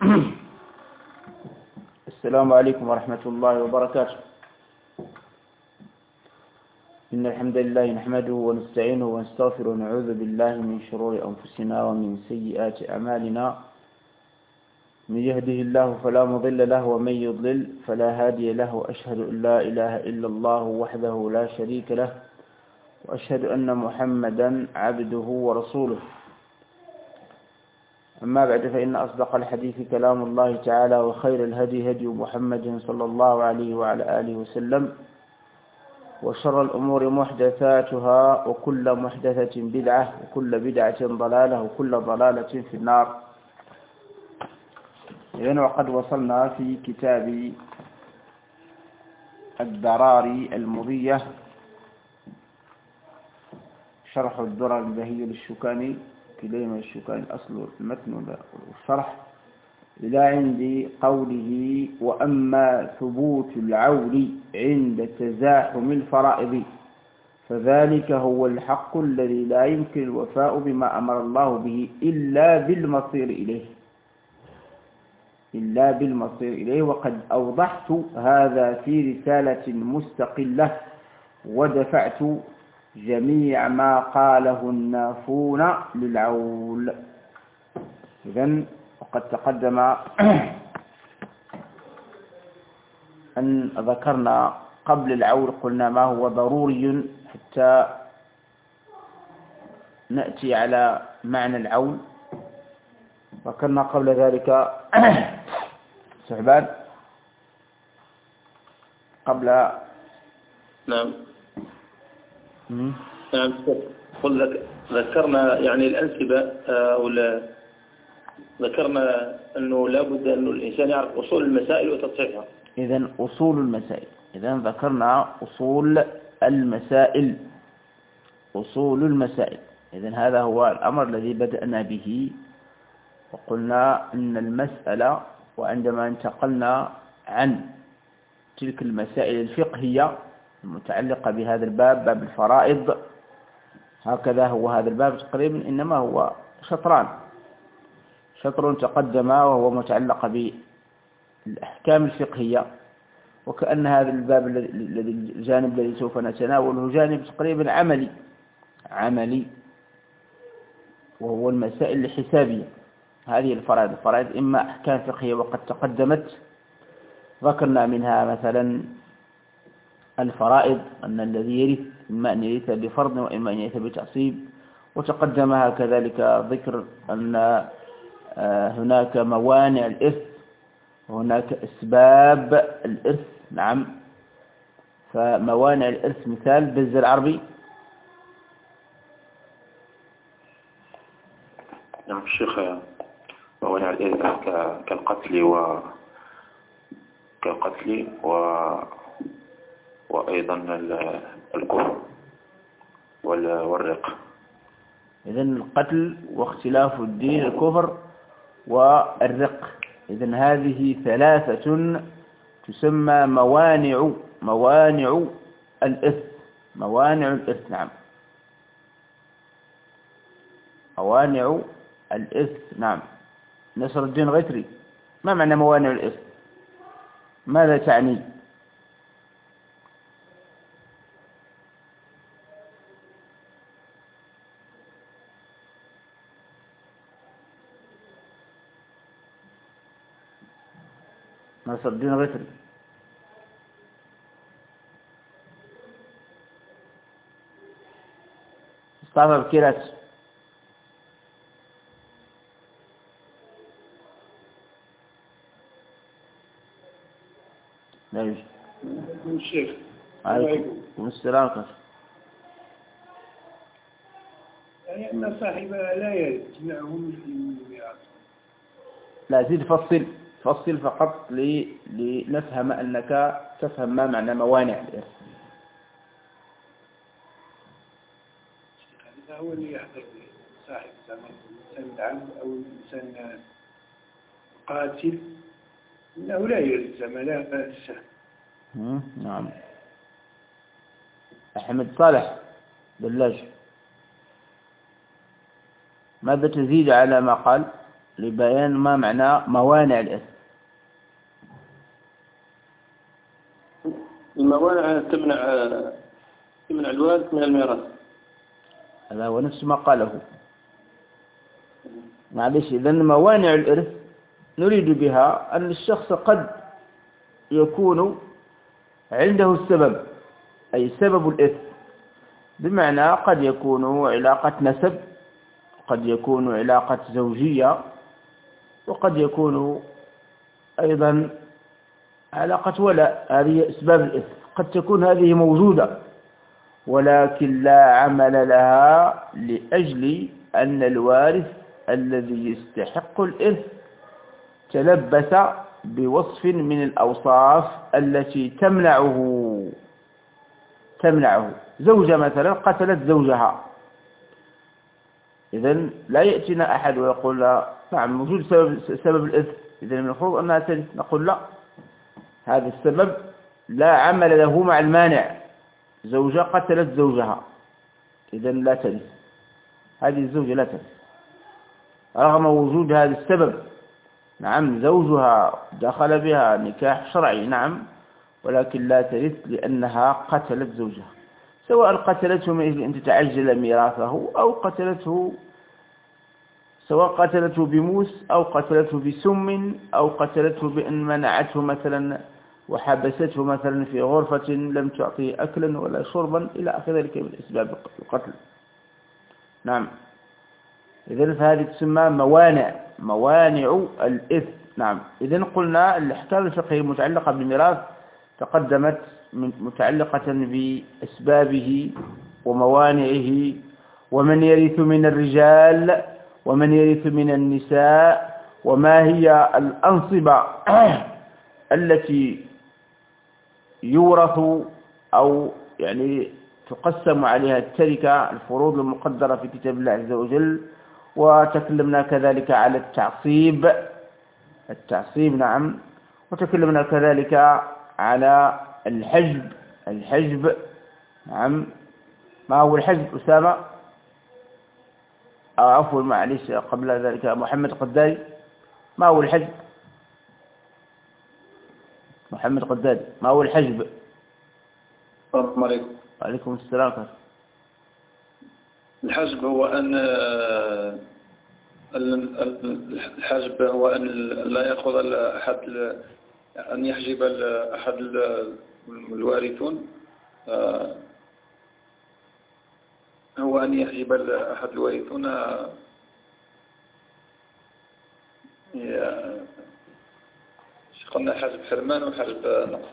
السلام عليكم ورحمة الله وبركاته. إن الحمد لله نحمده ونستعينه ونستغفره ونعوذ بالله من شرور أنفسنا ومن سيئات أعمالنا. من يهده الله فلا مضل له ومن يضلل فلا هادي له، وأشهد أن لا إله إلا الله وحده لا شريك له، وأشهد أن محمدا عبده ورسوله. أما بعد، فإن أصدق الحديث كلام الله تعالى، وخير الهدي هدي محمد صلى الله عليه وعلى آله وسلم، وشر الأمور محدثاتها، وكل محدثة بدعة، وكل بدعة ضلالة، وكل ضلالة في النار. إذن وقد وصلنا في كتاب الدراري المضية شرح الدرر البهي للشوكاني، كليما الشوكاني أصل المتن والشرح، إلى عند قوله: وأما ثبوت العول عند تزاحم الفرائض فذلك هو الحق الذي لا يمكن الوفاء بما أمر الله به إلا بالمصير إليه. وقد أوضحت هذا في رسالة مستقلة، ودفعت جميع ما قاله النافون للعول. إذن وقد تقدم أن ذكرنا قبل العول، قلنا ما هو ضروري حتى نأتي على معنى العول. ذكرنا قبل ذلك سحبان قبل. نعم. نعم. ذكرنا يعني الأنسبة، ولا ذكرنا أنه لابد أن الإنسان يعرف أصول المسائل وتصحيحها. إذن أصول المسائل، إذن ذكرنا أصول المسائل. إذن هذا هو الأمر الذي بدأنا به، وقلنا أن المسألة، وعندما انتقلنا عن تلك المسائل الفقهية المتعلقة بهذا الباب، باب الفرائض، هكذا هو هذا الباب تقريبا إنما هو شطر تقدم، وهو متعلق بالأحكام الفقهية. وكأن هذا الباب الجانب الذي سوف نتناوله جانب تقريبا عملي، وهو المسائل الحسابية. هذه الفرائض إما أحكام فقهية وقد تقدمت، ذكرنا منها مثلا الفرائض أن الذي يرث إما أن يرث بفرض وإما أن يرث بتعصيب، وتقدمها كذلك ذكر أن هناك موانع الإرث وهناك أسباب الإرث. نعم. فموانع الإرث مثال بز العربي. نعم الشيخ. موانع الإرث كالقتل وأيضا الكفر والرق. إذن القتل واختلاف الدين، الكفر والرق. إذن هذه ثلاثة تسمى موانع الإرث. نعم. موانع الإرث. نعم. نصر الدين غيثري، ما معنى موانع الإرث؟ ماذا تعني؟ نصر الدين غيثري. مصطفى بكيرات. لا يوجد. الشيخ. عليكم السلام عليكم. يعني أن صاحبها لا يرث معهم الميراث. لا، زيد فصل فقط لنفهم أنك تفهم ما معنى موانع الإرث. هذا هو اللي يحضر صاحب زمان، الإنسان العام أو الإنسان قاتل، إنه لا يرث زملاء السهم. نعم. أحمد صالح دلاج، ماذا تزيد على ما قال لبيان ما معنى موانع الإرث. الموانع تمنع الوارث من الميراث. هذا هو نفس ما قاله. معلش، إذن موانع الإرث نريد بها أن الشخص قد يكون عنده السبب، أي سبب الإرث، بمعنى قد يكون علاقة نسب، قد يكون علاقة زوجية، وقد يكون أيضا علاقة ولاء. هذه أسباب الإرث قد تكون هذه موجودة، ولكن لا عمل لها لأجل أن الوارث الذي يستحق الإرث تلبس بوصف من الأوصاف التي تمنعه. زوجة مثلا قتلت زوجها، إذن لا يأتينا أحد ويقول لا نعم موجود سبب الإرث، إذن المفروض أنها ترث. نقول لا، هذا السبب لا عمل له مع المانع. زوجة قتلت زوجها، إذن لا ترث، هذه الزوجة لا ترث رغم وجود هذا السبب. نعم زوجها دخل بها نكاح شرعي، نعم، ولكن لا ترث لأنها قتلت زوجها، سواء قتلته من أجل أن تتعجل ميراثه، أو قتلته بموس، أو قتلته بسم، أو قتلته بأن منعته مثلا وحبسته مثلا في غرفة لم تعطيه أكلا ولا شربا إلى آخر ذلك من أسباب القتل. نعم، إذن فهذه تسمى موانع الإرث. نعم، إذن قلنا الأحكام الفقهية المتعلقة بالميراث تقدمت متعلقة بأسبابه وموانعه، ومن يرث من الرجال ومن يرث من النساء، وما هي الأنصبة التي يورث أو يعني تقسم عليها التركة، الفروض المقدرة في كتاب الله عز وجل. وتكلمنا كذلك على التعصيب، نعم، وتكلمنا كذلك على الحجب. نعم، ما هو الحجب أسامة؟ عفوا معلش، قبل ذلك محمد قدادي، ما هو الحجب؟ محمد قدادي، ما هو الحجب؟ السلام عليكم. وعليكم السلام. الحجب هو أن لا يأخذ أحد، أن يحجب أحد الوارثون، هو أن يحجب أحد الوارثون قلنا حجب حرمان وحجب نقص.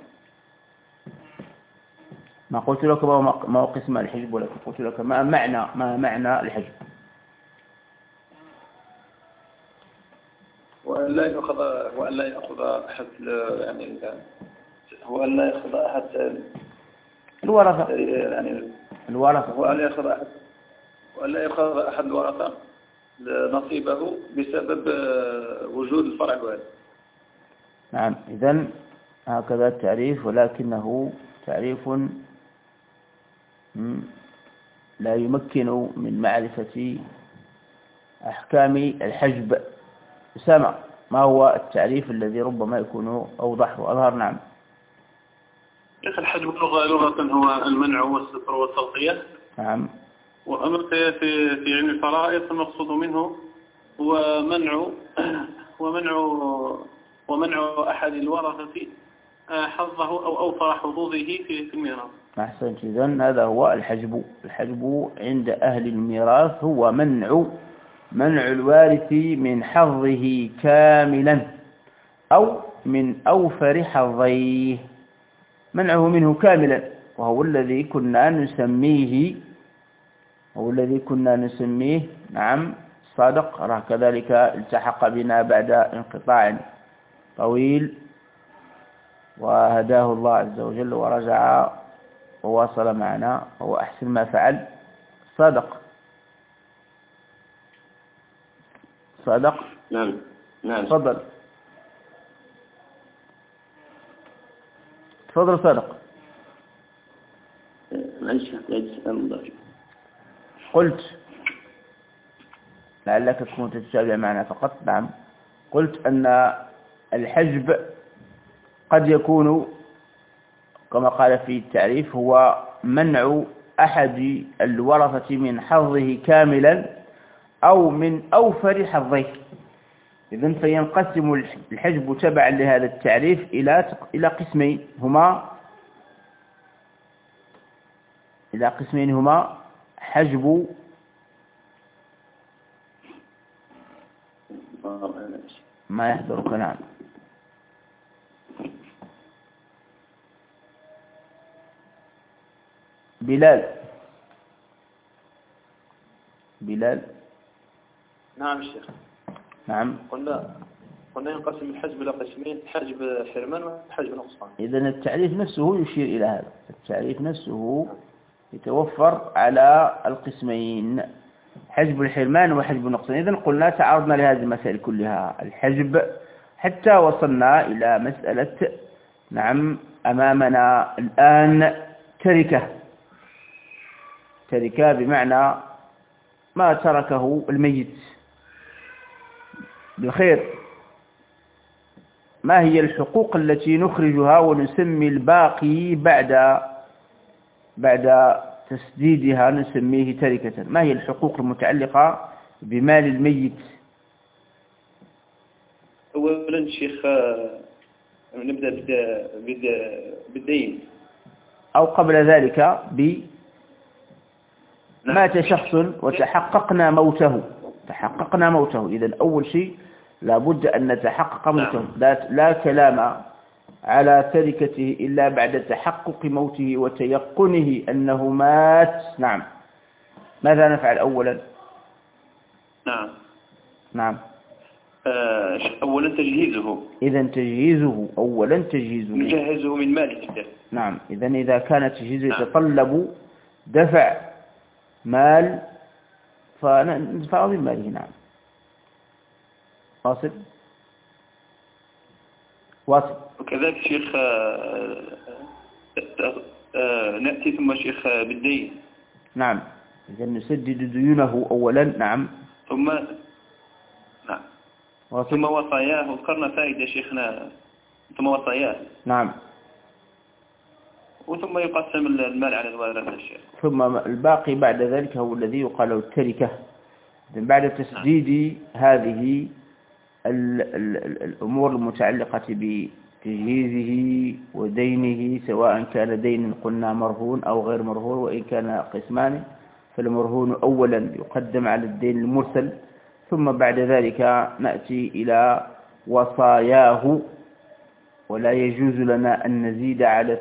ما قلت لك ما هو قسم الحجب، ولكن قلت لك ما معنى الحجب. وأن لا يأخذ أحد، يعني هو أن لا يأخذ أحد الورثة، يعني الورثة، وأن لا يأخذ أحد الورثة نصيبه بسبب وجود الفرع الوارث. نعم، إذن هكذا التعريف، ولكنه تعريف لا يمكن من معرفة أحكام الحجب. أسامة، ما هو التعريف الذي ربما يكون أوضح وأظهر؟ نعم. الحجب لغة هو المنع والستر والتغطية. نعم. وأما في علم الفرائض فالمقصود منه هو ومنع أحد الورثة حظه أو أوفر حظوظه في الميراث. أحسنت. إذن هذا هو الحجب. الحجب عند أهل الميراث هو منع الوارث من حظه كاملا أو من أوفر حظيه، منعه منه كاملا، وهو الذي كنا نسميه نعم صادق. راه كذلك التحق بنا بعد انقطاع طويل، وهداه الله عز وجل ورجع وواصل معنا، وهو أحسن ما فعل. صادق. نعم. تفضل صادق. معلش، قلت لعلك تكون تتابع معنا فقط. نعم، قلت أن الحجب قد يكون كما قال في التعريف هو منع أحد الورثة من حظه كاملا أو من أوفر حظيه. إذن فينقسم الحجب تبعا لهذا التعريف إلى قسمين هما حجب ما يحضرك. نعم، بلال. نعم الشيخ. نعم، قلنا ينقسم الحجب إلى قسمين، حجب حرمان وحجب نقصان. إذن التعريف نفسه يشير إلى هذا، التعريف نفسه يتوفر على القسمين، حجب الحرمان وحجب النقصان. إذن قلنا تعرضنا لهذه المسائل كلها الحجب حتى وصلنا إلى مسألة نعم أمامنا الآن تركة بمعنى ما تركه الميت بالخير. ما هي الحقوق التي نخرجها ونسمي الباقي بعد تسديدها نسميه تركة؟ ما هي الحقوق المتعلقة بمال الميت؟ أولا شيخ نبدأ بالدين، أو قبل ذلك مات شخص وتحققنا موته. إذن أول شيء لابد أن نتحقق موته. لا كلام على تركته إلا بعد تحقق موته وتيقنه أنه مات. نعم، ماذا نفعل أولا؟ نعم. أولا تجهيزه. إذن تجهيزه أولا نجهزه من ماله. نعم، إذن إذا كان تجهيزه يتطلب دفع مال فندفعه من ماله. نعم، واصل. وكذلك شيخ نأتي ثم شيخ بالدين. نعم، إذا نسدد ديونه أولا. نعم، ثم وصاياه. ذكرنا فائدة شيخنا، ثم وصاياه. نعم، وثم يقسم المال على الورثة الشيخ. ثم الباقي بعد ذلك هو الذي يقال له التركة. بعد تسديد هذه الأمور المتعلقة بتجهيزه ودينه، سواء كان دين قلنا مرهون أو غير مرهون، وإن كان قسمان فالمرهون أولا يقدم على الدين المرسل، ثم بعد ذلك نأتي إلى وصاياه. ولا يجوز لنا أن نزيد على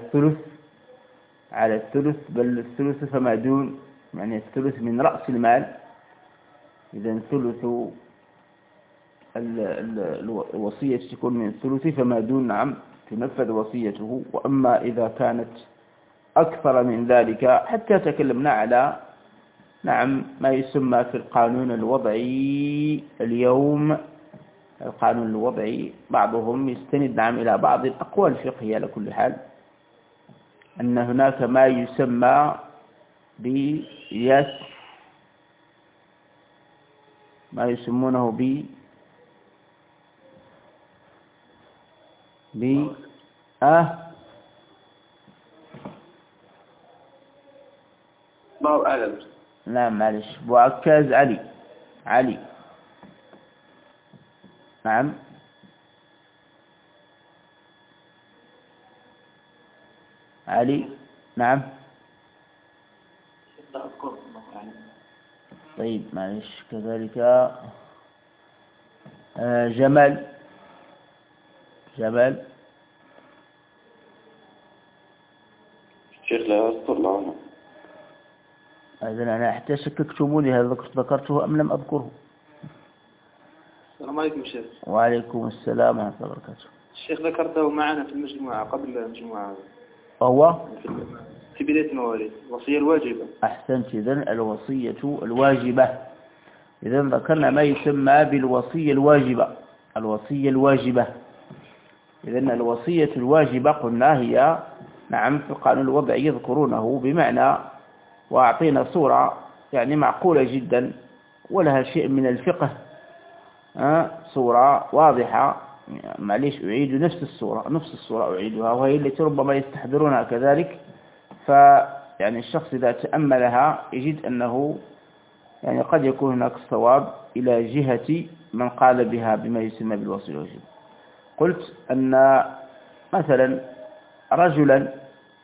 الثلث بل الثلث فما دون، يعني الثلث من رأس المال. إذا ثلث الوصية تكون من الثلث فما دون. نعم، تنفذ وصيته. وأما إذا كانت أكثر من ذلك، حتى تكلمنا على نعم ما يسمى في القانون الوضعي اليوم. القانون الوضعي بعضهم يستند نعم إلى بعض الأقوال الفقهية. على كل حال أن هناك ما يسمى ما يسمونه لا معلش، بعكاز علي. نعم، علي. نعم، طيب معلش. كذلك جمال. شيخ لا أذكر له. إذن أنا حتى شككتموني هل ذكرته أم لم أذكره. السلام عليكم شيخ. وعليكم السلام ورحمة الله وبركاته. الشيخ ذكرته معنا في المجموعة قبل المجموعة، وهو في بداية المواريث الوصية الواجبة. أحسنت. إذن الوصية الواجبة. إذن ذكرنا ما يسمى بالوصية الواجبة. إذن الوصية الواجبة قلنا هي نعم في القانون الوضعي يذكرونه بمعنى، وأعطينا صورة يعني معقولة جدا ولها شيء من الفقه، صورة واضحة. معليش أعيد نفس الصورة أعيدها، وهي التي ربما يستحضرونها كذلك. فيعني الشخص إذا تأملها يجد أنه يعني قد يكون هناك الصواب إلى جهة من قال بها بما يسمى بالوصل والجب. قلت أن مثلا رجلا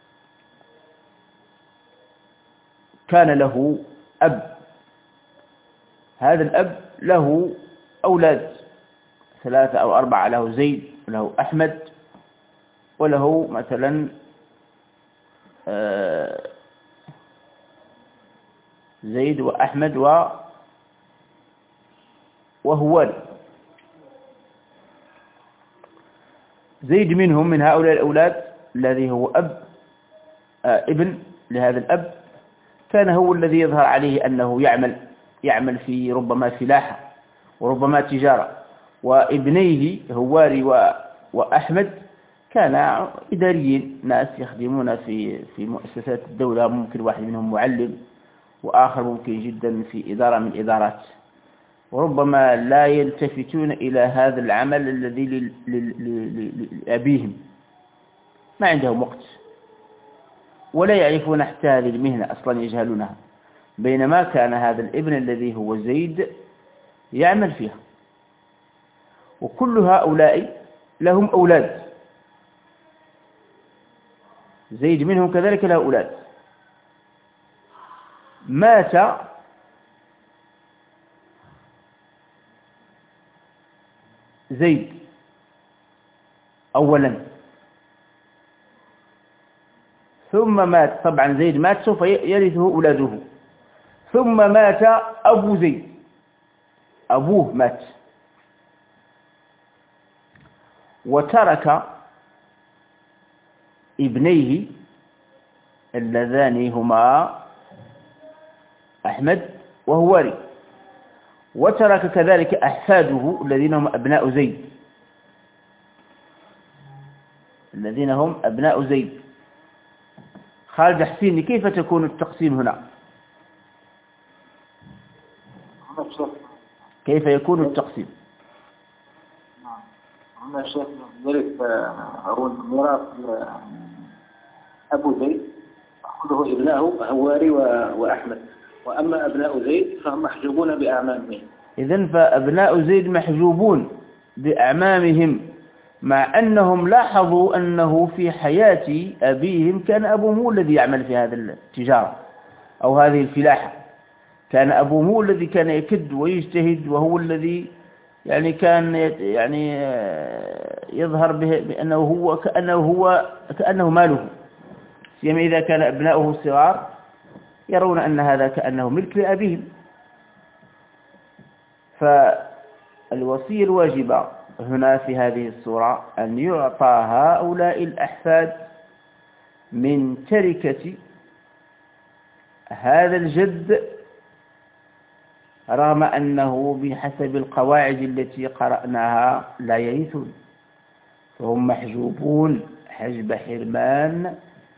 كان له أب، هذا الأب له أولاد 3 أو 4، له زيد وله أحمد وله مثلا زيد وأحمد وهواري. زيد منهم من هؤلاء الأولاد الذي هو ابن لهذا الأب، كان هو الذي يظهر عليه أنه يعمل في ربما فلاحة وربما تجارة، وابنيه هواري وأحمد كان إداريين، ناس يخدمون في مؤسسات الدولة، ممكن واحد منهم معلم وآخر ممكن جدا في إدارة من الإدارات، وربما لا يلتفتون إلى هذا العمل الذي لأبيهم، ما عندهم وقت ولا يعرفون حتى هذه المهنة أصلا، يجهلونها. بينما كان هذا الابن الذي هو زيد يعمل فيها. وكل هؤلاء لهم أولاد، زيد منهم كذلك له أولاد. مات زيد أولا، ثم مات، طبعا زيد مات سوف يرثه أولاده، ثم مات أبو زيد، أبوه مات، وترك ابنيه اللذان هما أحمد وهواري، وترك كذلك أحفاده الذين هم أبناء زيد. خالد حسيني، كيف تكون التقسيم هنا؟ كيف يكون التقسيم؟ هنا الشيخ يرث هارون ميراث أبو زيد، أخذه ابناه هواري وأحمد، وأما أبناء زيد فهم محجوبون بأعمامهم. إذن فأبناء زيد محجوبون بأعمامهم، مع أنهم لاحظوا أنه في حياة أبيهم كان أبوهم هو الذي يعمل في هذه التجارة أو هذه الفلاحة، كان أبوهم هو الذي كان يكد ويجتهد، وهو الذي يعني كان يعني يظهر بأنه كأنه ماله، سيما إذا كان أبناؤه الصغار يرون أن هذا كأنه ملك لأبيهم. فالوصية الواجبة هنا في هذه الصورة أن يعطى هؤلاء الأحفاد من تركة هذا الجد، رغم أنه بحسب القواعد التي قرأناها لا يرثون، فهم محجوبون حجب حرمان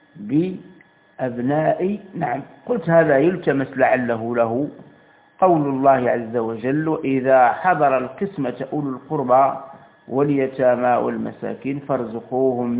بأبناء. نعم، قلت هذا يلتمس لعله له قول الله عز وجل: إذا حضر القسمة أولو القربى واليتامى والمساكين فارزقوهم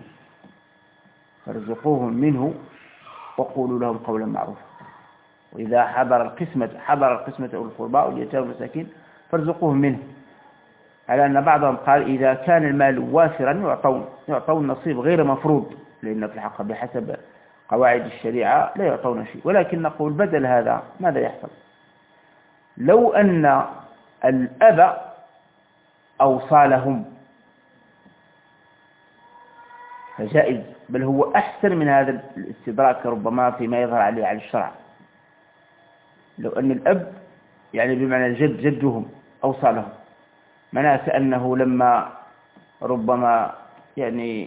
منه وقولوا لهم قولا معروفا. وإذا حضر القسمة أولو القربى واليتامى والمساكين فارزقوهم منه، على أن بعضهم قال إذا كان المال وافرا يعطون نصيب غير مفروض، لأن في الحق بحسب قواعد الشريعة لا يعطون شيء. ولكن نقول بدل هذا ماذا يحصل؟ لو أن الأب أوصى لهم فجائز، بل هو أحسن من هذا الاستدراك ربما فيما يظهر عليه على الشرع. لو أن الأب يعني بمعنى جدهم أوصى لهم، معناه كأنه لما ربما يعني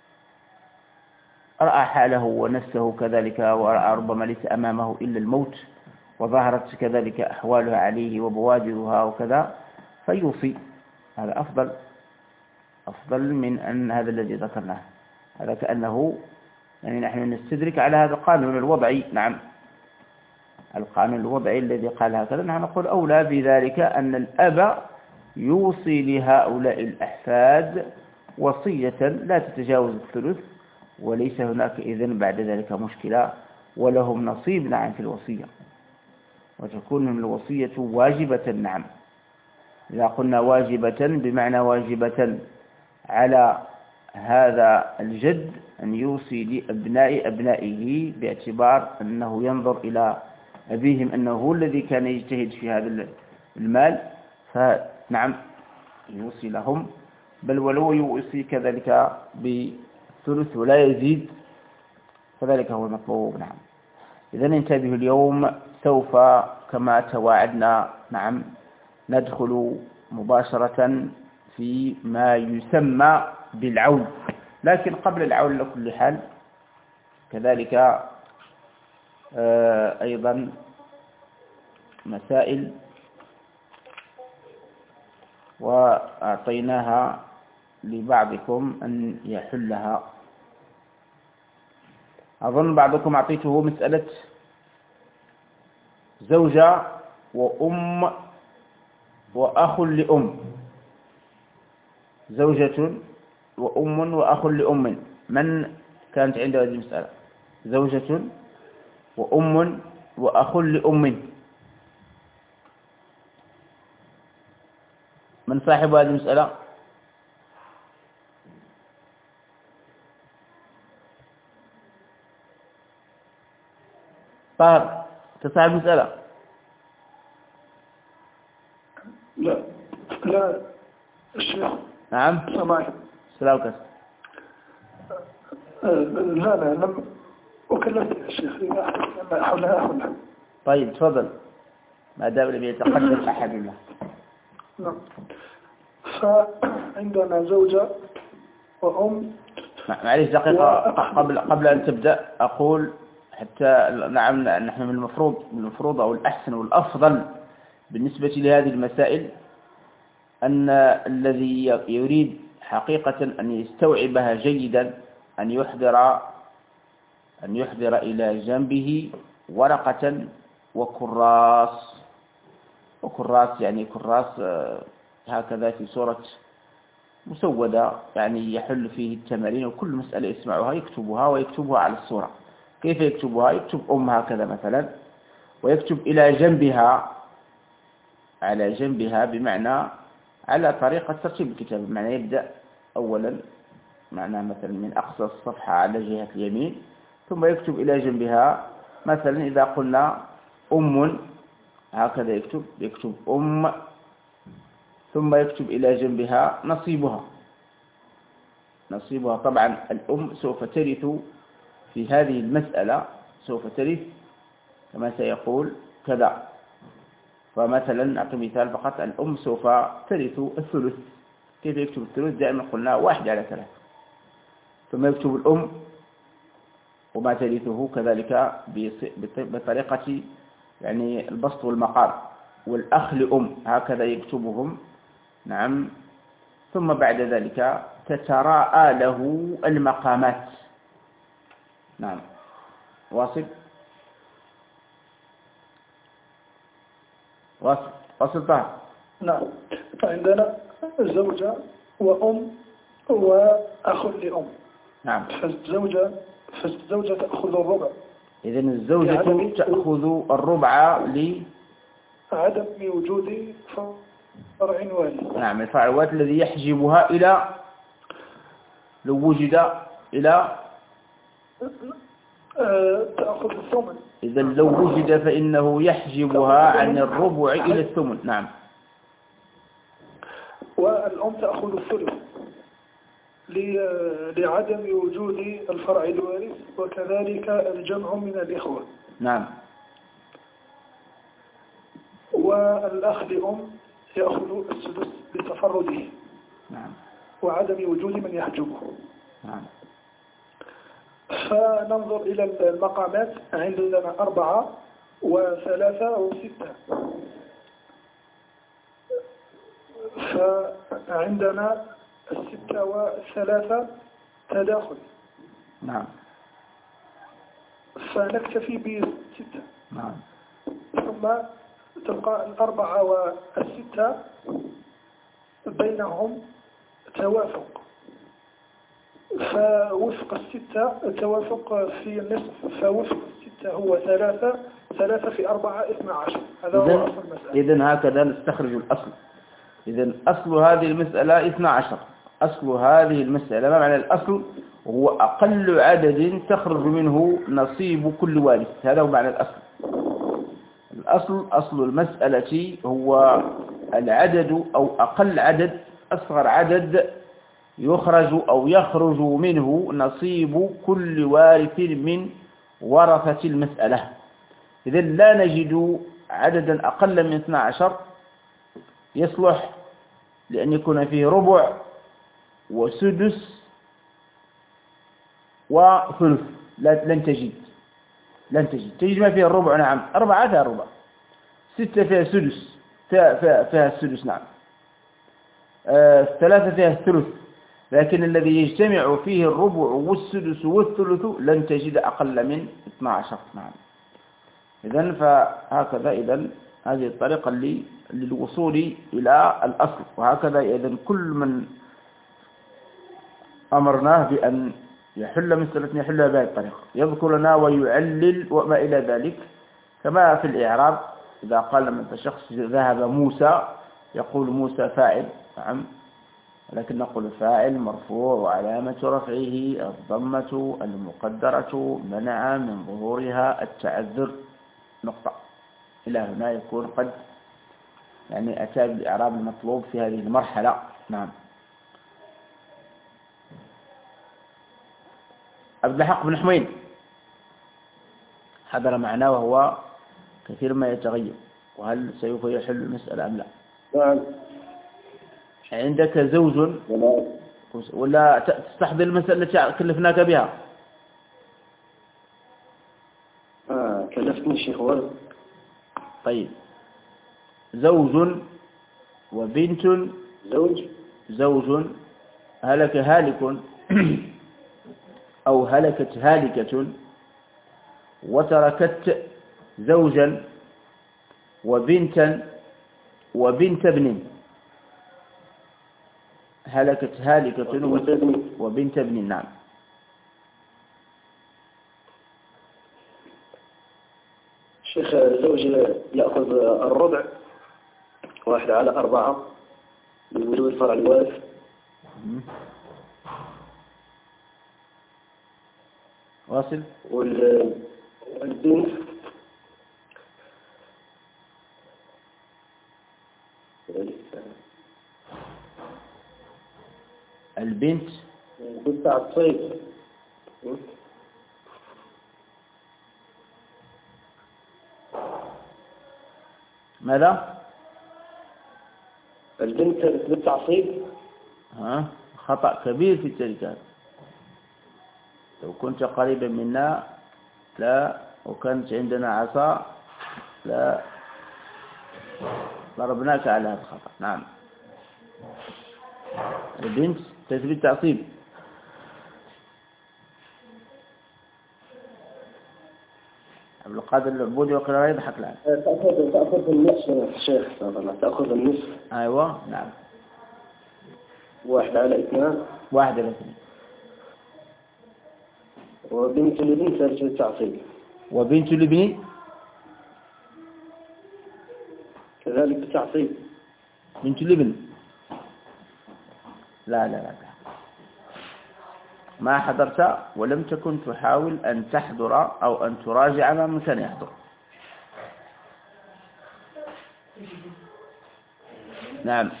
رأى حاله ونفسه كذلك، ورأى ربما ليس أمامه إلا الموت، وظهرت كذلك أحوالها عليه وبوادرها وكذا، فيوصي. هذا أفضل من أن هذا الذي ذكرناه. هذا كأنه يعني نحن نستدرك على هذا القانون الوضعي. نعم. القانون الوضعي الذي قال هكذا. نحن نقول أولى بذلك أن الأب يوصي لهؤلاء الأحفاد وصية لا تتجاوز الثلث، وليس هناك إذن بعد ذلك مشكلة، ولهم نصيب نعم في الوصية، وتكون الوصية واجبة. نعم، إذا قلنا واجبة بمعنى واجبة على هذا الجد أن يوصي لأبناء أبنائه، باعتبار أنه ينظر إلى أبيهم أنه هو الذي كان يجتهد في هذا المال، فنعم يوصي لهم، بل ولو يوصي كذلك بالثلث ولا يزيد، فذلك هو المطلوب. نعم، إذا انتبهوا، اليوم سوف كما تواعدنا نعم ندخل مباشرة في ما يسمى بالعول، لكن قبل العول لكل حال كذلك أيضا مسائل وأعطيناها لبعضكم أن يحلها. أظن بعضكم أعطيته مسألة زوجة وأم وأخ لأم، زوجة وأم وأخ لأم، من كانت عنده هذه المسألة؟ زوجة وأم وأخ لأم، من صاحب هذه المسألة؟ طاهر، تصاحب المسألة؟ لا لا الشيخ. نعم سمعي. سلامك. لا لم أكلمت يا شيخ حولها. طيب تفضل، ما دام لم يتقدم أحد الله. نعم، فعندنا زوجة وأم. معليش دقيقة، قبل أن تبدأ أقول حتى نعم نحن من المفروض أو الأحسن والأفضل بالنسبة لهذه المسائل أن الذي يريد حقيقة أن يستوعبها جيدا أن يحضر إلى جنبه ورقة وكراس، يعني كراس هكذا في صورة مسودة، يعني يحل فيه التمارين، وكل مسألة يسمعها ويكتبها على الصورة. كيف يكتبها؟ يكتب أم هكذا مثلا، ويكتب إلى جنبها، على جنبها بمعنى على طريقة ترتيب الكتاب، بمعنى يبدأ أولا معنى مثلا من أقصى الصفحة على جهة اليمين، ثم يكتب إلى جنبها مثلا إذا قلنا أم هكذا يكتب أم، ثم يكتب إلى جنبها نصيبها. طبعا الأم سوف ترث في هذه المسألة، سوف ترث كما سيقول كذا. فمثلا أعطي مثال فقط، الأم سوف ترث الثلث. كيف يكتب الثلث؟ دائما قلنا 1/3. ثم يكتب الأم وما ترثه كذلك بطريقة يعني البسط والمقام، والأخ لأم هكذا يكتبهم. نعم، ثم بعد ذلك تتراءى له المقامات. نعم، واصل طه. نعم، فعندنا زوجة وأم وأخ لأم. نعم، فالزوجة تأخذ الربع. إذن الزوجة تأخذ الربع عدم وجود فرع والد. نعم، الفرع الوارث الذي يحجبها إلى لو وجد إلى تأخذ الثمن. إذا لو وجد فإنه يحجبها عن الربع إلى الثمن. نعم، والأم تأخذ الثلث لعدم وجود الفرع الوارث، وكذلك الجمع من الإخوة. نعم، والأخ لأم يأخذ السدس لتفرده. نعم، وعدم وجود من يحجبه. نعم. فننظر إلى المقامات، عندنا 4 و3 و6. فعندنا 6 و3 تداخل. نعم، فنكتفي ب6. نعم. ثم تلقى الأربعة والستة بينهم توافق، فوفق الستة التوافق في النصف، فوفق الستة هو ثلاثة في 4 12. هذا هو أصل المسألة. إذن هكذا نستخرج الأصل. إذن أصل هذه المسألة 12. أصل هذه المسألة، ما معنى الأصل؟ هو أقل عدد تخرج منه نصيب كل وارث. هذا هو معنى الأصل. أصل المسألة هو العدد أو أقل عدد، أصغر عدد يخرج منه نصيب كل وارث من ورثة المسألة. إذن لا نجد عددا أقل من 12 يصلح لأن يكون فيه ربع وسدس وثلث. لن تجد ما فيها الربع. نعم، 4 فيها الربع، 6 فيها سدس، فيها السدس. نعم، 3 فيها الثلث. لكن الذي يجتمع فيه الربع والسدس والثلث لن تجد أقل من 12. نعم. إذن فهكذا هذه الطريقة للوصول إلى الأصل. وهكذا إذن كل من أمرناه بأن يحل مسألة يحلها بهذه الطريقة، يذكر لنا ويعلل وما إلى ذلك، كما في الإعراب إذا قال لما شخص ذهب موسى يقول موسى فاعل. نعم، لكن نقول فاعل مرفوع وعلامة رفعه الضمة المقدرة منع من ظهورها التعذر، نقطة. إلى هنا يكون قد أتى بالإعراب المطلوب في هذه المرحلة. نعم. عبد الحق بن حميد حضر معنا وهو كثير ما يتغير، وهل سوف يحل المسألة أم لا؟ نعم. عندك زوج ولا تستحضر المسألة التي كلفناك بها؟ كلفتني الشيخ ولد. طيب، زوج وبنت. زوج هلك هالك أو هلكت هالكة وتركت زوجا وبنتا وبنت ابن. هلكت هالكة وبنت ابن. نعم. الشيخ الزوج يأخذ الربع 1/4 لوجود فرع الوارث. واصل. والبنت بالتعصيب. ماذا؟ البنت بالتعصيب. خطأ كبير في التركات. لو كنت قريبا منا لا وكانت عندنا عصا لا ضربناك على هذا الخطأ. نعم، البنت تثبت تعصيب. عبد القادر العبودي وقرأ يضحك الآن. تأخذ النصف يا شيخ. تأخذ النصف. أيوة. نعم. 1/2. 1/2. وبنت الابن ترجع التعصيب. وبنت الابن كذلك بالتعصيب. بنت الابن لا ما حضرت ولم تكن تحاول أن تحضر أو أن تراجع ما من كان يحضر. نعم.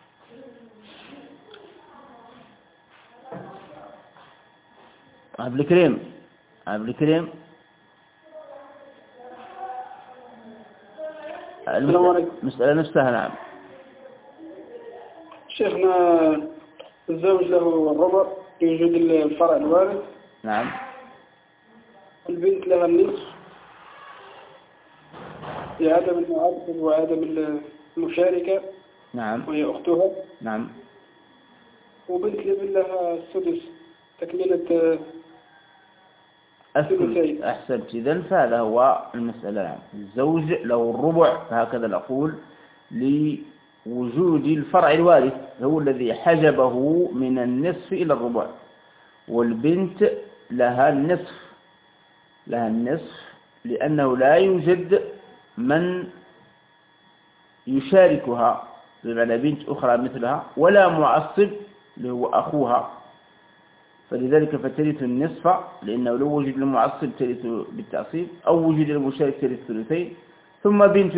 عبد الكريم المسألة نفسها. نعم. شيخنا الزوج له الربع يوجد الفرع الوارث. نعم. البنت لها النصف لعدم المعادلة وعدم المشاركة. نعم. وهي أختها. نعم. وبنت الابن لها السدس تكملة الثلثين. أحسنت. إذن فهذا هو المسألة. نعم. الزوج له الربع، فهكذا نقول لوجود الفرع الوارث هو الذي حجبه من النصف إلى الربع، والبنت لها النصف لأنه لا يوجد من يشاركها، بمعنى بنت أخرى مثلها، ولا معصب اللي هو أخوها، فلذلك فترث النصف، لأنه لو وجد المعصب ترث بالتعصيب، أو وجد المشارك ترث الثلثين. ثم بنت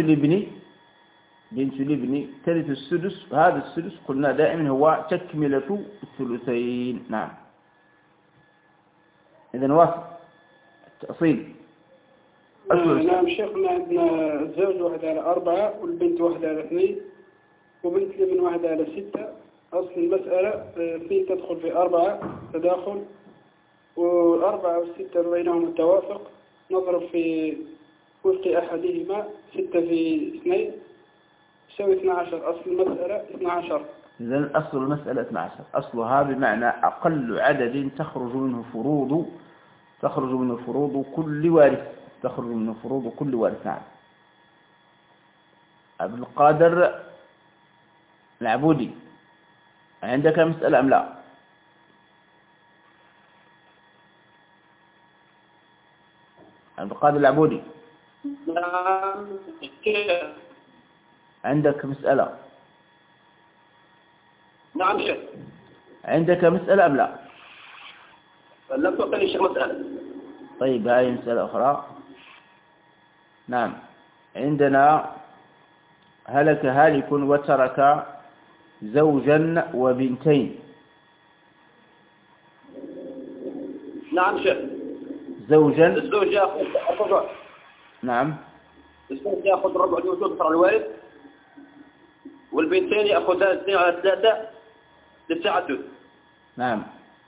الابن ترث السدس، هذا السدس قلنا دائما هو تكملة الثلثين. نعم. إذن وصل التأصيل. نعم شيخنا، عندنا الزوج واحد على 4 والبنت واحد على 2 وبنت الابن واحد على 6. أصل المسألة 2 تدخل في 4 تداخل، و4 و6 بينهم التوافق، نضرب في وفق أحدهما 6 في 2 يساوي 12. أصل المسألة 12. إذن أصل المسألة 12، أصلها بمعنى أقل عدد تخرج منه فروض كل وارث. نعم. عبد القادر العبودي، عندك مسألة أم لا؟ عبد القادر العبودي، عندك مسألة؟ نعم شيخ. عندك مسألة أم لا؟ لم تقل شيخ مسألة. طيب هاي مسألة أخرى. نعم. عندنا هلك هالك وترك زوجا وبنتين. نعم شيخ. الزوج يأخذ الربع. نعم. الزوج يأخذ الربع لوجود فرع الوارث، والبنتين يأخذان 2 على 3 للتعدد. نعم.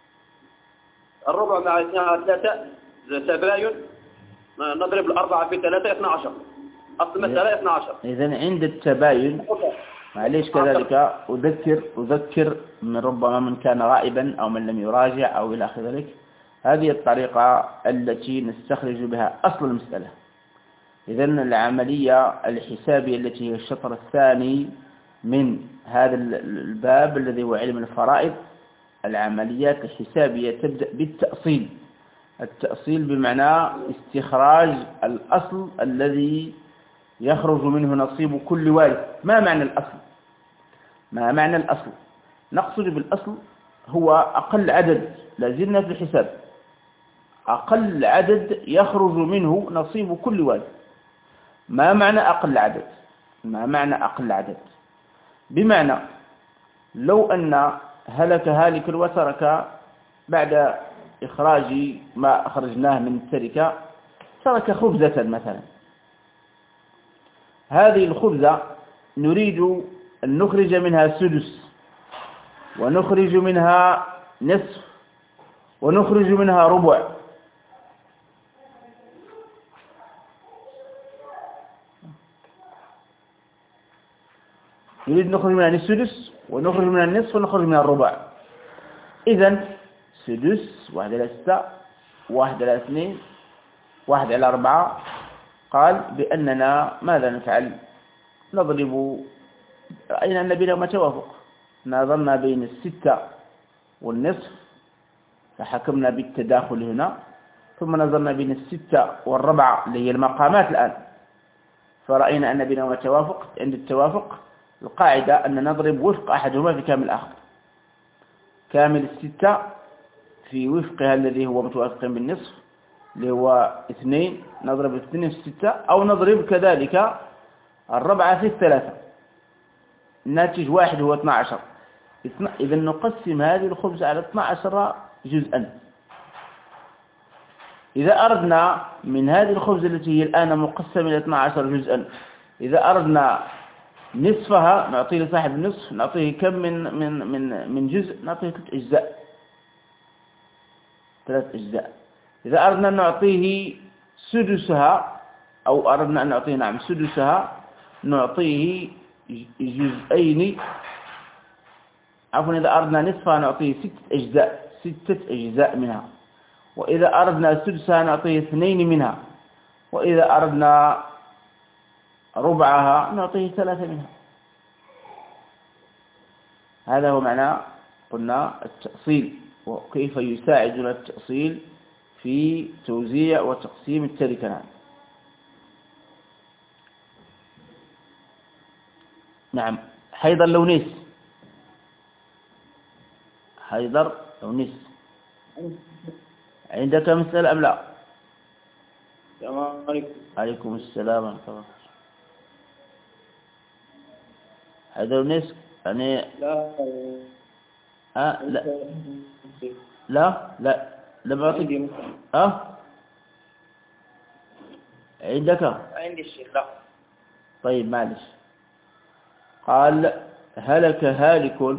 الربع مع 2 على 3 تباين، نضرب 4 في 3 12. أصل المسألة 12. إذن عند التباين، معليش كذلك أذكر من ربما من كان غائبا أو من لم يراجع أو إلى آخر ذلك، هذه الطريقة التي نستخرج بها أصل المسألة. إذن العملية الحسابية التي هي الشطر الثاني من هذا الباب الذي هو علم الفرائض، العمليات الحسابية تبدأ بالتأصيل. التأصيل بمعنى استخراج الأصل الذي يخرج منه نصيب كل وارث. ما معنى الأصل؟ نقصد بالأصل هو أقل عدد، لازلنا في الحساب، أقل عدد يخرج منه نصيب كل وارث. ما معنى أقل عدد؟ بمعنى لو أن هلك هالك وترك بعد إخراج ما أخرجناه من التركة، ترك خبزة مثلا. هذه الخبزة نريد أن نخرج منها سدس، ونخرج منها نصف، ونخرج منها ربع. نريد نخرج منها السدس، ونخرج منها النصف، ونخرج منها الربع. إذن سدس 1 على 6، 1 على 2، 1 على 4. قال بأننا ماذا نفعل؟ نضرب، رأينا أن بينهما توافق، نظرنا بين 6 والنصف فحكمنا بالتداخل هنا، ثم نظرنا بين 6 والربع اللي هي المقامات الآن، فرأينا أن بينهما توافق. عند التوافق القاعدة أن نضرب وفق أحدهما في كامل الآخر. كامل 6 في وفقها الذي هو متوافق بالنصف اللي هو 2، نضرب 2 في 6، أو نضرب كذلك 4 في 3، الناتج 1 هو 12. إذا نقسم هذه الخبز على 12 جزءا. إذا أردنا من هذه الخبز التي هي الآن مقسمة إلى 12 جزءا، إذا أردنا نصفها نعطيه لصاحب النصف، نعطيه كم من جزء؟ نعطيه 3 أجزاء. إذا أردنا أن نعطيه سدسها، أو أردنا أن نعطيه سدسها، نعطيه جزئين. عفوا، إذا أردنا نصفها نعطيه 6 أجزاء منها. وإذا أردنا سدسها نعطيه 2 منها، وإذا أردنا ربعها نعطيه 3 منها. هذا هو معنى قلنا التأصيل، وكيف يساعدنا التأصيل في توزيع وتقسيم التركة. نعم. حيدر لونيس، حيدر لونيس، عندك مسألة أم لا؟ السلام عليكم. عليكم السلام ورحمة الله. حيدر لونيس يعني لا لا لا لا لم أعطيك. عندك؟ عندي الشيخ. لا. طيب معلش. قال هلك هالك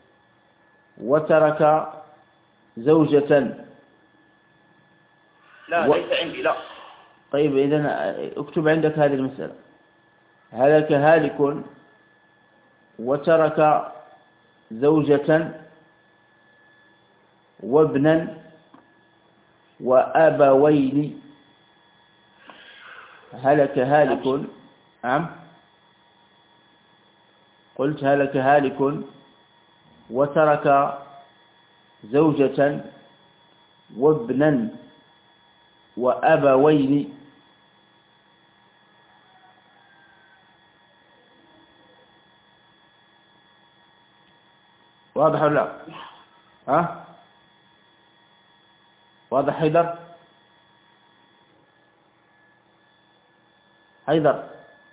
وترك زوجة. لا ليس عندي. لا. طيب إذن اكتب عندك هذه المسألة. هلك هالك وترك زوجة وابنا وأبوين. هلك هالك. نعم. قلت هلك هالك وترك زوجة وابنا وأبوين. واضح ولا لا؟ واضح حيدر؟ حيدر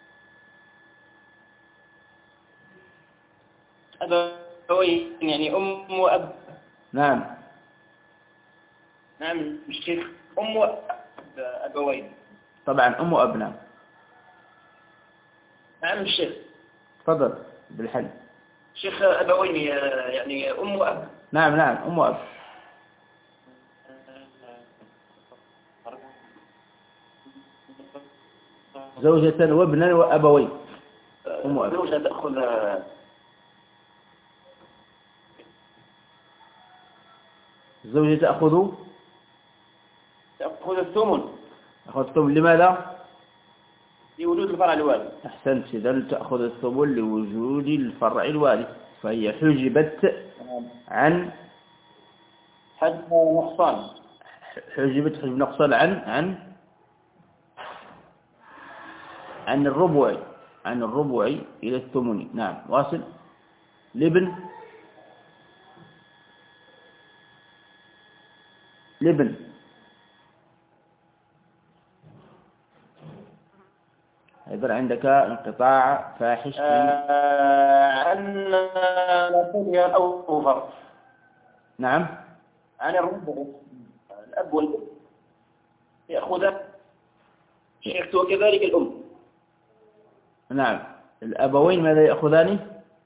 أبوين يعني أم وأب. نعم. نعم الشيخ. أم وأبوين. طبعا أم وأب. نعم. نعم الشيخ. تفضل بالحل. شيخ أبوين يعني أم وأب. نعم نعم أم وأب. زوجة وابنا وأبوين. أم وأب. زوجة تأخذ الزوجة تأخذ الثمن. تأخذ الثمن. لماذا؟ لوجود الفرع الوارث. أحسنت. إذن تأخذ الثمن لوجود الفرع الوارث، فهي حجبت عن حجب نقصان. حجب نقصان عن الربع إلى الثمن. نعم. واصل. لبن إذا عندك انقطاع فاحش عن نصيبها الأوفر. نعم. عن الربع الأب والأم يأخذ شيخت، وكذلك الأم. نعم. الأبوين ماذا يأخذان؟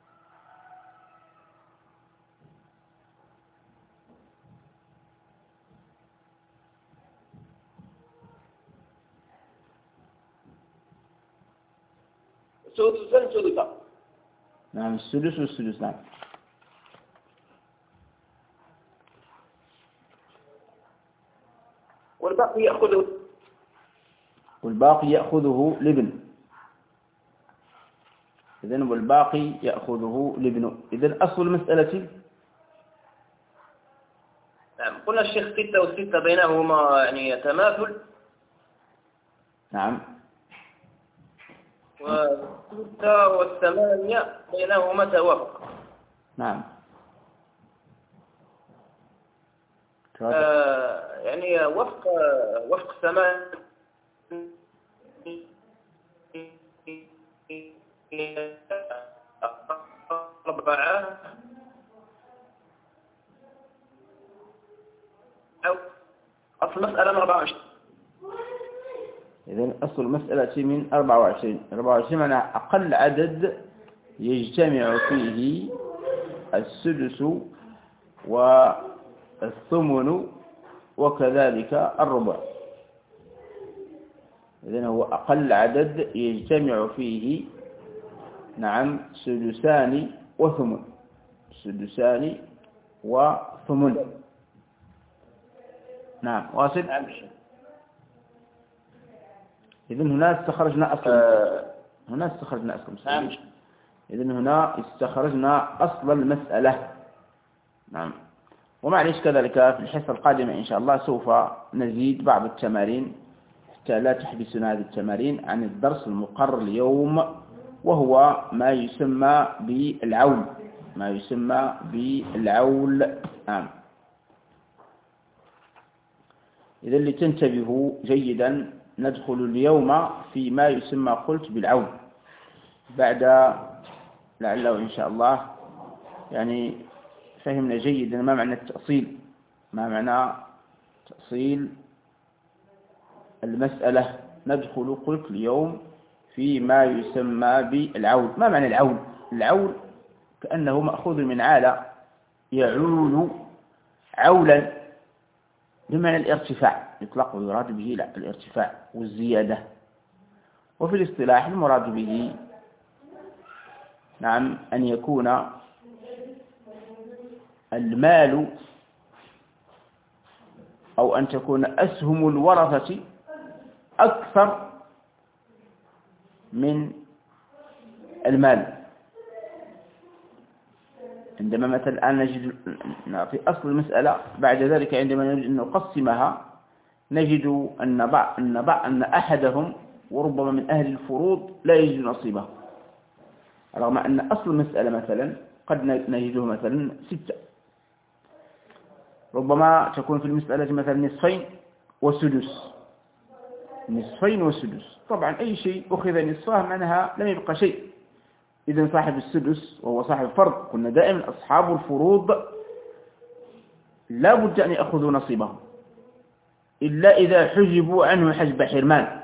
سدسا. نعم. السدس والسدس. نعم. والباقي يأخذه لابن. إذن والباقي يأخذه لابن. إذن أصل المسألة. نعم. قلنا الشيخ 6 و6 بينهما يعني تماثل. نعم. و6 و8 بينهما توافق. نعم. يعني وفق 8 4 أو أصل مسألة من 24. إذن أصل المسألة من 24. 24 معنى أقل عدد يجتمع فيه السدس والثمن وكذلك الربع. إذن هو أقل عدد يجتمع فيه نعم سدسان وثمن. سدسان وثمن. نعم واصل. نعم. إذن هنا استخرجنا أصل نعم. إذن هنا استخرجنا أصل المسألة. نعم. ومعليش كذلك في الحصة القادمة إن شاء الله سوف نزيد بعض التمارين حتى لا تحبسنا هذه التمارين عن الدرس المقرر اليوم، وهو ما يسمى بالعول. نعم. إذا لتنتبهوا جيدا ندخل اليوم في ما يسمى قلت بالعول، بعد لعله إن شاء الله يعني فهمنا جيدا ما معنى التأصيل، ما معنى تأصيل المسألة. ندخل قلت اليوم في ما يسمى بالعول. ما معنى العول؟ العول كأنه مأخوذ من عال، يعول عولا بمعنى الارتفاع، يطلق ويراد به الارتفاع والزيادة. وفي الاصطلاح المراد به نعم أن يكون المال أو أن تكون أسهم الورثة أكثر من المال. عندما مثلا الآن نجد في أصل المسألة بعد ذلك عندما نريد أن نقسمها نجد أن أحدهم وربما من أهل الفروض لا يجد نصيبه، رغم أن أصل المسألة مثلا قد نجده مثلا 6، ربما تكون في المسألة مثلا نصفين وسدس. طبعا أي شيء أخذ نصفه معناها لم يبقى شيء. إذن صاحب السدس وهو صاحب الفرض، كنا دائما أصحاب الفروض لا بد أن يأخذوا نصيبهم إلا إذا حجبوا عنه حجب حرمان.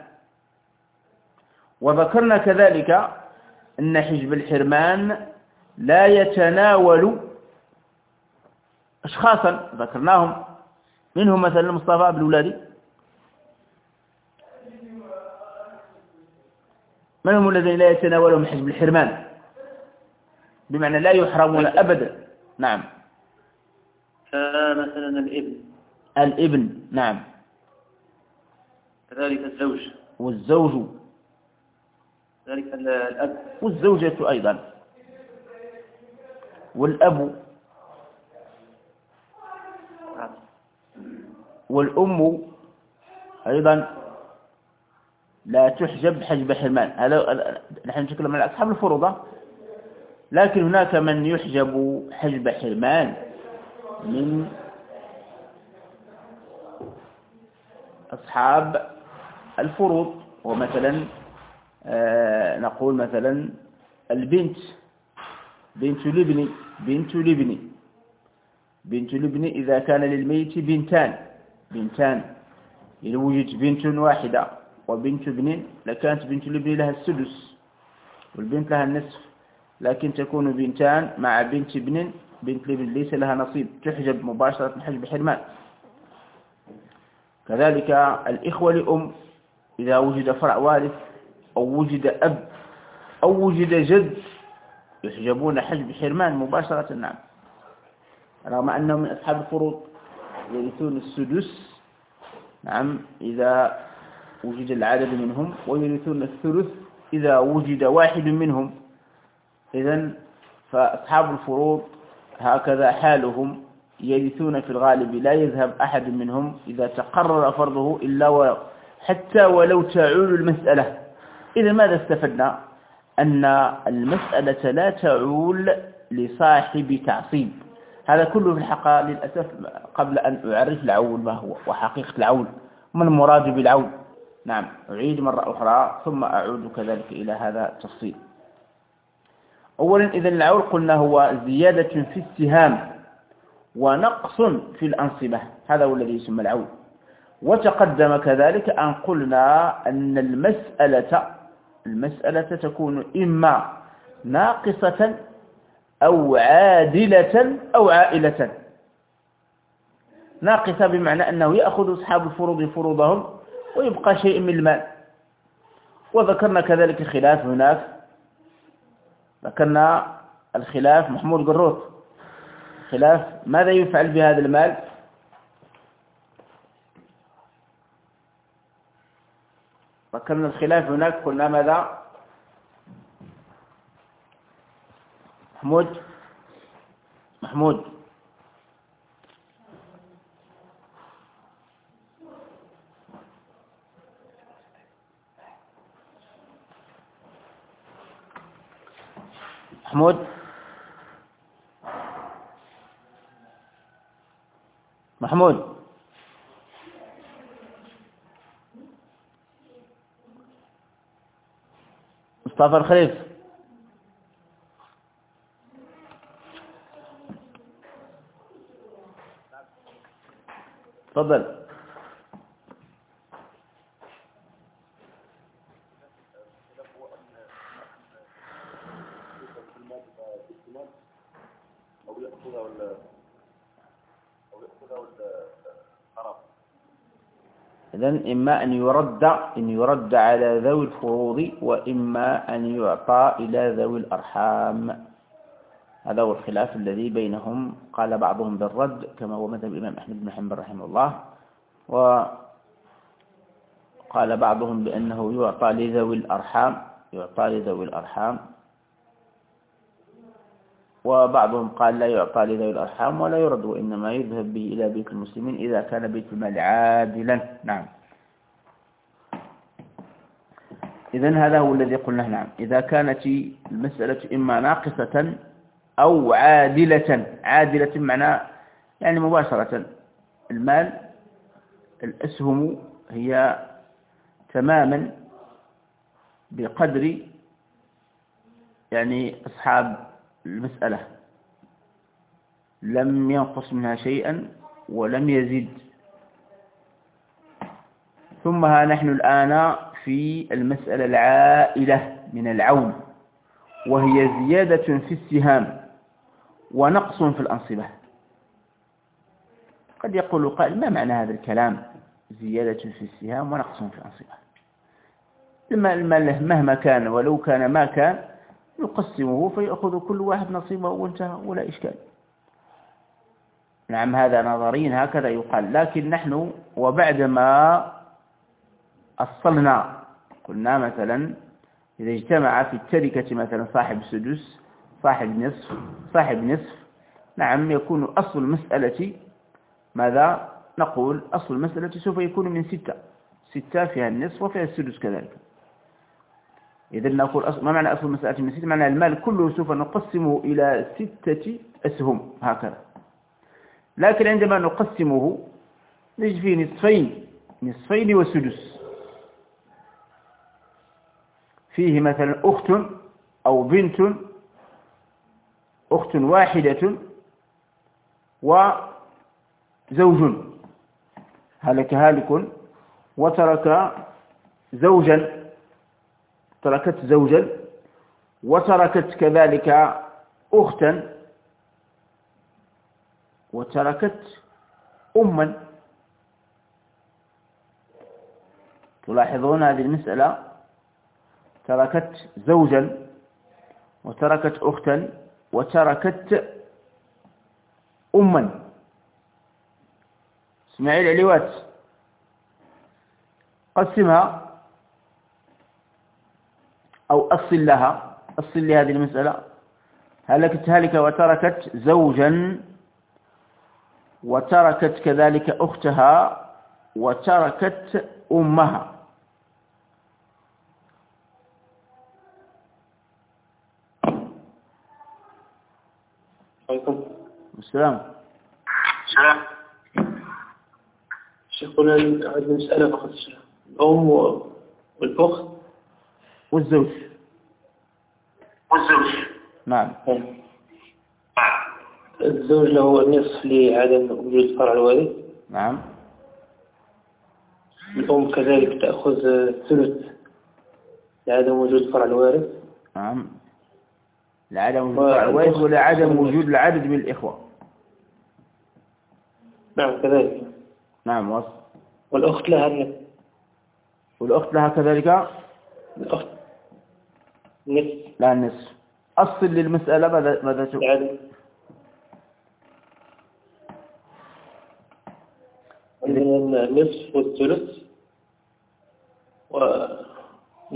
وذكرنا كذلك أن حجب الحرمان لا يتناول أشخاصا ذكرناهم، منهم مثلا مصطفى بالولادي. من هم الذين لا يتناولهم حجب الحرمان بمعنى لا يحرمون أبدا؟ نعم. مثلا الابن نعم، كذلك والزوج، كذلك الأب والزوجة أيضا، والأب، والأم أيضا لا تحجب حجب حرمان. هذا نحن نتكلم عن أصحاب الفروضة، لكن هناك من يحجب حجب حرمان من أصحاب الفروض. ومثلا نقول مثلا البنت، بنت الابن إذا كان للميت بنتان إذا وجد بنت واحدة وبنت ابن لكانت بنت الابن لها السدس والبنت لها النصف، لكن تكون بنتان مع بنت ابن، بنت الابن ليس لها نصيب، تحجب مباشرة حجب حرمان. كذلك الإخوة لأم إذا وجد فرع وارث أو وجد أب أو وجد جد يحجبون حجب حرمان مباشرة. نعم. رغم أنهم من أصحاب الفروض يرثون السدس نعم إذا وجد العدد منهم، ويرثون الثلث إذا وجد واحد منهم. إذن فأصحاب الفروض هكذا حالهم، يرثون في الغالب، لا يذهب أحد منهم إذا تقرر فرضه إلا حتى ولو تعول المسألة. إذا ماذا استفدنا؟ أن المسألة لا تعول لصاحب تعصيب. هذا كله في الحقيقة للأسف قبل أن أعرف العول ما هو وحقيقة العول ما المراد بالعول. نعم أعيد مرة أخرى ثم أعود كذلك إلى هذا التفصيل. أولا إذن العول قلنا هو زيادة في السهام ونقص في الأنصبة، هذا هو الذي يسمى العول. وتقدم كذلك أن قلنا أن المسألة تكون إما ناقصة أو عادلة أو عائلة. ناقصة بمعنى أنه يأخذ أصحاب الفروض فروضهم ويبقى شيء من المال. وذكرنا كذلك خلاف هناك، ذكرنا الخلاف محمود قروط، خلاف ماذا يفعل بهذا المال؟ ذكرنا الخلاف هناك، قلنا ماذا؟ محمود محمود محمود محمود مصطفى الخليف تفضل. إذن إما أن يرد على ذوي الفروض، وإما أن يعطى إلى ذوي الأرحام. هذا هو الخلاف الذي بينهم. قال بعضهم بالرد كما هو مذهب الإمام أحمد بن حنبل رحمه الله، وقال بعضهم بأنه يعطى لذوي الأرحام، وبعضهم قال لا يعطى لذوي الأرحام ولا يرد، وإنما يذهب به إلى بيت المسلمين إذا كان بيت المال عادلا. نعم. إذن هذا هو الذي قلناه. نعم، إذا كانت المسألة إما ناقصة أو عادلة معناه يعني مباشرة المال، الأسهم هي تماما بقدر يعني أصحاب المسألة، لم ينقص منها شيئا ولم يزيد. ثم ها نحن الآن في المسألة العائلة من العون، وهي زيادة في السهام ونقص في الأنصبة. قد يقول قائل: ما معنى هذا الكلام؟ زيادة في السهام ونقص في الأنصبة. المال مهما كان ولو كان ما كان يقسمه فيأخذ كل واحد نصيبه وانتهى ولا إشكال. نعم، هذا نظريا هكذا يقال. لكن نحن وبعدما أصلنا قلنا مثلا إذا اجتمع في التركة مثلا صاحب سدس صاحب نصف، نعم، يكون أصل المسألة ماذا؟ نقول أصل المسألة سوف يكون من 6 فيها النصف وفيها السدس كذلك. إذن نقول ما معنى أصل المسألة من 6؟ معنى المال كله سوف نقسمه إلى 6 أسهم هكذا. لكن عندما نقسمه نجد فيه نصفين وسدس. فيه مثلا أخت أو بنت، أخت واحدة وزوج، هلك هالك وتركت زوجا وتركت كذلك أختا وتركت أما. تلاحظون هذه المسألة، تركت زوجا وتركت أختا وتركت أما. اسماعيل علوات، قسمها أو أصل لهذه المسألة. هلك وتركت زوجا وتركت كذلك أختها وتركت أمها. عليكم السلام. شيخنا هذه مسألة فقط، الأم والأخت والزوج. نعم. الزوج له النصف لعدم وجود فرع الوارث. نعم. الأم كذلك تأخذ الثلث لعدم وجود فرع الوارث. نعم، لعدم وجود فرع الوارث ولعدم وجود العدد من الإخوة. نعم كذلك. نعم. والأخت لها النصف. والأخت لها كذلك الأخت نصف. لا، النصف. أصل للمسألة ماذا تقول؟ عندنا النصف والثلث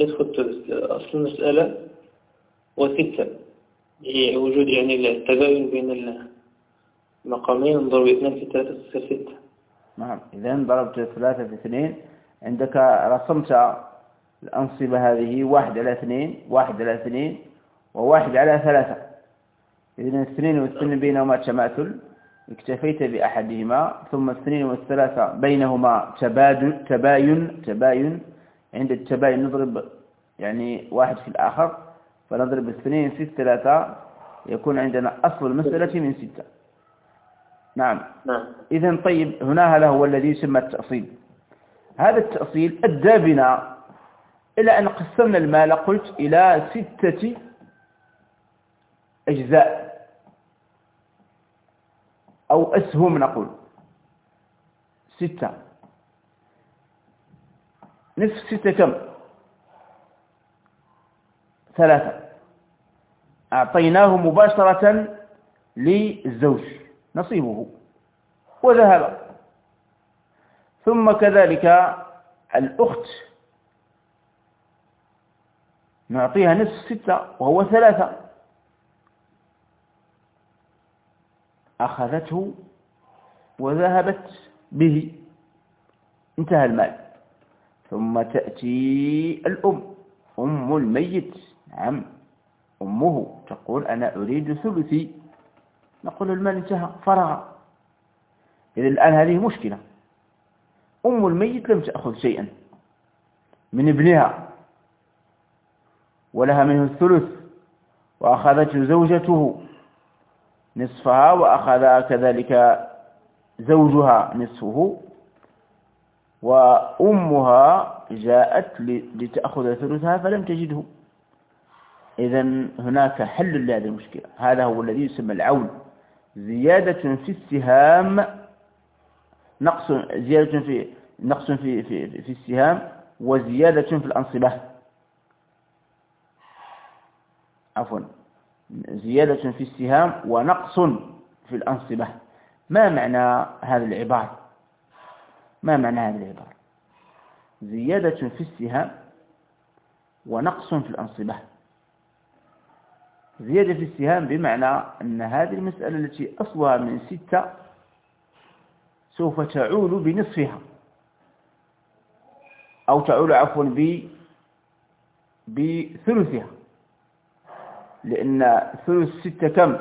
نصف الثلث أصل المسألة وستة، وجود يعني التباين بين المقامين، نضرب 2 في 3 تصير 6. نعم، إذا ضربت 3 في 2 عندك رسمت الأنصبة هذه 1 على 2 1 على 2 و1 على 3. إذن 2 و2 بينهما تماثل، اكتفيت بأحدهما، ثم 2 و3 بينهما تباين. عند التباين نضرب يعني 1 في الآخر، فنضرب 2 في 3 يكون عندنا أصل المسألة من 6. نعم. إذن طيب، هنا هذا هو الذي يسمى التأصيل. هذا التأصيل أدى بنا إلى أن قسمنا المال قلت إلى 6 أجزاء أو أسهم، نقول 6. نصف 6 كم؟ 3. أعطيناه مباشرة للزوج نصيبه وذهب، ثم كذلك الأخت نعطيها نصف 6 وهو 3، أخذته وذهبت به، انتهى المال. ثم تأتي أم الميت، نعم أمه تقول أنا أريد ثلثي، نقول المال انتهى فرغ. إذن الآن هذه مشكلة، أم الميت لم تأخذ شيئا من ابنها ولها منه الثلث، وأخذته زوجته نصفها، وأخذ كذلك زوجها نصفه، وأمها جاءت لتأخذ ثلثها فلم تجده. إذن هناك حل لهذه المشكلة، هذا هو الذي يسمى العول. زيادة في السهام، نقص في السهام، وزيادة في الأنصبة، عفوا، زيادة في السهام ونقص في الأنصبة. ما معنى هذه العبارة؟ زيادة في السهام ونقص في الأنصبة. زيادة في السهام بمعنى أن هذه المسألة التي أصلها من 6 سوف تعول بنصفها، أو تعول عفوا بثلثها، لأن ثلث 6 كم؟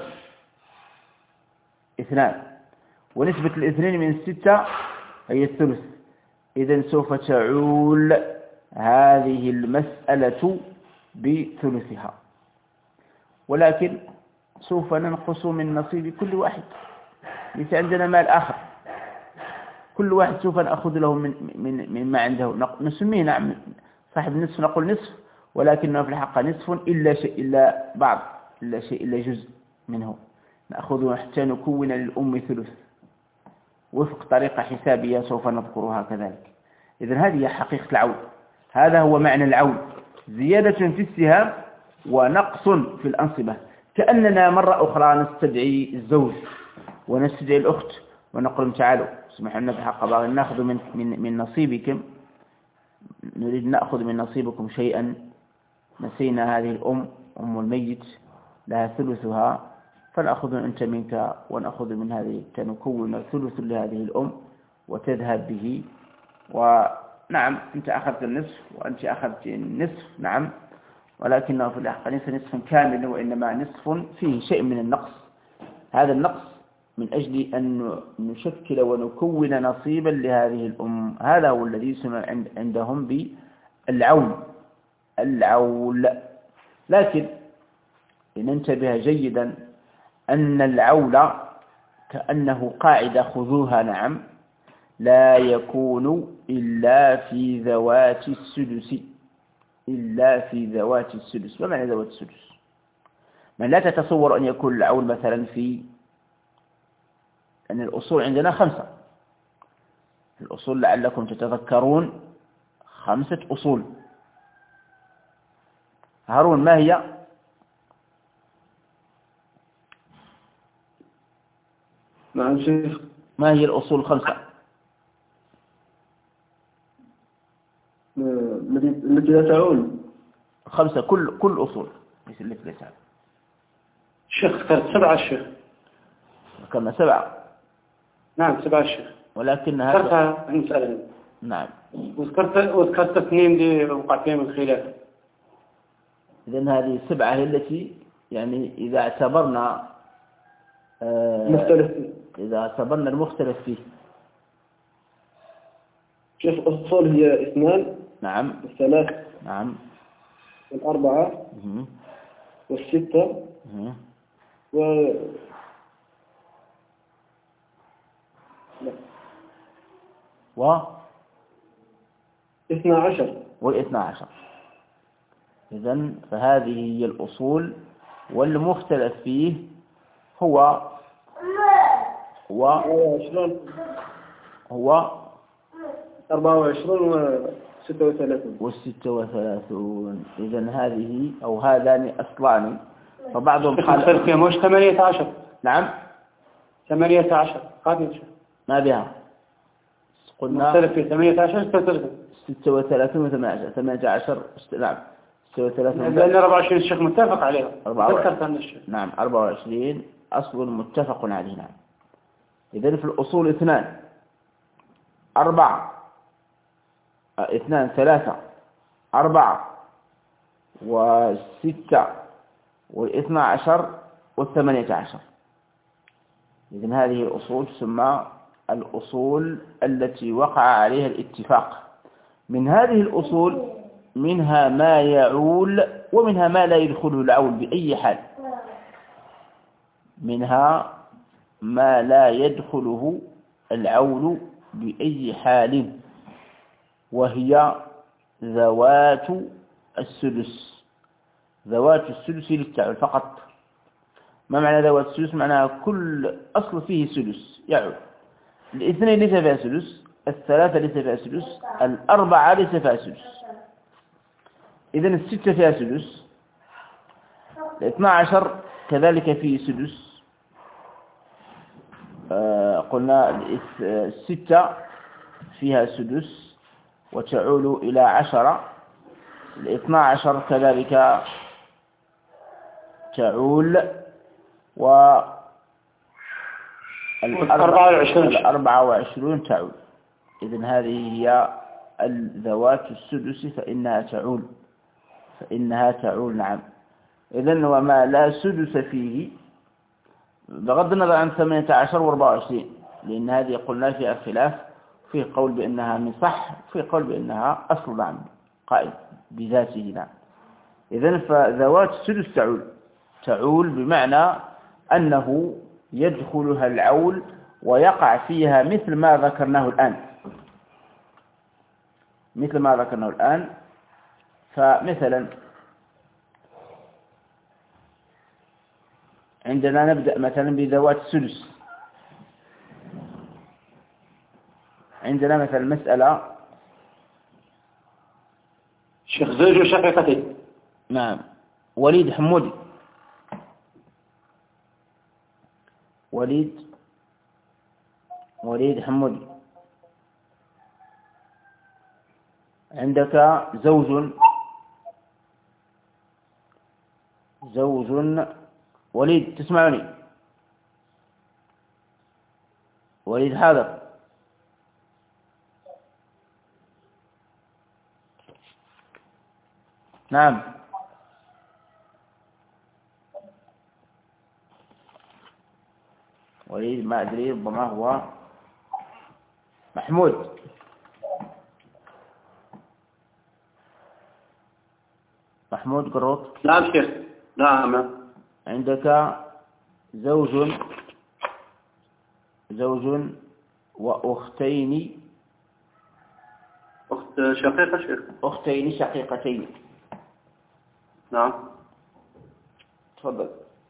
2، ونسبة 2 من 6 هي الثلث. إذن سوف تعول هذه المسألة بثلثها، ولكن سوف ننقص من نصيب كل واحد. ليس عندنا مال آخر، كل واحد سوف نأخذ له من ما عنده، نسميه نعم صاحب النصف، نقول نصف، ولكنه في الحقيقة نصف إلا شيء إلا بعض، إلا شيء إلا جزء منه، نأخذه حتى نكون للأم ثلث وفق طريقة حسابية سوف نذكرها كذلك. إذن هذه حقيقة العول، هذا هو معنى العول، زيادة في السهام ونقص في الأنصبة. كأننا مرة أخرى نستدعي الزوج ونستدعي الأخت ونقول تعالوا اسمحوا لنا بحق بعض، نأخذ من نصيبكم، نريد نأخذ من نصيبكم شيئا، نسينا هذه أم الميت لها ثلثها، فنأخذ أنت منك ونأخذ من هذه، كنكون ثلث لهذه الأم وتذهب به. ونعم أنت أخذت النصف وأنت أخذت النصف، نعم، ولكنه في الحقيقة ليس نصف كامل، وإنما نصف فيه شيء من النقص. هذا النقص من أجل أن نشكل ونكون نصيبا لهذه الأم، هذا هو الذي يسمى عندهم بالعول. لكن لننتبه جيدا أن العول كأنه قاعدة خذوها، نعم، لا يكون إلا في ذوات السدس، إلا في ذوات السدس. ما معنى ذوات السدس؟ من لا تتصور أن يكون العول مثلا في أن الأصول عندنا 5، الأصول لعلكم تتذكرون 5 أصول. هارون ما هي؟ نعم شيخ. ما هي الأصول 5 التي لا تعول؟ 5 كل أصول مثل هذا. الشيخ ذكرت 7 الشيخ. ذكرنا 7. نعم 7 الشيخ. ولكن ذكرتها المسألة. نعم. وذكرت 2 اللي وقع فيهم الخلاف. إذن هذه 7 هي التي يعني إذا اعتبرنا المختلف فيه. شيخ الأصول هي 2. نعم. 3. نعم. 4. 6. و 12. و12. إذن فهذه هي الأصول، والمختلف فيه هو 24 و36. إذن هذه أو هذان أصلان، فبعضهم قال فيها مش 18. نعم 18 قادم. ما بها قلنا مختلف في 18 36 و18. 18 نعم 36 لأن 24 الشيخ متفق عليها. نعم 24 أصل متفق عليه. نعم. إذن في الأصول 2 4 2 3 4 و6 و12 و18. إذن هذه الأصول تسمى الأصول التي وقع عليها الاتفاق. من هذه الأصول منها ما يعول ومنها ما لا يدخله العول بأي حال. منها ما لا يدخله العول بأي حال، وهي ذوات السدس. ذوات السدس للتعول فقط. ما معنى ذوات السدس؟ معناها كل أصل فيه سدس يعول. 2 ليس فيها سدس، 3 ليس فيها سدس، 4 ليس فيها سدس. إذن 6 فيها سدس، 12 كذلك فيه سدس. قلنا 6 فيها سدس وتعول إلى 10. 12 كذلك تعول، و 24 تعول. إذن هذه هي ذوات السدس فإنها تعول. نعم. إذن وما لا سدس فيه بغض النظر عن 18 و24، لأن هذه قلنا فيها خلاف، فيه قول بأنها من صح، فيه قول بأنها أصل نعم قائد بذاته. نعم. إذن فذوات السدس تعول بمعنى أنه يدخلها العول ويقع فيها مثل ما ذكرناه الآن. فمثلا عندنا نبدأ مثلا بذوات السدس. عندنا مثلا مسألة شيخ زوج وشقيقتين. نعم. وليد حمودي. وليد حمودي. عندك زوج وليد، تسمعني؟ وليد حاضر. نعم. وليد ما أدري، ربما هو محمود. قروط. نعم شيخ. نعم. عندك زوج وأختين. أخت شقيقة شيخ. أختين شقيقتين. نعم. تفضل.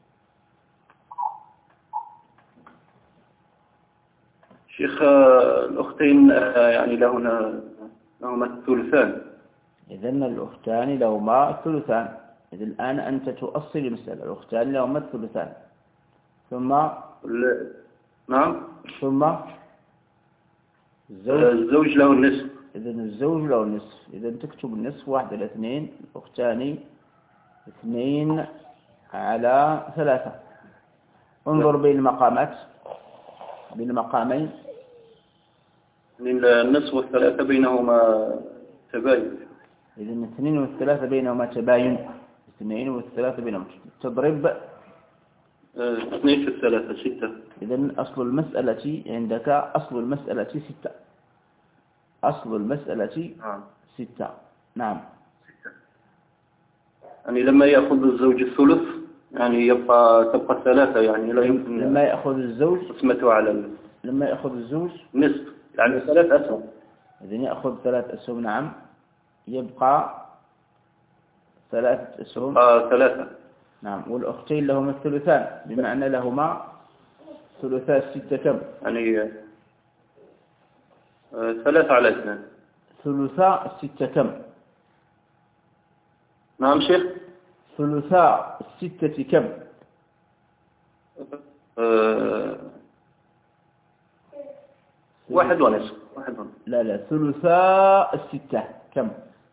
شيخ الأختين يعني لهما الثلثان. إذن الأختان لهما الثلثان. إذن الآن أنت تؤصل المسألة. الأختان لهما الثلثان، ثم نعم، ثم الزوج له النصف. إذن الزوج له النصف. إذن تكتب النصف 1 على 2، الأختان 2 على 3. انظر بين المقامات، بين المقامين. النصف والثلاثة بينهما تباين. إذن 2 و3 بينهما تباين. 2 و3 بينهما تضرب 2 في 3 6. إذن أصل المسألة عندك، أصل المسألة 6. أصل المسألة 6. نعم. 6. يعني لما يأخذ الزوج الثلث يعني تبقى 3، يعني لا يمكن. لما يأخذ الزوج قسمته على لما يأخذ الزوج نصف، يعني 3 أسهم. إذن يأخذ 3 أسهم. نعم. يبقى 3 أسهم. 3. نعم. والأختين لهما الثلثان، بمعنى لهما ثلثاء 6 كم؟ يعني 3 على 2. ثلثاء 6 كم؟ نعم شيخ. ثلثاء 6 كم؟ 1 ونصف. لا ثلثاء 6 كم؟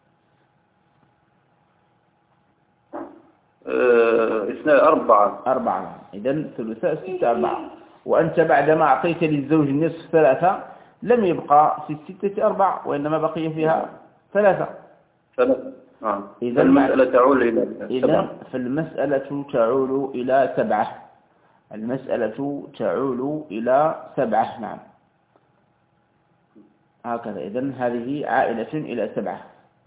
4. إذن ثلثاء 6 4. وأنت بعدما أعطيت للزوج النصف 3 لم يبقى في 6 4، وإنما بقي فيها 3. إذن المسألة تعول إلى 7. فالمسألة تعول إلى 7. المسألة تعول إلى 7. نعم. هكذا. إذن هذه عائلة إلى 7.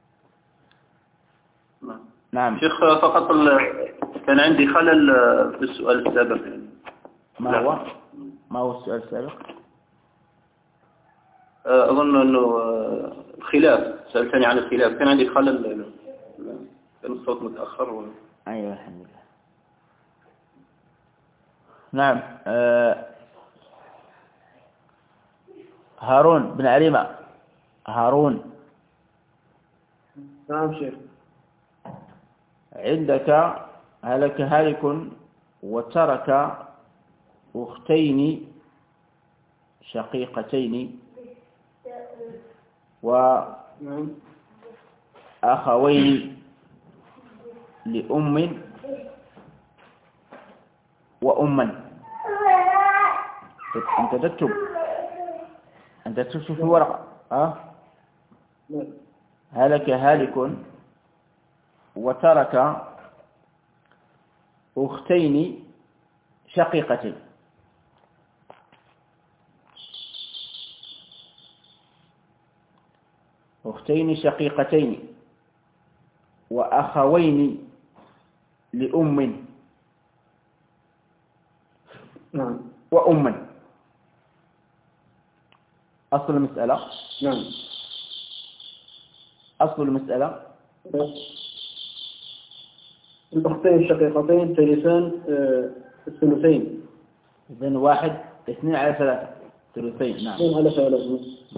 نعم. شيخ فقط كان عندي خلل في السؤال السابق. ما هو السؤال السابق؟ أظن أنه الخلاف، سألتني عن الخلاف، كان عندي خلل، كان الصوت متأخر أيوة الحمد لله. نعم. هارون بن عريمة. هارون. نعم شيخ. عندك هلك هالك وترك أختين شقيقتين وأخوين لأم وأما. أنت تكتب في الورقة. هلك هالك وترك أختين شقيقتين وأخوين لأم وأما. أصل المسألة. نعم. أصل المسألة الأختين الشقيقتين ترثان الثلثين. إذن 2 على 3 ثلثين. نعم. 2 على 3.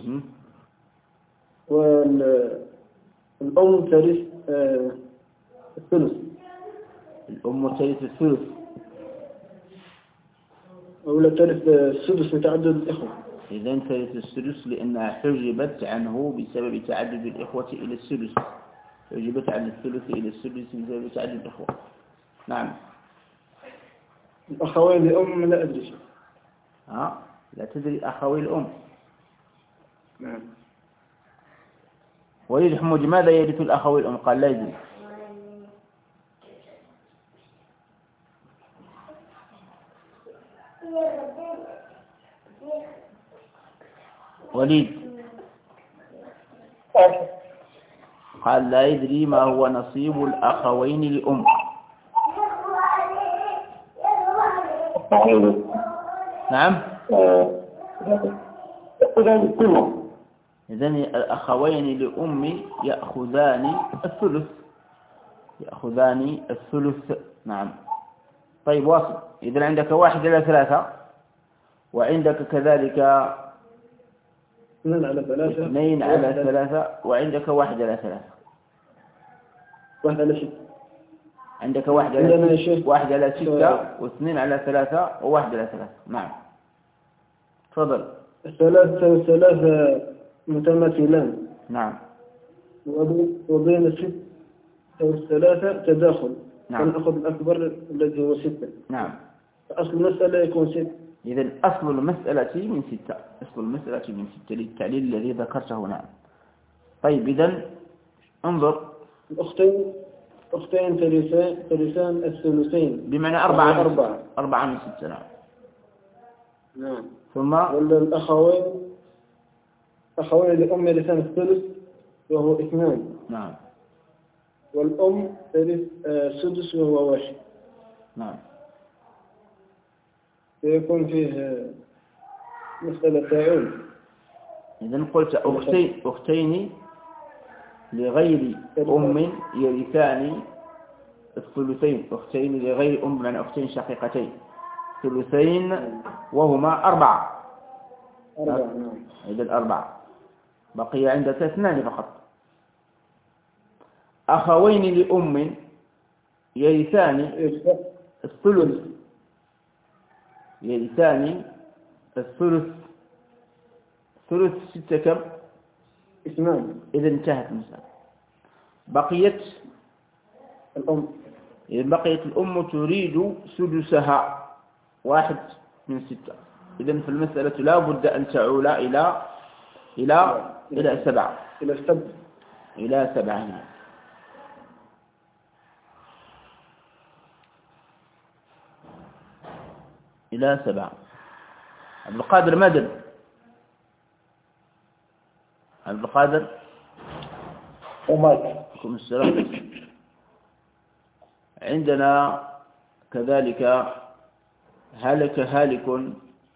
والأم ترث الثلث. الأم ترث الثلث. ولا ترث السدس لتعدد الإخوة. إذن ترث السدس لأنها حجبت عنه بسبب تعدد الإخوة إلى السدس. حجبت عن الثلث إلى السدس بسبب تعدد الإخوة. نعم. الأخوين لأم لا أدري. لا تدري أخوين الأم. نعم. وليد حمود ماذا يرث الأخوين الأم؟ قال لا يدري. وليد قال لا يدري ما هو نصيب الأخوين لأم. نعم. إذن الأخوين لأم يأخذان الثلث. نعم. طيب واصل. إذن عندك 1 على 3 وعندك كذلك 2 على 3 2 على 3 وعندك 1 على 3. 1 على 6. عندك 1 على 6 و2 على 3 و1 على 3. نعم. تفضل. 3 متماثلان. نعم. وبين 6 و3 تداخل. نعم. فنأخذ الأكبر الذي هو 6. نعم. فأصل المسألة يكون 6. إذن أصل المسألة من 6. أصل المسألة من 6 للتعليل الذي ذكرته. نعم. طيب إذن انظر. أختين ترثان الثلثين بمعنى 4 من 6. نعم. نعم. ثم أخوين لأم يرثان الثلث وهو 2. نعم. والأم ترث سدس وهو 1. نعم. فيكون فيه مسألة تعول. إذن قلت أختين لغير أم يرثان الثلثين. أختين لغير أم يعني أختين شقيقتين ثلثين وهما 4. نعم. إذن 4 بقي عندك 2 فقط. أخوين لأم يرثان الثلث. ثلث 6 كم؟ 2. إذا انتهت المسألة. بقيت الأم. إذا بقيت الأم تريد سدسها 1 من 6. إذا في المسألة لا بد أن تعول إلى 7. إلى 7. إلى 7. عبد القادر مدن. عبد القادر ومالكم السلام. عندنا كذلك هلك هالك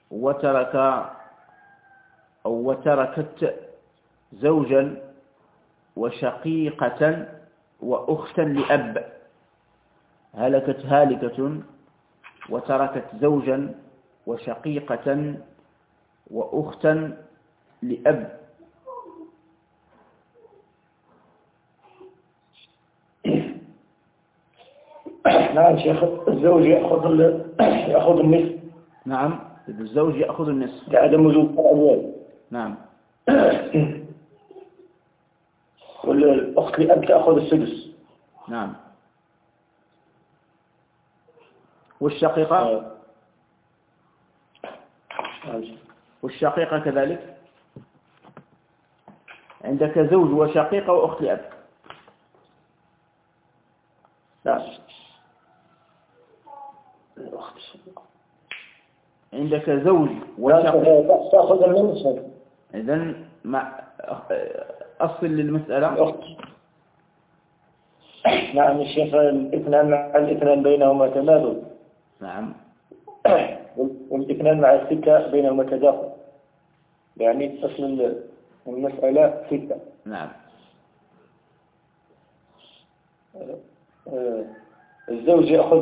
وتركت زوجا وشقيقة وأختا لأب. هلكت هالكة وتركت زوجا وشقيقة وأختا لأب. نعم شيخ. الزوج يأخذ النصف. نعم. الزوج يأخذ النصف لعدم وجود الأولاد. نعم. والأخت لأب تأخذ السدس. نعم. والشقيقة كذلك. عندك زوج وشقيقة وأخت لأب. نعم. عندك زوج وشقيقة تأخذ النصف. إذن أصل للمسألة. نعم الشيخ. الاثنان مع الاثنان بينهما تماثل. نعم. والاثنان مع 6 بينهما تداخل. يعني أصل المسألة 6. نعم. الزوج يأخذ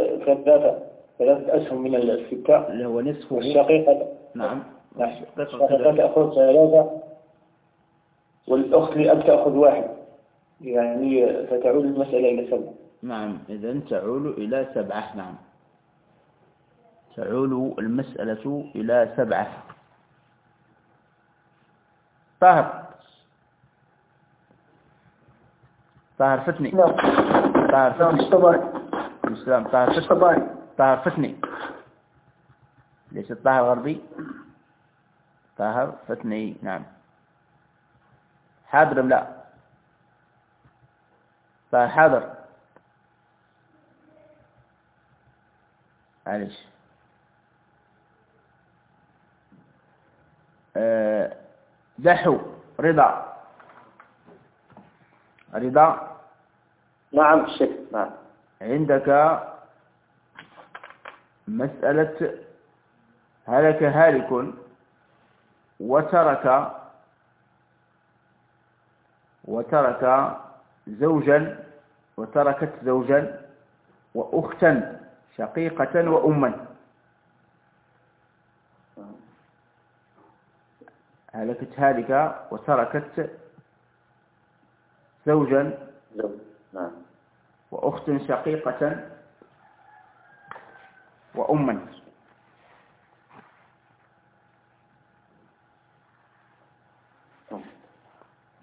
3 أسهم من 6 اللي هو نصفه. والشقيقة نعم. الشقيقة تأخذ 3 والأخت لأب تأخذ 1. يعني فتعود المسألة إلى 7. نعم. إذن تعول إلى 7. نعم. تعول المسألة إلى 7. طاهر فتني. طاهر فتني. ليس الطاهر غربي. طاهر فتني. نعم. حاضر لا. طاهر حاضر. معليش. دحو رضا. نعم الشيخ. نعم. عندك مسألة هلك هالك وترك زوجا وتركت زوجا وأختا شقيقة وأما. هلكت هالك وتركت زوجا وأخت شقيقة وأما.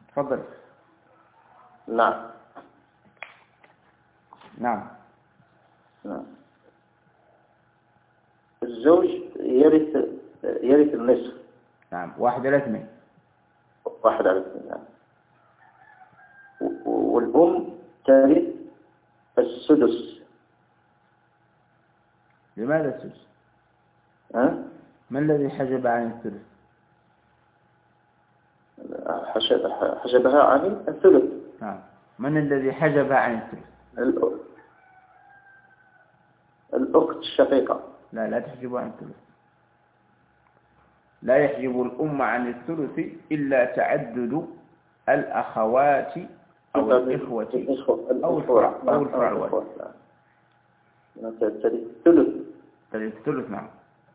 تفضل. نعم. نعم. الزوج يرث النصف. نعم. 1/2. 1/2. نعم. والأم ترث السدس. لماذا السدس؟ ما الذي حجب عن الثلث؟ حجبها عن الثلث. نعم. من الذي حجبها عن الثلث؟ الأخت الشقيقة. لا تحجبها عن الثلث. لا يحجب الأم عن الثلث إلا تعدد الأخوات أو الإخوة أو الفرع الوارث. الثلث. نعم.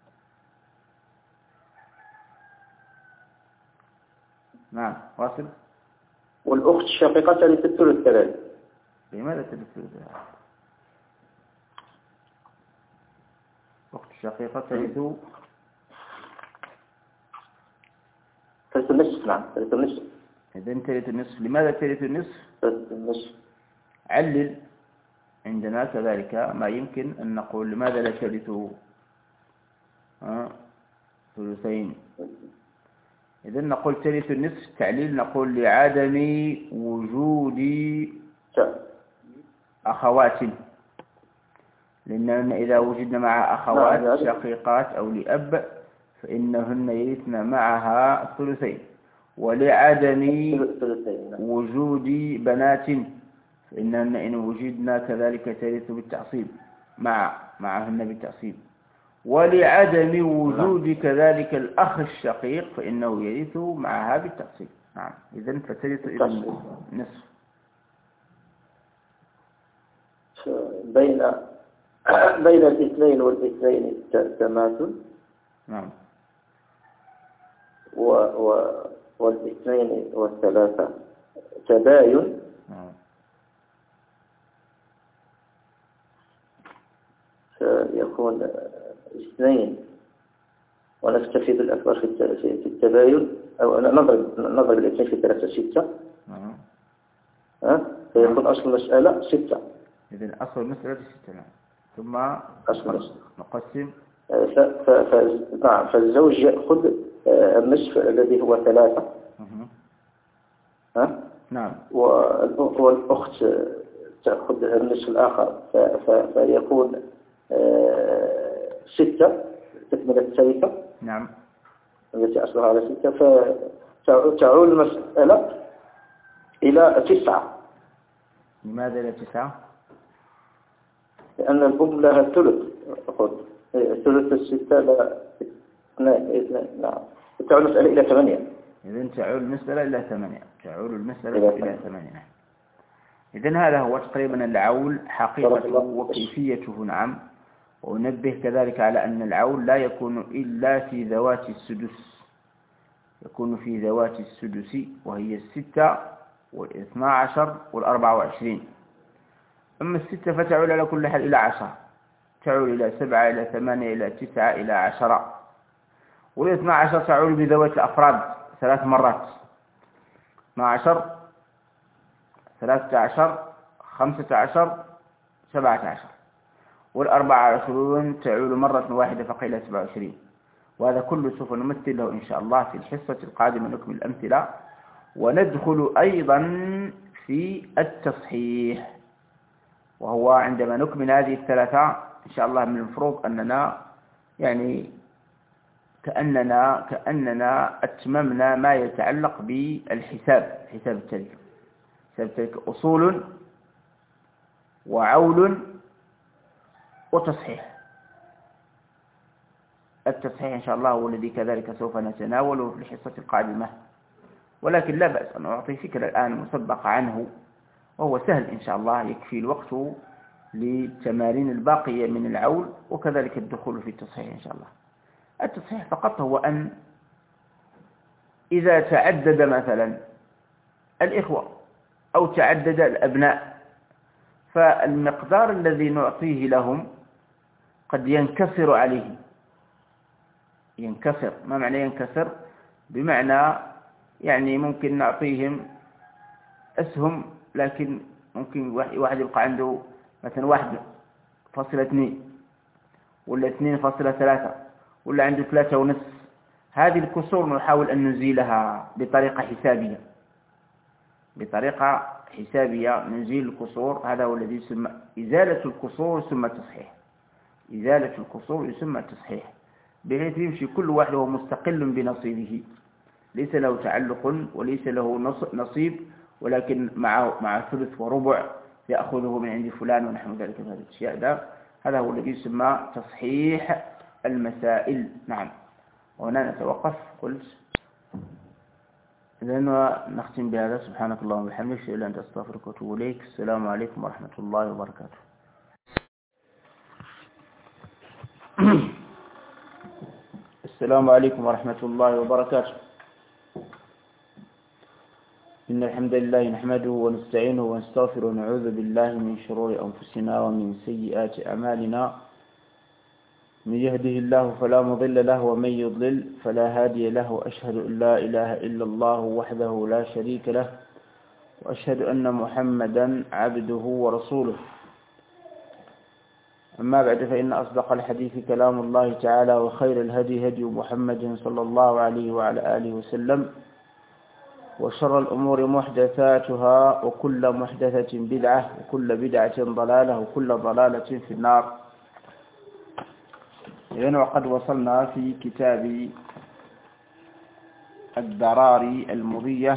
نعم. واصل. والأخت الشقيقة ترث الثلث كذلك. لماذا ترث الثلث؟ الأخت الشقيقة ترث النصف. نعم. ترث النصف. إذن ترث النصف. لماذا ترث النصف؟ ترث النصف. علل عندنا كذلك ما يمكن أن نقول لماذا لا ترث ثلثين. إذن نقول ترث النصف. تعليل نقول لعدم وجود أخوات، لأننا إذا وجدنا مع أخوات شقيقات أو لأب فإنهن يرثن معها الثلثين. ولعدم وجود بنات فإنهن إن وجدنا كذلك ترث بالتعصيب معهن بالتعصيب. ولعدم وجود كذلك الأخ الشقيق فإنه يرث معها بالتعصيب. نعم. إذن فترث النصف. بين الاثنين والاثنين تماثل. نعم. والاثنين والثلاثة تباين. نعم. فيكون 2 ونستفيد الأكبر في التباين، أو نضرب الاثنين في 3 6. فيكون أصل المسألة 6. إذن أصل المسألة 6. ثم نقسم. نعم. فالزوج يأخذ النصف الذي هو 3. نعم. والأخت تأخذ النصف الآخر فيكون 6 تكملة الثالثة. نعم. التي أصلها على 6. فتعود المسألة إلى 9. لماذا إلى 9؟ لأن الأم لها الثلث. ثلث 6 لا 2. نعم. تعود المسألة إلى 8. إذن تعود المسألة إلى 8. إلى 8. إذن هذا هو تقريبا العول حقيقته وكيفيته. نعم. ونبه كذلك على أن العول لا يكون إلا في ذوات السدس. يكون في ذوات السدس وهي 6 و12 و24. أما 6 فتعول على كل حال إلى 10. تعول إلى 7 إلى 8 إلى 9 إلى 10. وال12 تعول بذوات الأفراد 3 مرات. 12 13 15 17. وال24 تعول مرة واحدة فقط إلى 27. وهذا كله سوف نمثل له إن شاء الله في الحصة القادمة. نكمل الأمثلة وندخل أيضا في التصحيح، وهو عندما نكمل هذه الثلاثة إن شاء الله من المفروض أننا يعني كأننا أتممنا ما يتعلق بالحساب، حساب التركة. حساب التركة أصول وعول وتصحيح. التصحيح إن شاء الله هو الذي كذلك سوف نتناوله في الحصة القادمة، ولكن لا بأس أن أعطي فكرة الآن مسبقة عنه، وهو سهل إن شاء الله. يكفي الوقت للتمارين الباقية من العول وكذلك الدخول في التصحيح إن شاء الله. التصحيح فقط هو أن إذا تعدد مثلا الإخوة أو تعدد الأبناء فالمقدار الذي نعطيه لهم قد ينكسر عليهم. ينكسر، ما معنى ينكسر؟ بمعنى يعني ممكن نعطيهم أسهم، لكن ممكن واحد يبقى عنده مثلا 1.2 ولا 2.3 ولا عنده 3.5. هذه الكسور نحاول أن نزيلها بطريقة حسابية نزيل الكسور. هذا هو الذي يسمى إزالة الكسور، يسمى التصحيح. إزالة الكسور يسمى التصحيح، بحيث يمشي كل واحد وهو مستقل بنصيبه، ليس له تعلق وليس له نصيب، ولكن مع ثلث وربع يأخذه من عند فلان ونحن ذلك من هذه الأشياء. هذا هو الذي يسمى تصحيح المسائل. نعم. وهنا نتوقف. قلت إذن نختم بهذا. سبحانك اللهم وبحمدك، أشهد أن لا إله إلا أنت أستغفرك وأتوب إليك. السلام عليكم ورحمة الله وبركاته. السلام عليكم ورحمة الله وبركاته. إن الحمد لله نحمده ونستعينه ونستغفره ونعوذ بالله من شرور أنفسنا ومن سيئات أعمالنا. من يهده الله فلا مضل له ومن يضلل فلا هادي له. أشهد أن لا إله إلا الله وحده لا شريك له، وأشهد أن محمدا عبده ورسوله. أما بعد، فإن أصدق الحديث كلام الله تعالى، وخير الهدي هدي محمد صلى الله عليه وعلى آله وسلم، وشر الأمور محدثاتها، وكل محدثة بدعة، وكل بدعة ضلالة، وكل ضلالة في النار. إذن وقد وصلنا في كتاب الدراري المضية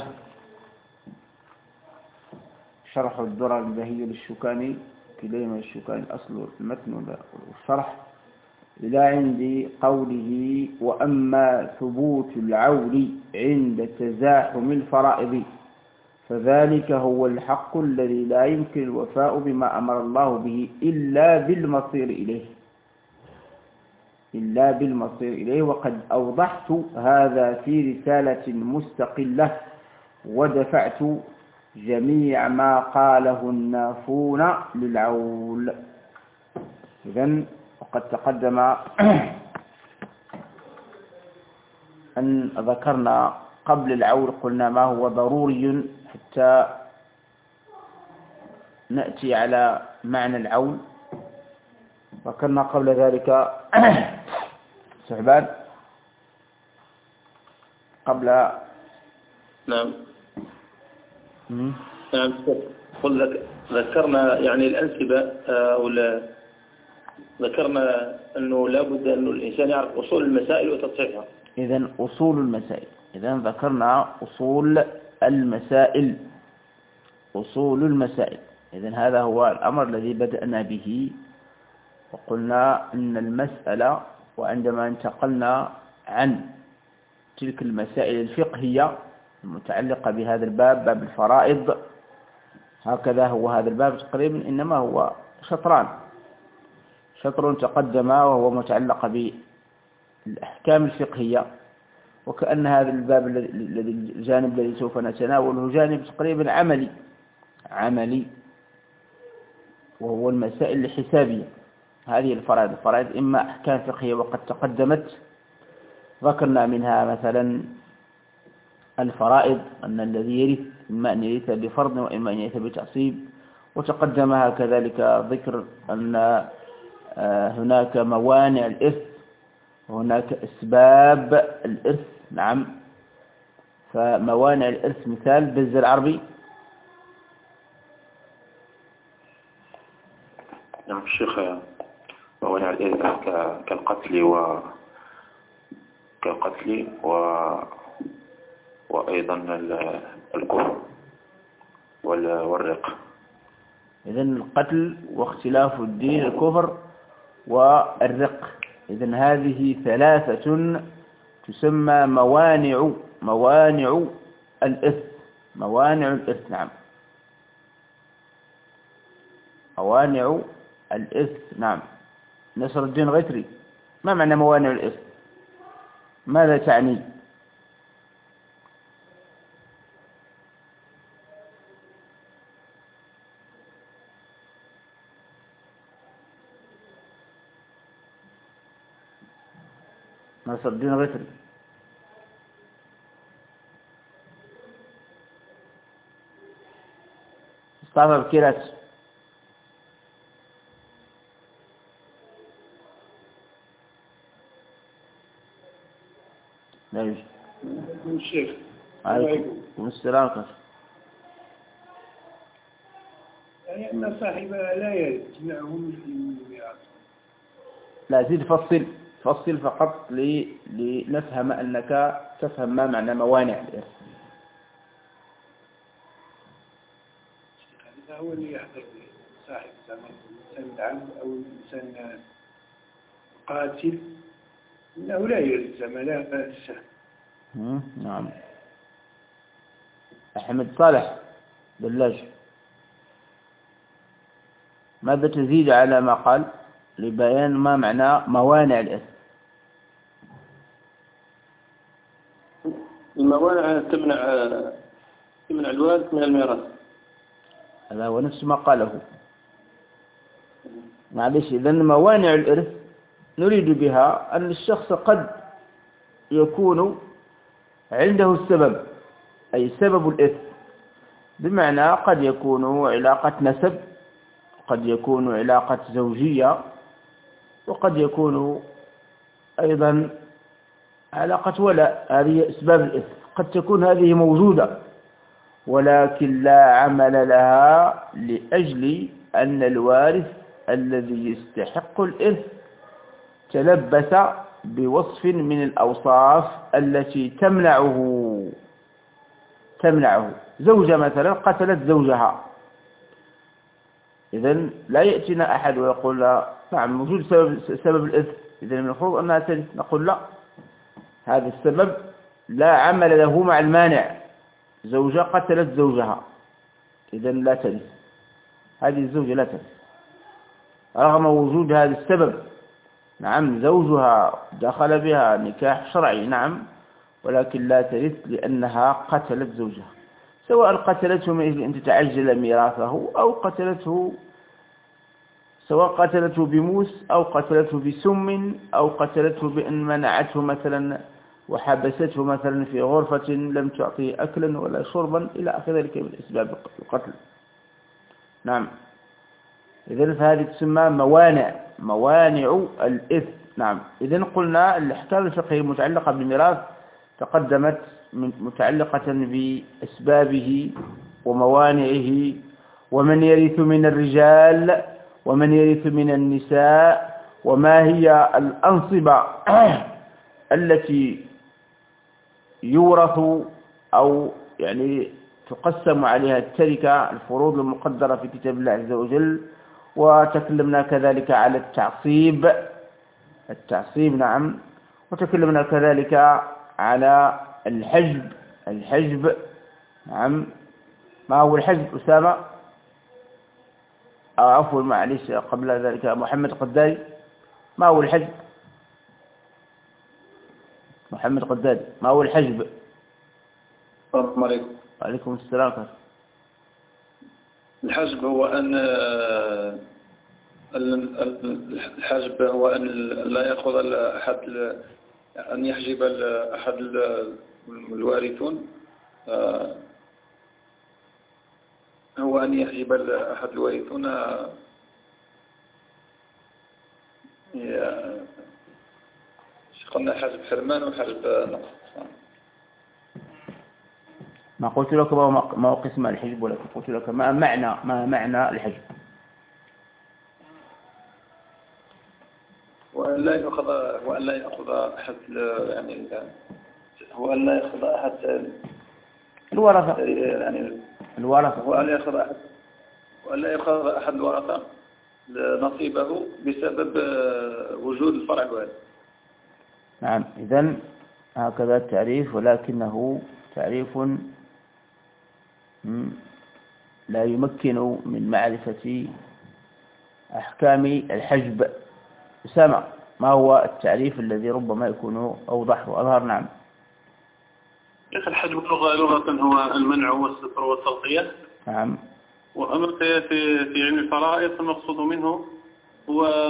شرح الدرر البهية للشوكاني، كليما الشوكاني أصل المتن والشرح، إلى عند قوله: وأما ثبوت العول عند تزاحم الفرائض فذلك هو الحق الذي لا يمكن الوفاء بما أمر الله به إلا بالمصير إليه. وقد أوضحت هذا في رسالة مستقلة، ودفعت جميع ما قاله النافون للعول. إذن وقد تقدم أن ذكرنا قبل العول، قلنا ما هو ضروري حتى نأتي على معنى العول. ذكرنا قبل ذلك سحبان قبل. نعم. نعم. ذكرنا يعني الأنسبة، ولا ذكرنا أنه لابد أن الإنسان يعرف أصول المسائل وتصحيحها. إذن أصول المسائل. إذن ذكرنا أصول المسائل. إذن هذا هو الأمر الذي بدأنا به، وقلنا أن المسألة، وعندما انتقلنا عن تلك المسائل الفقهية المتعلقة بهذا الباب، باب الفرائض، هكذا هو هذا الباب تقريبا، إنما هو شطر تقدم وهو متعلق بالأحكام الفقهية، وكأن هذا الباب الجانب الذي سوف نتناوله جانب تقريبا عملي، وهو المسائل الحسابية. هذه الفرائض إما أحكام فقهية وقد تقدمت، ذكرنا منها مثلا الفرائض أن الذي يرث إما أن يرث بفرض وإما أن يرث بتعصيب، وتقدمها كذلك ذكر أن هناك موانع الإرث وهناك أسباب الإرث. نعم. فموانع الإرث مثال بز العربي. نعم الشيخ. موانع الإرث كالقتل وأيضا الكفر والرق. إذن القتل واختلاف الدين، الكفر والرق. إذن هذه ثلاثة تسمى موانع الإرث. نعم. موانع الإرث. نعم. نصر الدين غتري، ما معنى موانع الإرث؟ ماذا تعني؟ نصر الدين غتري. طاف بكيرات. لا يوجد. الشيخ عليكم السلام. يعني أن صاحبها لا يجمعهم في الميراث. لا زيد فصل فقط لنفهم أنك تفهم ما معنى موانع الإرث. هذا هو اللي يحضر صاحب زمان الإنسان العام أو الإنسان قاتل إنه لا يلزم لا بأس. نعم. أحمد صالح دلاج، ماذا تزيد على ما قال لبيان ما معنى موانع الإرث؟ الموانع تمنع الوارث من الميراث. هذا هو نفس ما قاله. معلش، إذن موانع الإرث نريد بها أن الشخص قد يكون عنده السبب، أي سبب الإرث، بمعنى قد يكون علاقة نسب، قد يكون علاقة زوجية، وقد يكون أيضا علاقة ولاء. هذه أسباب الإرث قد تكون هذه موجودة، ولكن لا عمل لها لأجل أن الوارث الذي يستحق الإرث تلبس بوصف من الأوصاف التي تمنعه. زوجة مثلا قتلت زوجها، إذن لا يأتينا أحد ويقول لا نعم موجود سبب الإرث، إذن المفروض أنها ترث. نقول لا، هذا السبب لا عمل له مع المانع. زوجة قتلت زوجها، إذن لا ترث، هذه الزوجة لا ترث رغم وجود هذا السبب. نعم زوجها دخل بها نكاح شرعي، نعم، ولكن لا ترث لأنها قتلت زوجها، سواء قتلته من أجل أن تتعجل ميراثه، أو سواء قتلته بموس، أو قتلته بسم، أو قتلته بأن منعته مثلا وحبسته مثلا في غرفة لم تعطيه أكلا ولا شربا إلى آخر ذلك من أسباب القتل. نعم، إذن فهذه تسمى موانع الإرث. نعم، إذن قلنا الأحكام الفقهية المتعلقة بالميراث تقدمت متعلقة بأسبابه وموانعه، ومن يرث من الرجال ومن يرث من النساء، وما هي الأنصبة التي يورث أو يعني تقسم عليها التركة، الفروض المقدرة في كتاب الله عز وجل. وتكلمنا كذلك على التعصيب، نعم، وتكلمنا كذلك على الحجب. نعم، ما هو الحجب أسامة؟ عفوا معلش قبل ذلك محمد قداري، ما هو الحجب؟ محمد قداري، ما هو الحجب؟ السلام عليكم. وعليكم السلام. الحجب هو أن الحجب هو أن لا يأخذ أحد، أن يحجب أحد الوارثون، هو أن يحجب أحد الوارثون قلنا حجب حرمان وحجب نقص. ما قلت لك ما هو قسم الحجب، ولكن قلت لك ما معنى الحجب. وأن لا يأخذ أحد، يعني هو أن لا يأخذ أحد الورثة، يعني الورثة، هو أن لا يأخذ أحد الورثة نصيبه بسبب وجود الفرع الوارث. نعم، إذن هكذا التعريف، ولكنه تعريف لا يمكن من معرفة أحكام الحجب. أسامة، ما هو التعريف الذي ربما يكون أوضح وأظهر؟ نعم. الحجب لغة هو المنع والستر والتغطية. نعم. وأما في علم الفرائض فالمقصود منه هو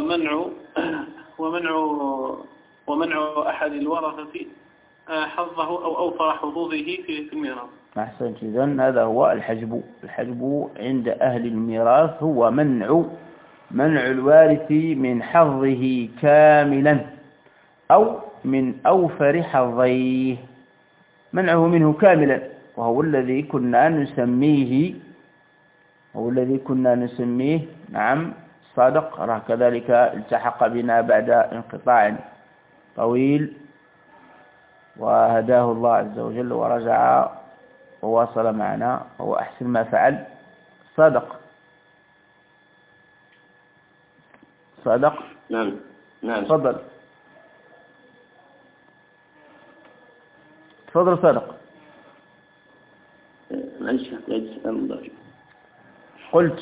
ومنع أحد الورثة حظه أو أوفر حظوظه في الميراث. أحسنت. إذن هذا هو الحجب. الحجب عند أهل الميراث هو منع الوارث من حظه كاملا أو من أوفر حظيه، منعه منه كاملا، وهو الذي كنا نسميه نعم صادق. راه كذلك التحق بنا بعد انقطاع طويل، وهداه الله عز وجل ورجع وواصل معنا، وهو أحسن ما فعل. صادق. نعم تفضل صادق. معلش قلت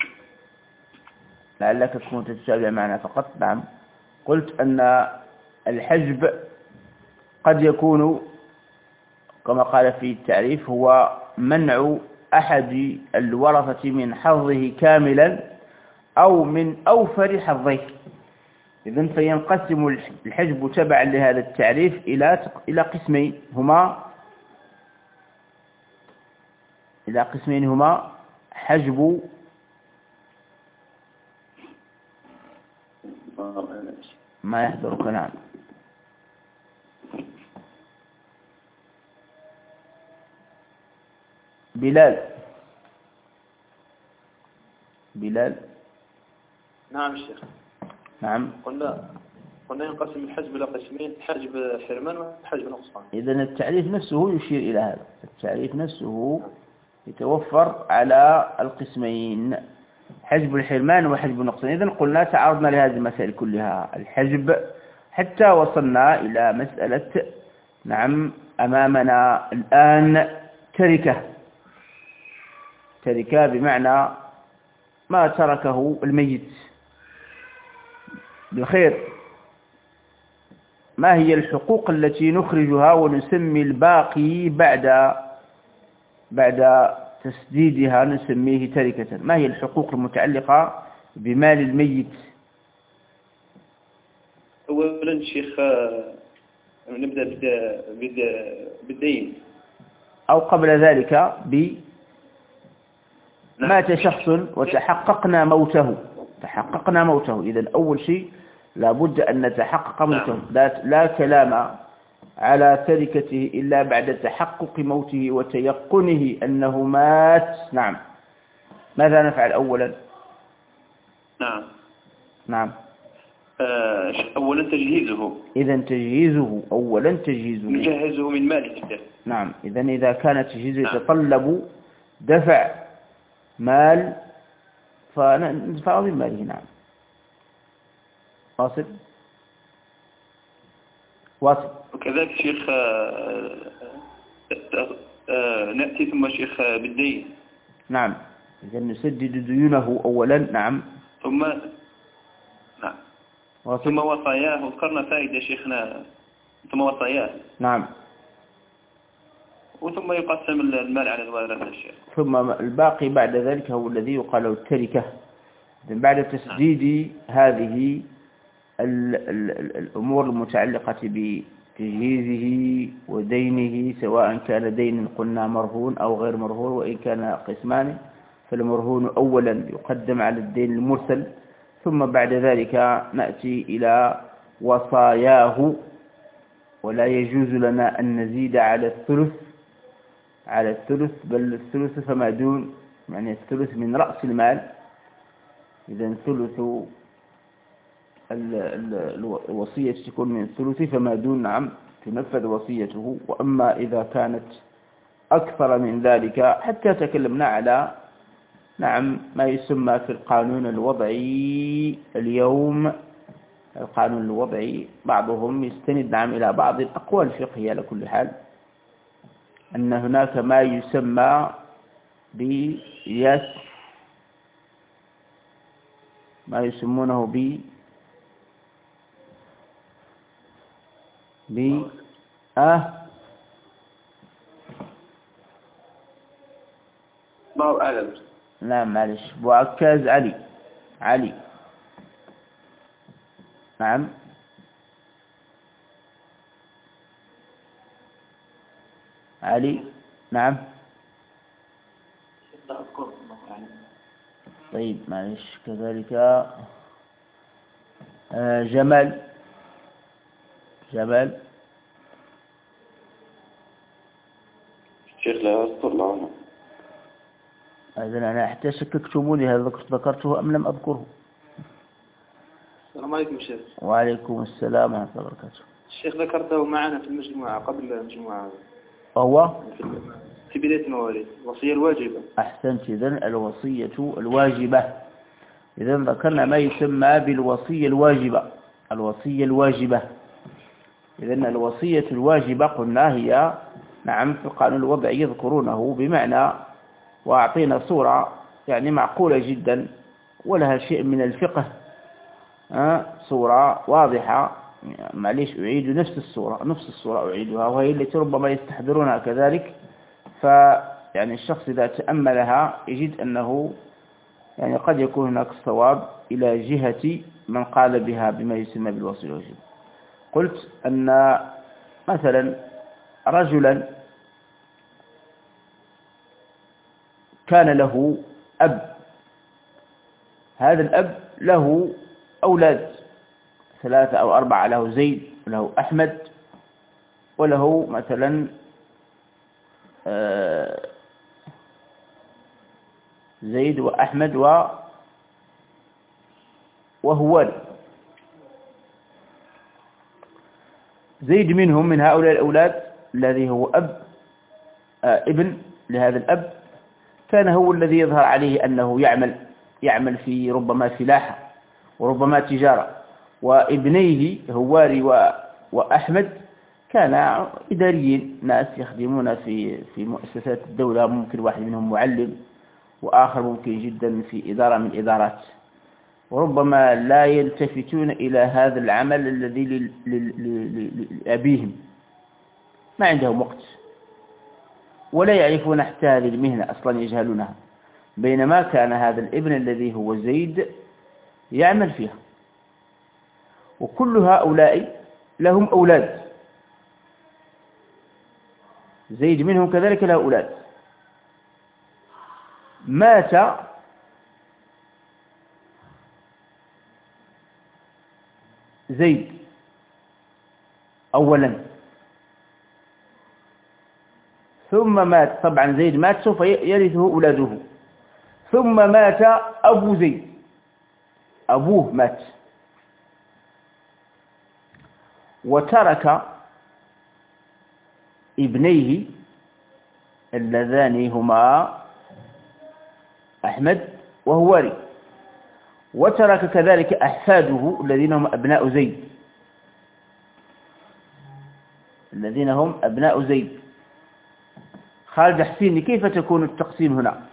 لعلك تكون تتابع معنا فقط. نعم، قلت أن الحجب قد يكون كما قال في التعريف هو منع أحد الورثة من حظه كاملا أو من أوفر حظيه. إذن فينقسم الحجب تبعا لهذا التعريف إلى قسمين هما حجب ما يحضرك. نعم، بلال. نعم الشيخ. نعم، قلنا ينقسم الحجب إلى قسمين: حجب حرمان وحجب نقصان. إذن التعريف نفسه يشير إلى هذا. التعريف نفسه يتوفر على القسمين: حجب الحرمان وحجب النقصان. إذن قلنا تعرضنا لهذه المسائل كلها، الحجب، حتى وصلنا إلى مسألة نعم أمامنا الآن تركة بمعنى ما تركه الميت بالخير. ما هي الحقوق التي نخرجها ونسمي الباقي بعد تسديدها نسميه تركة؟ ما هي الحقوق المتعلقة بمال الميت؟ أولا شيخ نبدأ بالدين، أو قبل ذلك مات شخص وتحققنا موته. إذن أول شيء لابد أن نتحقق موته. لا كلام على تركته إلا بعد تحقق موته وتيقنه أنه مات. نعم، ماذا نفعل أولا؟ نعم. أولا تجهيزه. إذن تجهيزه أولا، نجهزه من ماله. نعم. إذن إذا كان تجهيزه يتطلب دفع مال فندفعه من ماله. نعم. واصل. وكذلك شيخ نأتي ثم شيخ بالدين. نعم. إذا نسدد ديونه أولا. نعم. ثم وصاياه. وذكرنا فائدة شيخنا. ثم وصاياه. نعم. وثم يقسم المال على الورثة الشيخ. ثم الباقي بعد ذلك هو الذي يقال له التركة. بعد تسديد هذه الأمور المتعلقة بتجهيزه ودينه، سواء كان دين قلنا مرهون أو غير مرهون، وإن كان قسمان فالمرهون أولا يقدم على الدين المرسل، ثم بعد ذلك نأتي إلى وصاياه. ولا يجوز لنا أن نزيد على الثلث، بل الثلث فما دون، يعني الثلث من رأس المال. إذا ثلث الوصية تكون من الثلث فما دون. نعم، تنفذ وصيته. وأما إذا كانت أكثر من ذلك، حتى تكلمنا على نعم ما يسمى في القانون الوضعي اليوم. القانون الوضعي بعضهم يستند نعم إلى بعض الأقوال الفقهية. على كل حال أن هناك ما يسمى ما يسمونه ما هو أعلم. لا معلش، وعكاز علي. نعم. علي. نعم. طيب معلش كذلك جمال الشيخ لا يذكر له. إذن أنا أحتاج تكتبوا لي هل ذكرته أم لم أذكره. السلام عليكم شيخ. وعليكم السلام ورحمة الله وبركاته. الشيخ ذكرته معنا في المجموعة قبل المجموعة. وهو في بداية المواليد الوصية الواجبة. أحسنت. إذن الوصية الواجبة. إذن ذكرنا ما يسمى بالوصية الواجبة. إذن الوصية الواجبة قلنا هي نعم في القانون الوضعي يذكرونه بمعنى وأعطينا صورة يعني معقولة جدا ولها شيء من الفقه. صورة واضحة. معليش أعيد نفس الصورة أعيدها وهي التي ربما يستحضرونها كذلك. فيعني الشخص إذا تأملها يجد أنه يعني قد يكون هناك الصواب إلى جهة من قال بها بما يسمى بالوصية الواجبة. قلت أن مثلا رجلا كان له أب. هذا الأب له أولاد 3 أو 4. له زيد وله أحمد وله مثلا زيد وأحمد وهواري. زيد منهم من هؤلاء الأولاد الذي هو ابن لهذا الأب كان هو الذي يظهر عليه أنه يعمل في ربما فلاحة وربما تجارة. وابنيه هواري وأحمد كان إداريين ناس يخدمون في مؤسسات الدولة. ممكن واحد منهم معلم وآخر ممكن جدا في إدارة من الإدارات. وربما لا يلتفتون إلى هذا العمل الذي لأبيهم. ما عندهم وقت ولا يعرفون حتى هذه المهنة أصلا يجهلونها. بينما كان هذا الابن الذي هو زيد يعمل فيها. وكل هؤلاء لهم أولاد. زيد منهم كذلك له أولاد. مات زيد أولا ثم مات. طبعا زيد مات سوف يرثه أولاده. ثم مات أبو زيد. أبوه مات وترك ابنيه اللذان هما أحمد وهواري. وترك كذلك أحفاده الذين هم أبناء زيد. خالد حسيني كيف تكون التقسيم هنا؟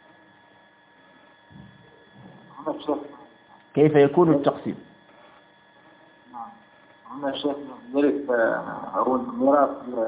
كيف يكون التقسيم؟ هنا شيخ ذلك هو ميراث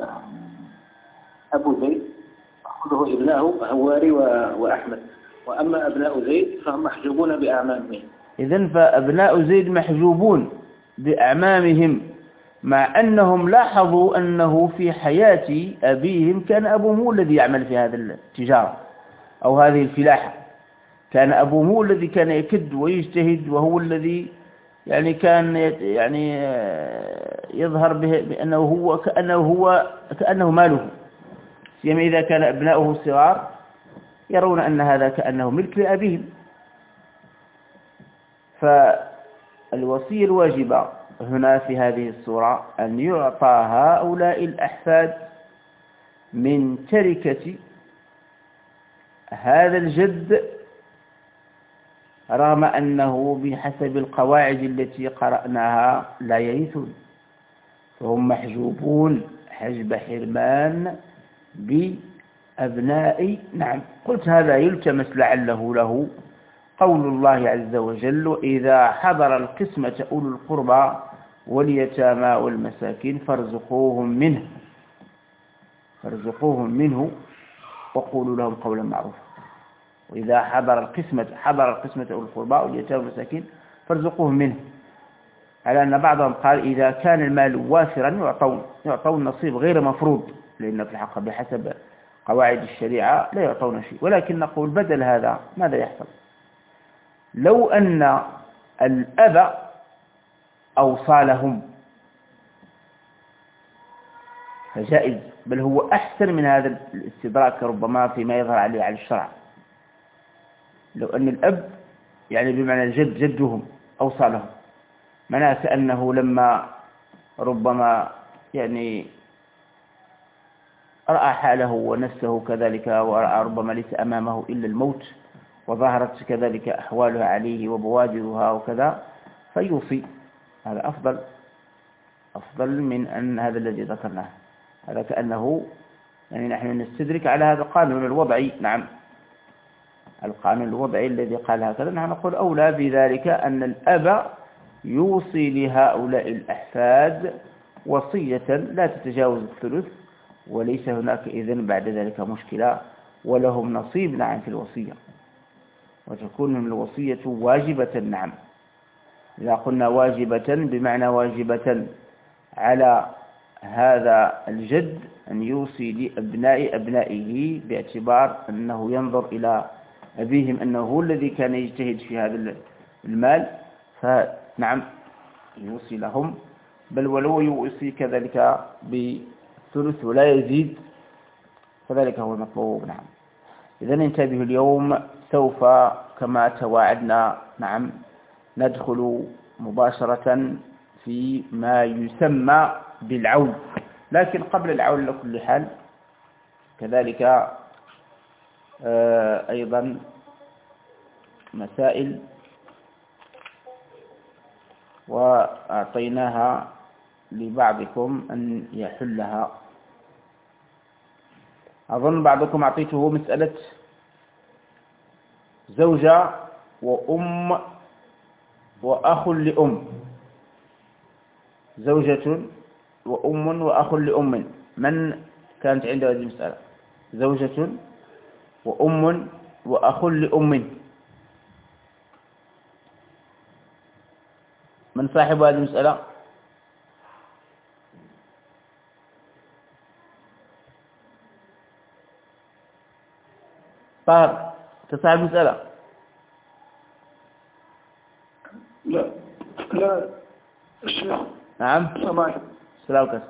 أبو زيد أخذه ابناه هواري وأحمد. وأما أبناء زيد فهم محجوبون بأعمامهم. إذن فأبناء زيد محجوبون بأعمامهم مع أنهم لاحظوا أنه في حياة أبيهم كان أبوه هو الذي يعمل في هذه التجارة أو هذه الفلاحة. كان أبوه هو الذي كان يكد ويجتهد وهو الذي يعني كان يعني يظهر بأنه هو كأنه ماله. سيما إذا كان أبناؤه صغار يرون أن هذا كأنه ملك لأبيهم. فالوصية الواجبة هنا في هذه الصورة أن يعطى هؤلاء الأحفاد من تركة هذا الجد رغم أنه بحسب القواعد التي قرأناها لا يرثون. فهم محجوبون حجب حرمان بأبناء. نعم قلت هذا يلتمس لعله له قول الله عز وجل وإذا حضر القسمة أولو القربى واليتامى والمساكين فارزقوهم منه وقولوا لهم قولا معروفا. وإذا حضر القسمة أولو القربى واليتامى والمساكين فارزقوهم منه. على أن بعضهم قال إذا كان المال وافرا يعطون نصيب غير مفروض لأن في الحق بحسب قواعد الشريعة لا يعطون شيء. ولكن نقول بدل هذا ماذا يحصل؟ لو أن الأب أوصى لهم فجائز، بل هو أحسن من هذا الاستدراك ربما فيما يظهر عليه على الشرع. لو أن الأب يعني بمعنى الجد جدهم أوصى لهم، معناه كأنه لما ربما يعني رأى حاله ونفسه كذلك، ورأى ربما ليس أمامه إلا الموت، وظهرت كذلك أحوالها عليه وبوادرها وكذا، فيوصي. هذا أفضل من أن هذا الذي ذكرناه. هذا كأنه يعني نحن نستدرك على هذا القانون الوضعي. نعم، القانون الوضعي الذي قال هكذا، نحن نقول أولى بذلك أن الأب يوصي لهؤلاء الأحفاد وصية لا تتجاوز الثلث، وليس هناك إذن بعد ذلك مشكلة، ولهم نصيب نعم في الوصية، وتكون الوصية واجبة. نعم، إذا قلنا واجبة بمعنى واجبة على هذا الجد أن يوصي لأبناء أبنائه، باعتبار أنه ينظر إلى أبيهم أنه هو الذي كان يجتهد في هذا المال، فنعم يوصي لهم، بل ولو يوصي كذلك بثلث ولا يزيد، فذلك هو المطلوب. نعم، إذن انتبهوا اليوم سوف كما تواعدنا نعم ندخل مباشرة في ما يسمى بالعول، لكن قبل العول لكل حال كذلك أيضا مسائل وأعطيناها لبعضكم أن يحلها. أظن بعضكم أعطيته مسألة زوجة وأم وأخ لأم، زوجة وأم وأخ لأم، من كانت عنده هذه المسألة؟ زوجة وأم وأخ لأم، من صاحب هذه المسألة؟ طاهر، تصاحب المسألة؟ لا لا الشيخ. نعم، سمعي. سلام كاس.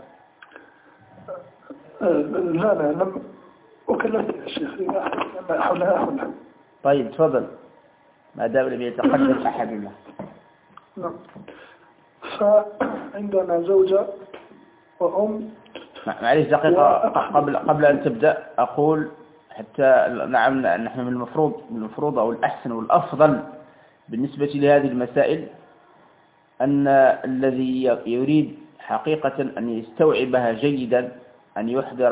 لا لم أكلمت الشيخ حولها. طيب تفضل، ما دام لم يتقدم أحد الله. نعم، فعندنا زوجة وأم. معليش دقيقة، قبل أن تبدأ أقول حتى نعم نحن من المفروض أو الأحسن والأفضل بالنسبة لهذه المسائل أن الذي يريد حقيقة أن يستوعبها جيدا أن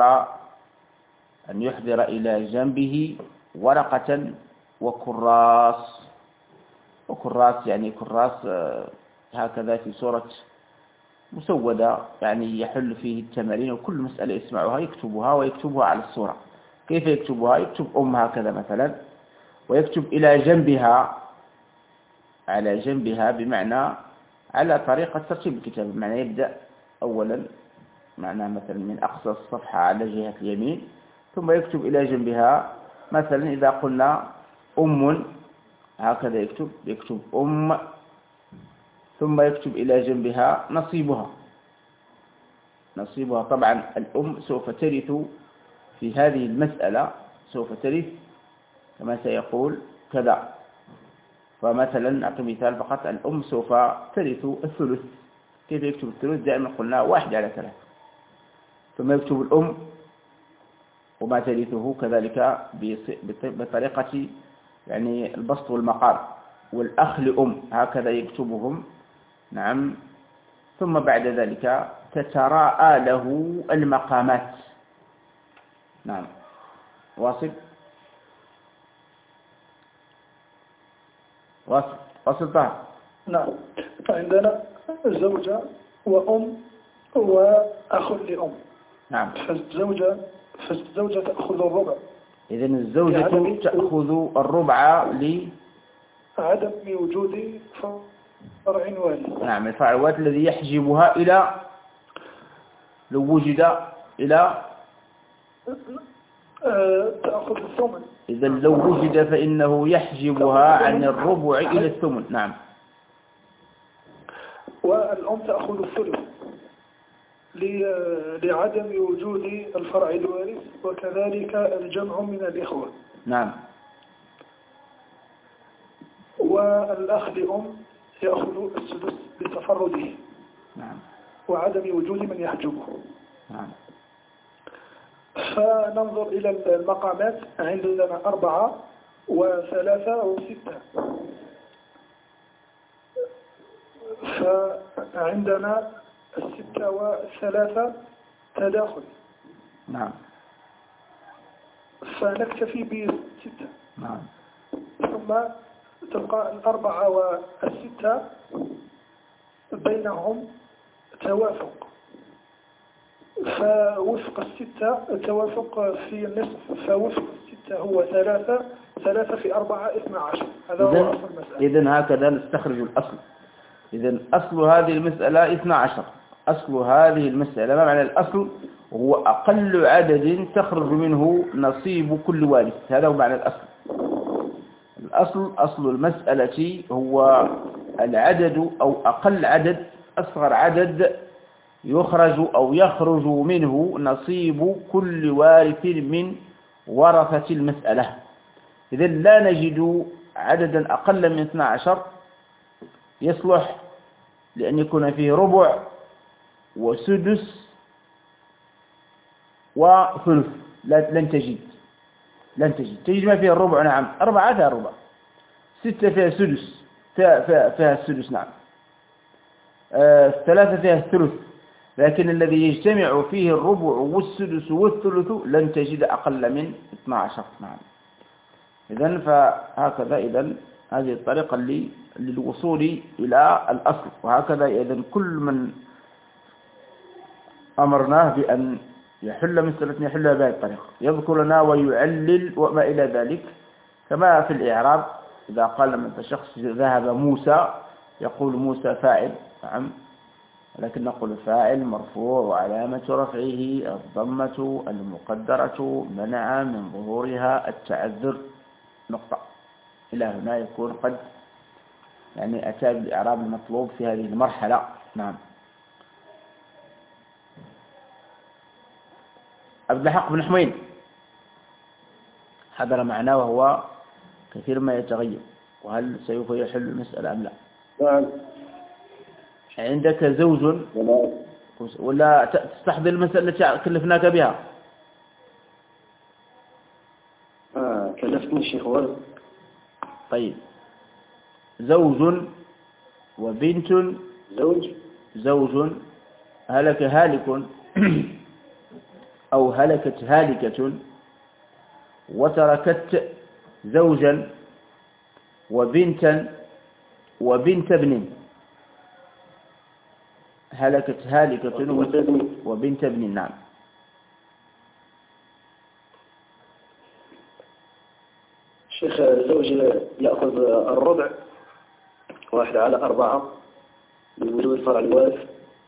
يحضر إلى جنبه ورقة وكراس يعني كراس هكذا في صورة مسودة، يعني يحل فيه التمارين، وكل مسألة يسمعها يكتبها ويكتبها على الصورة. كيف يكتبها؟ يكتب أم هكذا مثلا، ويكتب إلى جنبها، على جنبها بمعنى على طريقة ترتيب الكتاب، بمعنى يبدأ أولا معنى مثلا من أقصى الصفحة على جهة اليمين، ثم يكتب إلى جنبها مثلا إذا قلنا أم هكذا يكتب أم، ثم يكتب إلى جنبها نصيبها. طبعا الأم سوف ترث في هذه المسألة، سوف ترث كما سيقول كذا. فمثلا نعطي مثال فقط، الأم سوف ترث الثلث. كيف يكتب الثلث؟ دائما قلنا 1/3، ثم يكتب الأم وما ترثه كذلك بطريقة يعني البسط والمقام، والأخ لأم هكذا يكتبهم. نعم، ثم بعد ذلك تتراءى له المقامات. نعم، واصل طه. نعم، فعندنا زوجة وأم وأخ لأم. نعم، فالزوجة تأخذ الربع. إذن الزوجة تأخذ الربع عدم وجود فرع والد. نعم، الفرع الوارث الذي يحجبها إلى لو وجد إلى تأخذ الثمن. إذا لو وجد فإنه يحجبها عن الربع إلى الثمن. نعم. والأم تأخذ الثلث لعدم وجود الفرع الوارث وكذلك الجمع من الإخوة. نعم. والأخ لأم يأخذ السدس بتفرده. نعم. وعدم وجود من يحجبه. نعم. فننظر إلى المقامات. عندنا 4 و3 و6. فعندنا 6 و3 تداخل. نعم. فنكتفي ب6. نعم. ثم تبقى 4 و6 بينهم توافق. فوفق 6 التوافق في النصف. فوفق 6 هو 3 في 4 12. هذا هو أصل المسألة. إذن هكذا نستخرج الأصل. إذن أصل هذه المسألة 12. أصل هذه المسألة، ما معنى الأصل؟ هو أقل عدد تخرج منه نصيب كل وارث. هذا هو معنى الأصل. الأصل، أصل المسألة هو العدد أو أقل عدد، أصغر عدد يخرج أو يخرج منه نصيب كل وارث من ورثة المسألة. إذن لا نجد عددا أقل من 12 يصلح لأن يكون فيه ربع وسدس وثلث. لن تجد ما فيه الربع. نعم. 4 فيها الربع، 6 فيها سدس، فيها السدس. نعم. 3 فيها الثلث. لكن الذي يجتمع فيه الربع والسدس والثلث لن تجد أقل من 12. نعم. إذن فهكذا هذه الطريقة للوصول إلى الأصل. وهكذا إذن كل من أمرناه بأن يحل مسألة يحلها بهذه الطريقة، يذكر لنا ويعلل وما إلى ذلك. كما في الإعراب إذا قال من شخص ذهب موسى، يقول موسى فاعل. نعم. لكن نقول فاعل مرفوع وعلامة رفعه الضمة المقدرة منع من ظهورها التعذر. نقطة. إلى هنا يكون قد أتى بالإعراب المطلوب في هذه المرحلة. نعم. عبد الحق بن حميد حضر معنا وهو كثير ما يتغير. وهل سوف يحل المسألة أم لا؟ نعم. عندك زوج ولا تستحضر المسألة التي كلفناك بها؟ كلفتني الشيخ ولد. طيب. زوج وبنت. زوج هلك هالك أو هلكت هالكة وتركت زوجا وبنتا وبنت ابن. هلكت هالكة وبنت ابن. نعم. شيخ زوج يأخذ الربع 1/4 لوجود الفرع الوارث.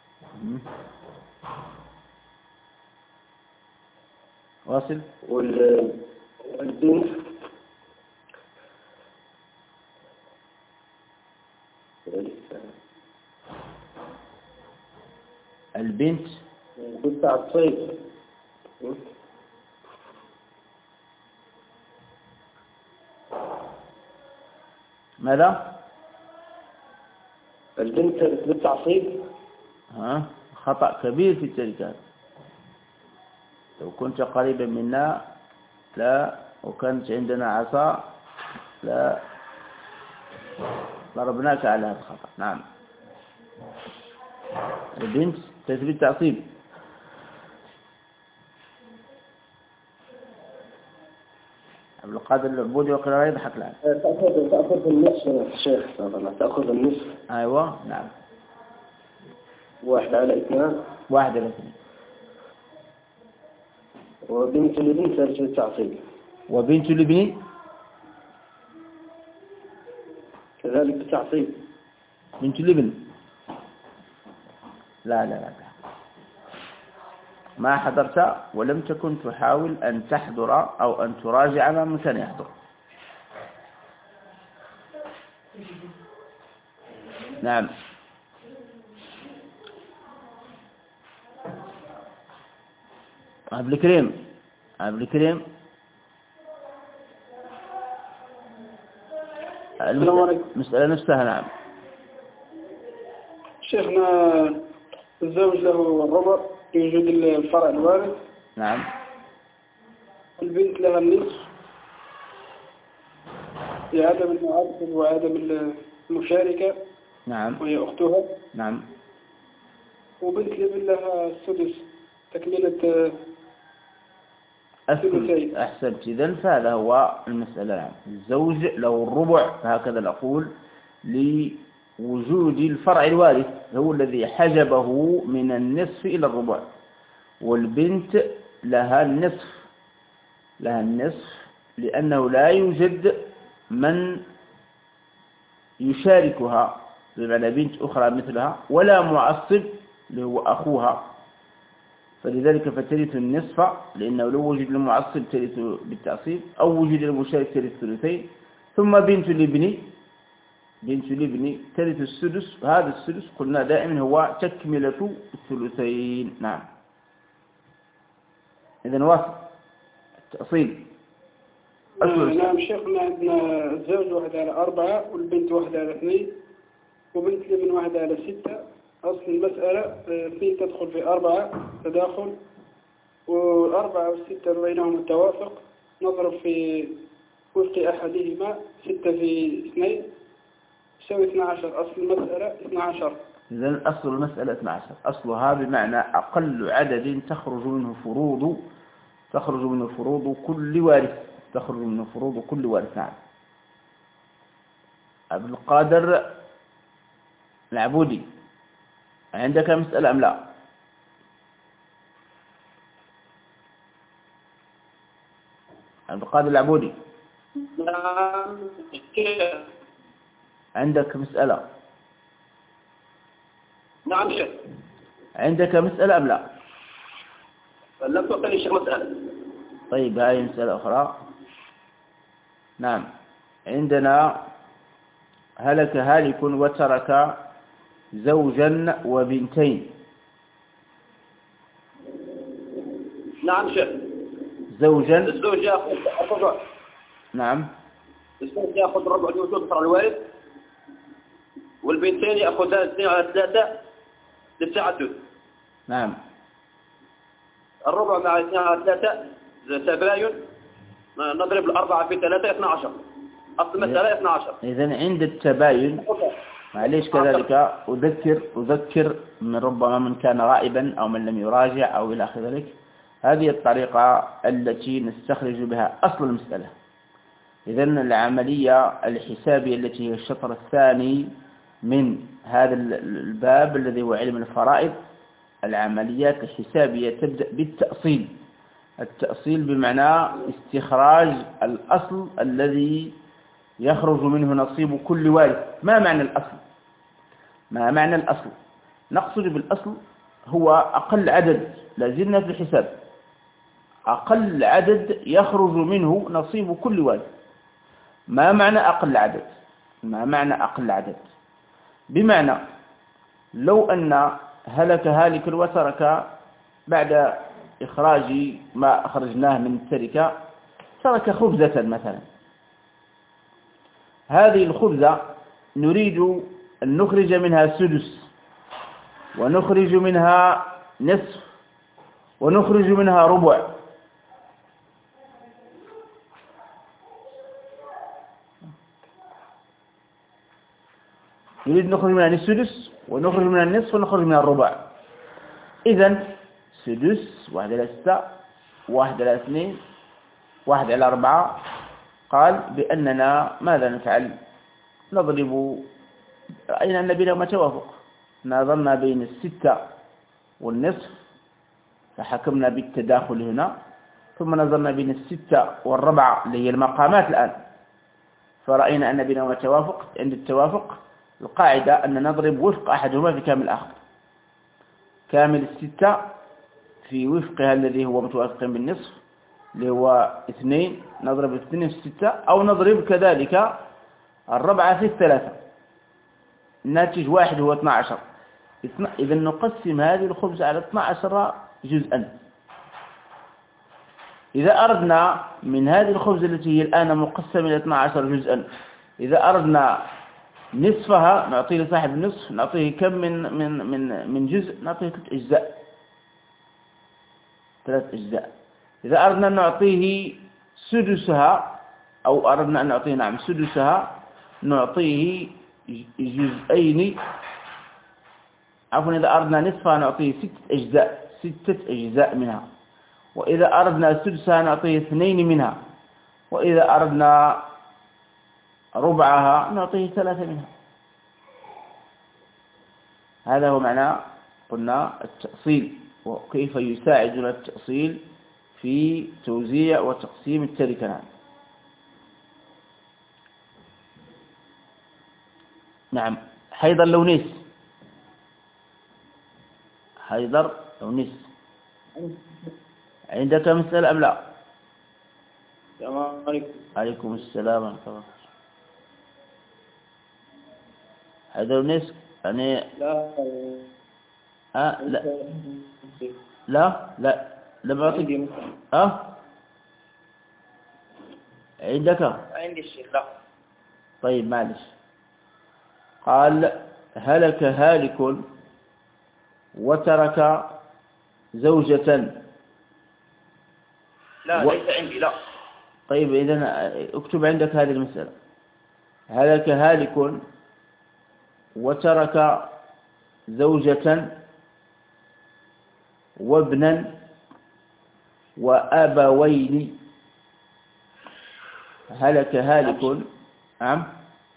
واصل. والبنت البنت بالتعصيب. ماذا؟ البنت بالتعصيب. خطأ كبير في التركات. لو كنت قريبا منا لا وكانت عندنا عصا لا ضربناك على هذا الخطأ. نعم. البنت تثبت تعصيب. عبد القادر العبودي وقرار يضحك الآن. تأخذ النصف يا شيخ. تأخذ النصف. أيوة. نعم. 1/2. 1/2. وبنت الابن ثالث بالتعصيب. وبنت الابن كذلك بالتعصيب. بنت الابن لا ما حضرت ولم تكن تحاول أن تحضر أو أن تراجع ما من كان يحضر. نعم. عبد الكريم المسألة نفسها. نعم شيخنا، الزوج له الربع يوجد الفرع الوارث. نعم. البنت لها النصف لعدم المعاصب وعدم المشاركة. نعم. وهي أختها. نعم. وبنت الابن لها السدس تكملة الثلثين. أحسنت. إذن فهذا هو المسألة. نعم. الزوج له الربع، هكذا نقول، لوجود الفرع الوارث هو الذي حجبه من النصف إلى الربع، والبنت لها النصف لأنه لا يوجد من يشاركها، بمعنى بنت أخرى مثلها، ولا معصب اللي هو أخوها، فلذلك فترث النصف، لأنه لو وجد المعصب ترث بالتعصيب، أو وجد المشارك ترث الثلثين. ثم بنت الابن ترث السدس، وهذا السدس قلنا دائما هو تكملة الثلثين. نعم. إذن واصل التأصيل. نعم شيخنا، عندنا الزوج واحد على 4 والبنت واحد على 2 وبنت الابن واحد على 6. أصل المسألة فيه تدخل في 4 تداخل، و4 و6 بينهم التوافق، نضرب في وفق أحدهما 6 في 2 يساوي 12. أصل المسألة 12. إذن أصل المسألة 12. أصلها بمعنى أقل عدد تخرج منه فروض كل وارث. نعم. عبد القادر العبودي، عندك مسألة أم لا؟ عبد القادر العبودي، عندك مسألة؟ نعم شيخ. عندك مسألة أم لا؟ لم تقل شيخ مسألة. طيب هاي مسألة أخرى. نعم. عندنا هلك هالك وترك زوجا وبنتين. نعم شيخ. الزوج يأخذ الربع. نعم. الزوج يأخذ الربع لوجود الفرع الوارث، والبنتين يأخذان 2 على 3 للتعدد. نعم. الربع مع 2 على 3 تباين، نضرب 4 في 3 12. أصل المسألة 12. إذن عند التباين، معليش كذلك أذكر من ربما من كان غائبا أو من لم يراجع أو إلى آخر ذلك، هذه الطريقة التي نستخرج بها أصل المسألة. إذن العملية الحسابية التي هي الشطر الثاني من هذا الباب الذي هو علم الفرائض، العمليات الحسابية تبدأ بالتأصيل. التأصيل بمعنى استخراج الأصل الذي يخرج منه نصيب كل وارث. ما معنى الأصل؟ نقصد بالأصل هو أقل عدد، لازلنا في الحساب، أقل عدد يخرج منه نصيب كل وارث. ما معنى أقل عدد؟ بمعنى لو أن هلك هالك وترك بعد إخراج ما أخرجناه من التركة، ترك خبزة مثلا. هذه الخبزة نريد أن نخرج منها سدس، ونخرج منها نصف، ونخرج منها ربع. نريد نخرج منها السدس، ونخرج منها النصف، ونخرج منها الربع. إذن سدس 1 على 6، 1 على 2، 1 على 4. قال بأننا ماذا نفعل؟ نضرب، رأينا أن بينهما توافق، نظرنا بين 6 والنصف فحكمنا بالتداخل هنا، ثم نظرنا بين 6 والربع اللي هي المقامات الآن، فرأينا أن بينهما توافق. عند التوافق القاعدة أن نضرب وفق أحدهما في كامل الآخر. كامل 6 في في وفقها الذي هو متوافق بالنصف اللي هو 2، نضرب 2 في 6، أو نضرب كذلك 4 في 3، الناتج واحد هو 12. إذا نقسم هذه الخبز على 12 جزءا. إذا أردنا من هذه الخبز التي هي الآن مقسمة إلى 12 جزءا، إذا أردنا نصفها نعطيه لصاحب النصف، نعطيه كم من جزء؟ نعطيه 3 أجزاء. إذا أردنا أن نعطيه سدسها، أو أردنا أن نعطيه سدسها، نعطيه جزئين. عفوا، إذا أردنا نصفها نعطيه 6 أجزاء منها. وإذا أردنا سدسها نعطيه 2 منها. وإذا أردنا ربعها نعطيه 3 منها. هذا هو معنى قلنا التأصيل، وكيف يساعدنا التأصيل في توزيع وتقسيم التركة. نعم. حيدر لونيس عندك مسألة أم لا؟ السلام عليكم. عليكم السلام ورحمة الله. حيدر لونيس يعني لا لم أعطيك. عندك؟ عندي الشيخ. لا. طيب معلش. قال: هلك هالك وترك زوجة. لا ليس عندي. لا. طيب إذن اكتب عندك هذه المسألة: هلك هالك وترك زوجة وابنا وأبوين. هلك هالك. نعم.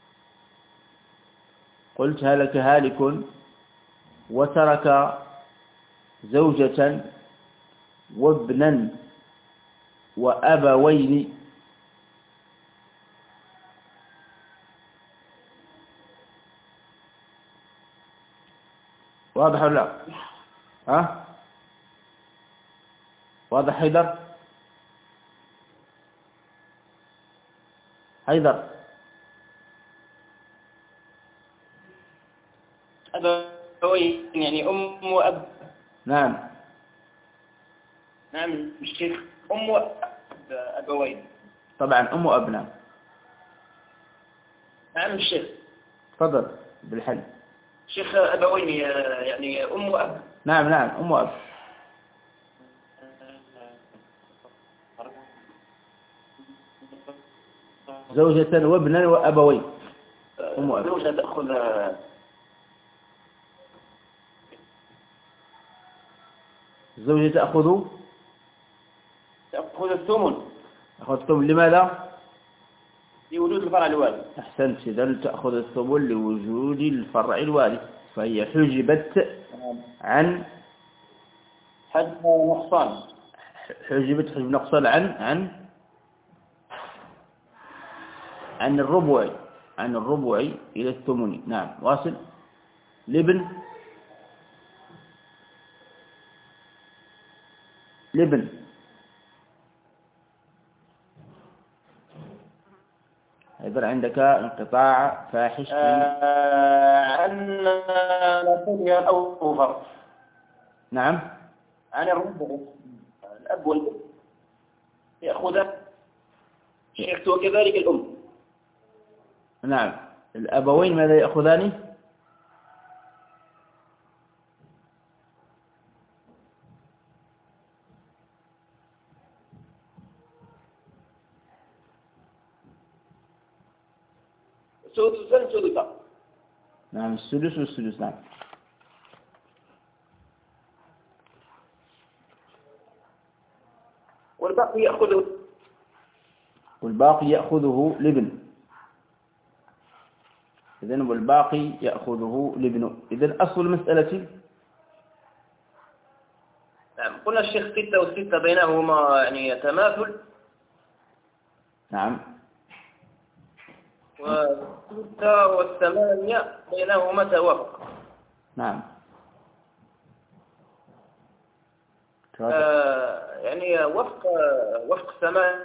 قلت هلك هالك وترك زوجة وابنا وأبوين. واضح ولا لا؟ واضح حيدر؟ أبوين يعني أم وأب. نعم الشيخ. أم وأبوين. طبعا أم وأب. نعم الشيخ. تفضل بالحل. شيخ أبوين يعني أم وأب. نعم أم وأب. زوجة وابنا وأبوين. أم وأب. زوجة تأخذ الزوجة تأخذ الثمن. لماذا؟ لوجود الفرع الوالي. أحسنت. إذن تأخذ الثمن لوجود الفرع الوالي، فهي حجبت عن حجب نقصان. حجب نقصان عن الربع إلى الثمن. نعم واصل. لبن إذا عندك انقطاع فاحش عن نقولها الأوفر. نعم. عن الربع الأب والأم يأخذ شيخت، وكذلك الأم. نعم. الأبوين ماذا يأخذان؟ سدسا. نعم السدس والسدس. نعم. والباقي يأخذه لابن. إذن والباقي يأخذه لابن. إذن أصل المسألة. نعم. قلنا الشيخ 6 و6 بينهما يعني تماثل. نعم. و6 و8 بينهما توافق. نعم. يعني وفق ثمان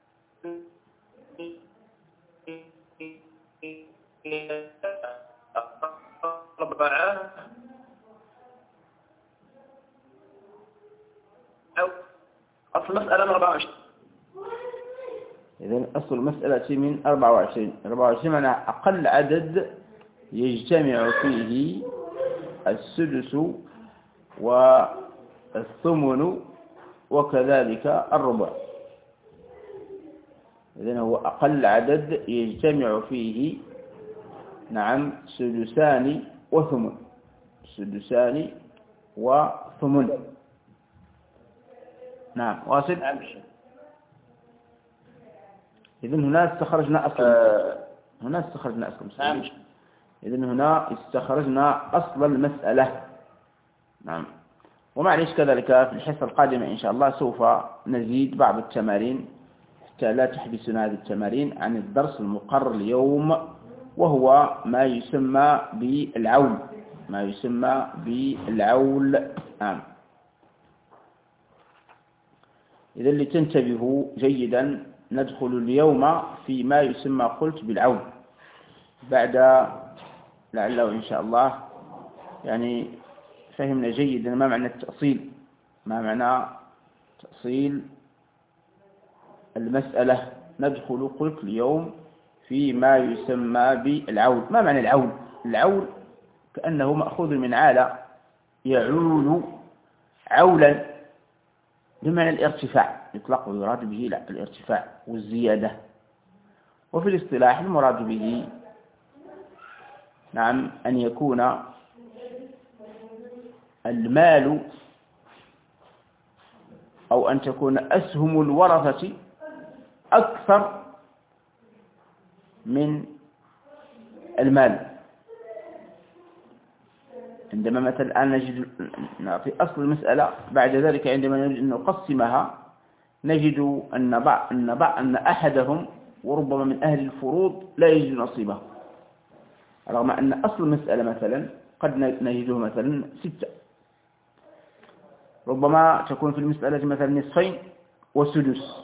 أربعة أو أصل مسألة من 24. إذن أصل المسألة من 24 معنى أقل عدد يجتمع فيه السدس والثمن وكذلك الربع. إذن هو أقل عدد يجتمع فيه نعم سدسان وثمن. نعم واصل. إذن هنا استخرجنا أصل المسألة. نعم. ومعليش كذلك في الحصة القادمة إن شاء الله سوف نزيد بعض التمارين حتى لا تحبسنا هذه التمارين عن الدرس المقرر اليوم، وهو ما يسمى بالعول. نعم. إذا لتنتبهوا جيدا ندخل اليوم في ما يسمى قلت بالعول، بعد لعله إن شاء الله يعني فهمنا جيدا ما معنى التأصيل، ما معنى تأصيل المسألة. ندخل قلت اليوم في ما يسمى بالعول. ما معنى العول؟ العول كأنه مأخوذ من عالة يعول عولا بمعنى الارتفاع، يطلق ويراد به الارتفاع والزيادة. وفي الاصطلاح المراد به نعم أن يكون المال أو أن تكون أسهم الورثة أكثر من المال. عندما مثلا الآن نجد في أصل المسألة بعد ذلك عندما نجد أن نقسمها نجد أن أحدهم وربما من أهل الفروض لا يجد نصيبه، رغم أن أصل المسألة مثلا قد نجده مثلا 6. ربما تكون في المسألة مثلا نصفين وسدس.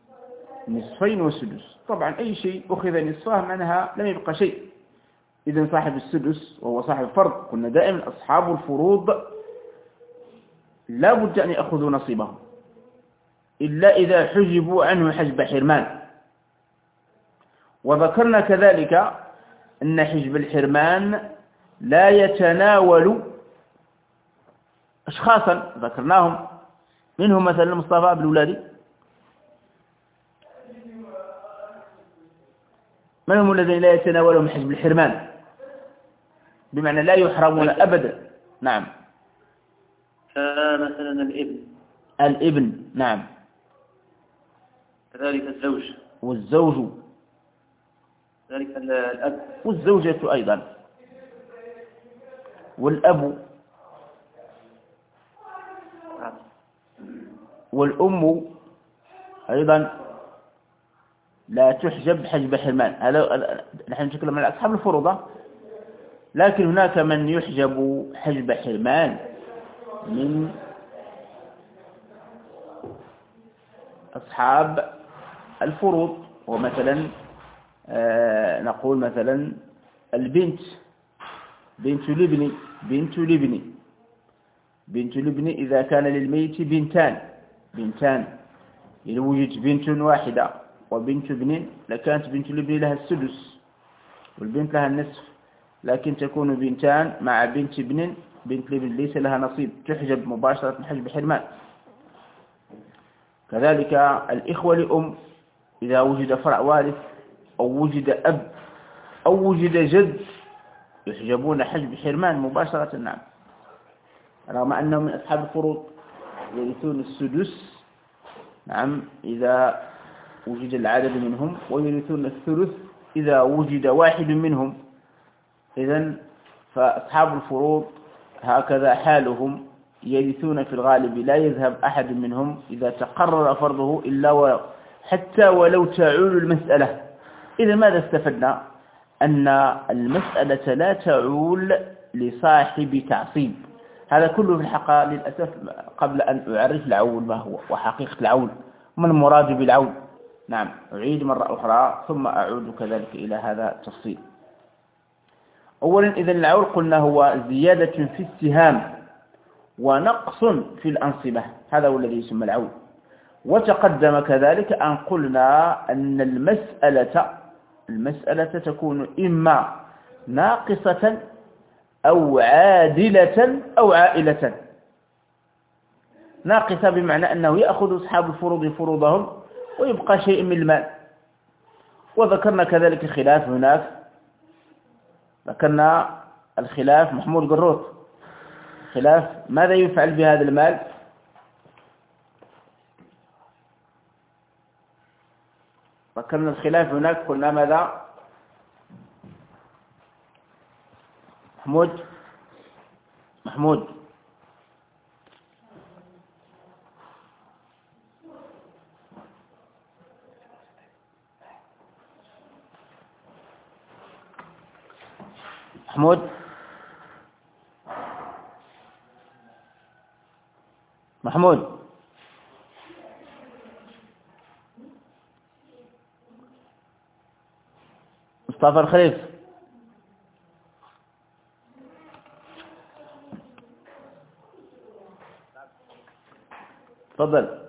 طبعا أي شيء أخذ نصفه معناها لم يبقى شيء. إذن صاحب السدس وهو صاحب الفرض، قلنا دائما أصحاب الفروض لا بد أن يأخذوا نصيبهم إلا إذا حجبوا عنه حجب حرمان. وذكرنا كذلك أن حجب الحرمان لا يتناول أشخاصا ذكرناهم، منهم مثلا مصطفى بالولادي. من هم الذين لا يتناولهم حجب الحرمان بمعنى لا يحرمون أبدا؟ نعم. مثلا الابن نعم. كذلك والزوج كذلك الأب والزوجة أيضا والأب والأم أيضا لا تحجب حجب حرمان. هذا نحن نتكلم عن أصحاب الفروضة، لكن هناك من يحجب حجب حرمان من أصحاب الفروض. ومثلا نقول مثلا البنت، بنت الابن إذا كان للميت بنتان إذا وجدت بنت واحدة وبنت ابن لكانت بنت الابن لها السدس والبنت لها النصف، لكن تكون بنتان مع بنت ابن، بنت الابن ليس لها نصيب، تحجب مباشرة حجب حرمان. كذلك الإخوة لأم إذا وجد فرع وارث أو وجد أب أو وجد جد يحجبون حجب حرمان مباشرة. نعم. رغم أنهم من أصحاب الفروض يرثون السدس نعم إذا وجد العدد منهم، ويرثون الثلث إذا وجد واحد منهم. إذن فأصحاب الفروض هكذا حالهم، يرثون في الغالب، لا يذهب أحد منهم إذا تقرر فرضه إلا حتى ولو تعول المسألة. إذا ماذا استفدنا؟ أن المسألة لا تعول لصاحب تعصيب، هذا كله في الحقيقة للأسف قبل أن أعرف العول ما هو وحقيقة العول وما المراد بالعول. نعم، أعيد مرة أخرى ثم أعود كذلك إلى هذا التفصيل. أولا إذا العول قلنا هو زيادة في السهام ونقص في الأنصبة، هذا هو الذي يسمى العول. وتقدم كذلك أن قلنا أن المسألة تكون إما ناقصة أو عادلة أو عائلة. ناقصة بمعنى أنه يأخذ أصحاب الفروض فروضهم ويبقى شيء من المال. وذكرنا كذلك خلاف هناك، ذكرنا الخلاف محمود قروط، خلاف ماذا يفعل بهذا المال. ذكرنا الخلاف هناك، قلنا ماذا محمود مصطفى الخليف، تفضل.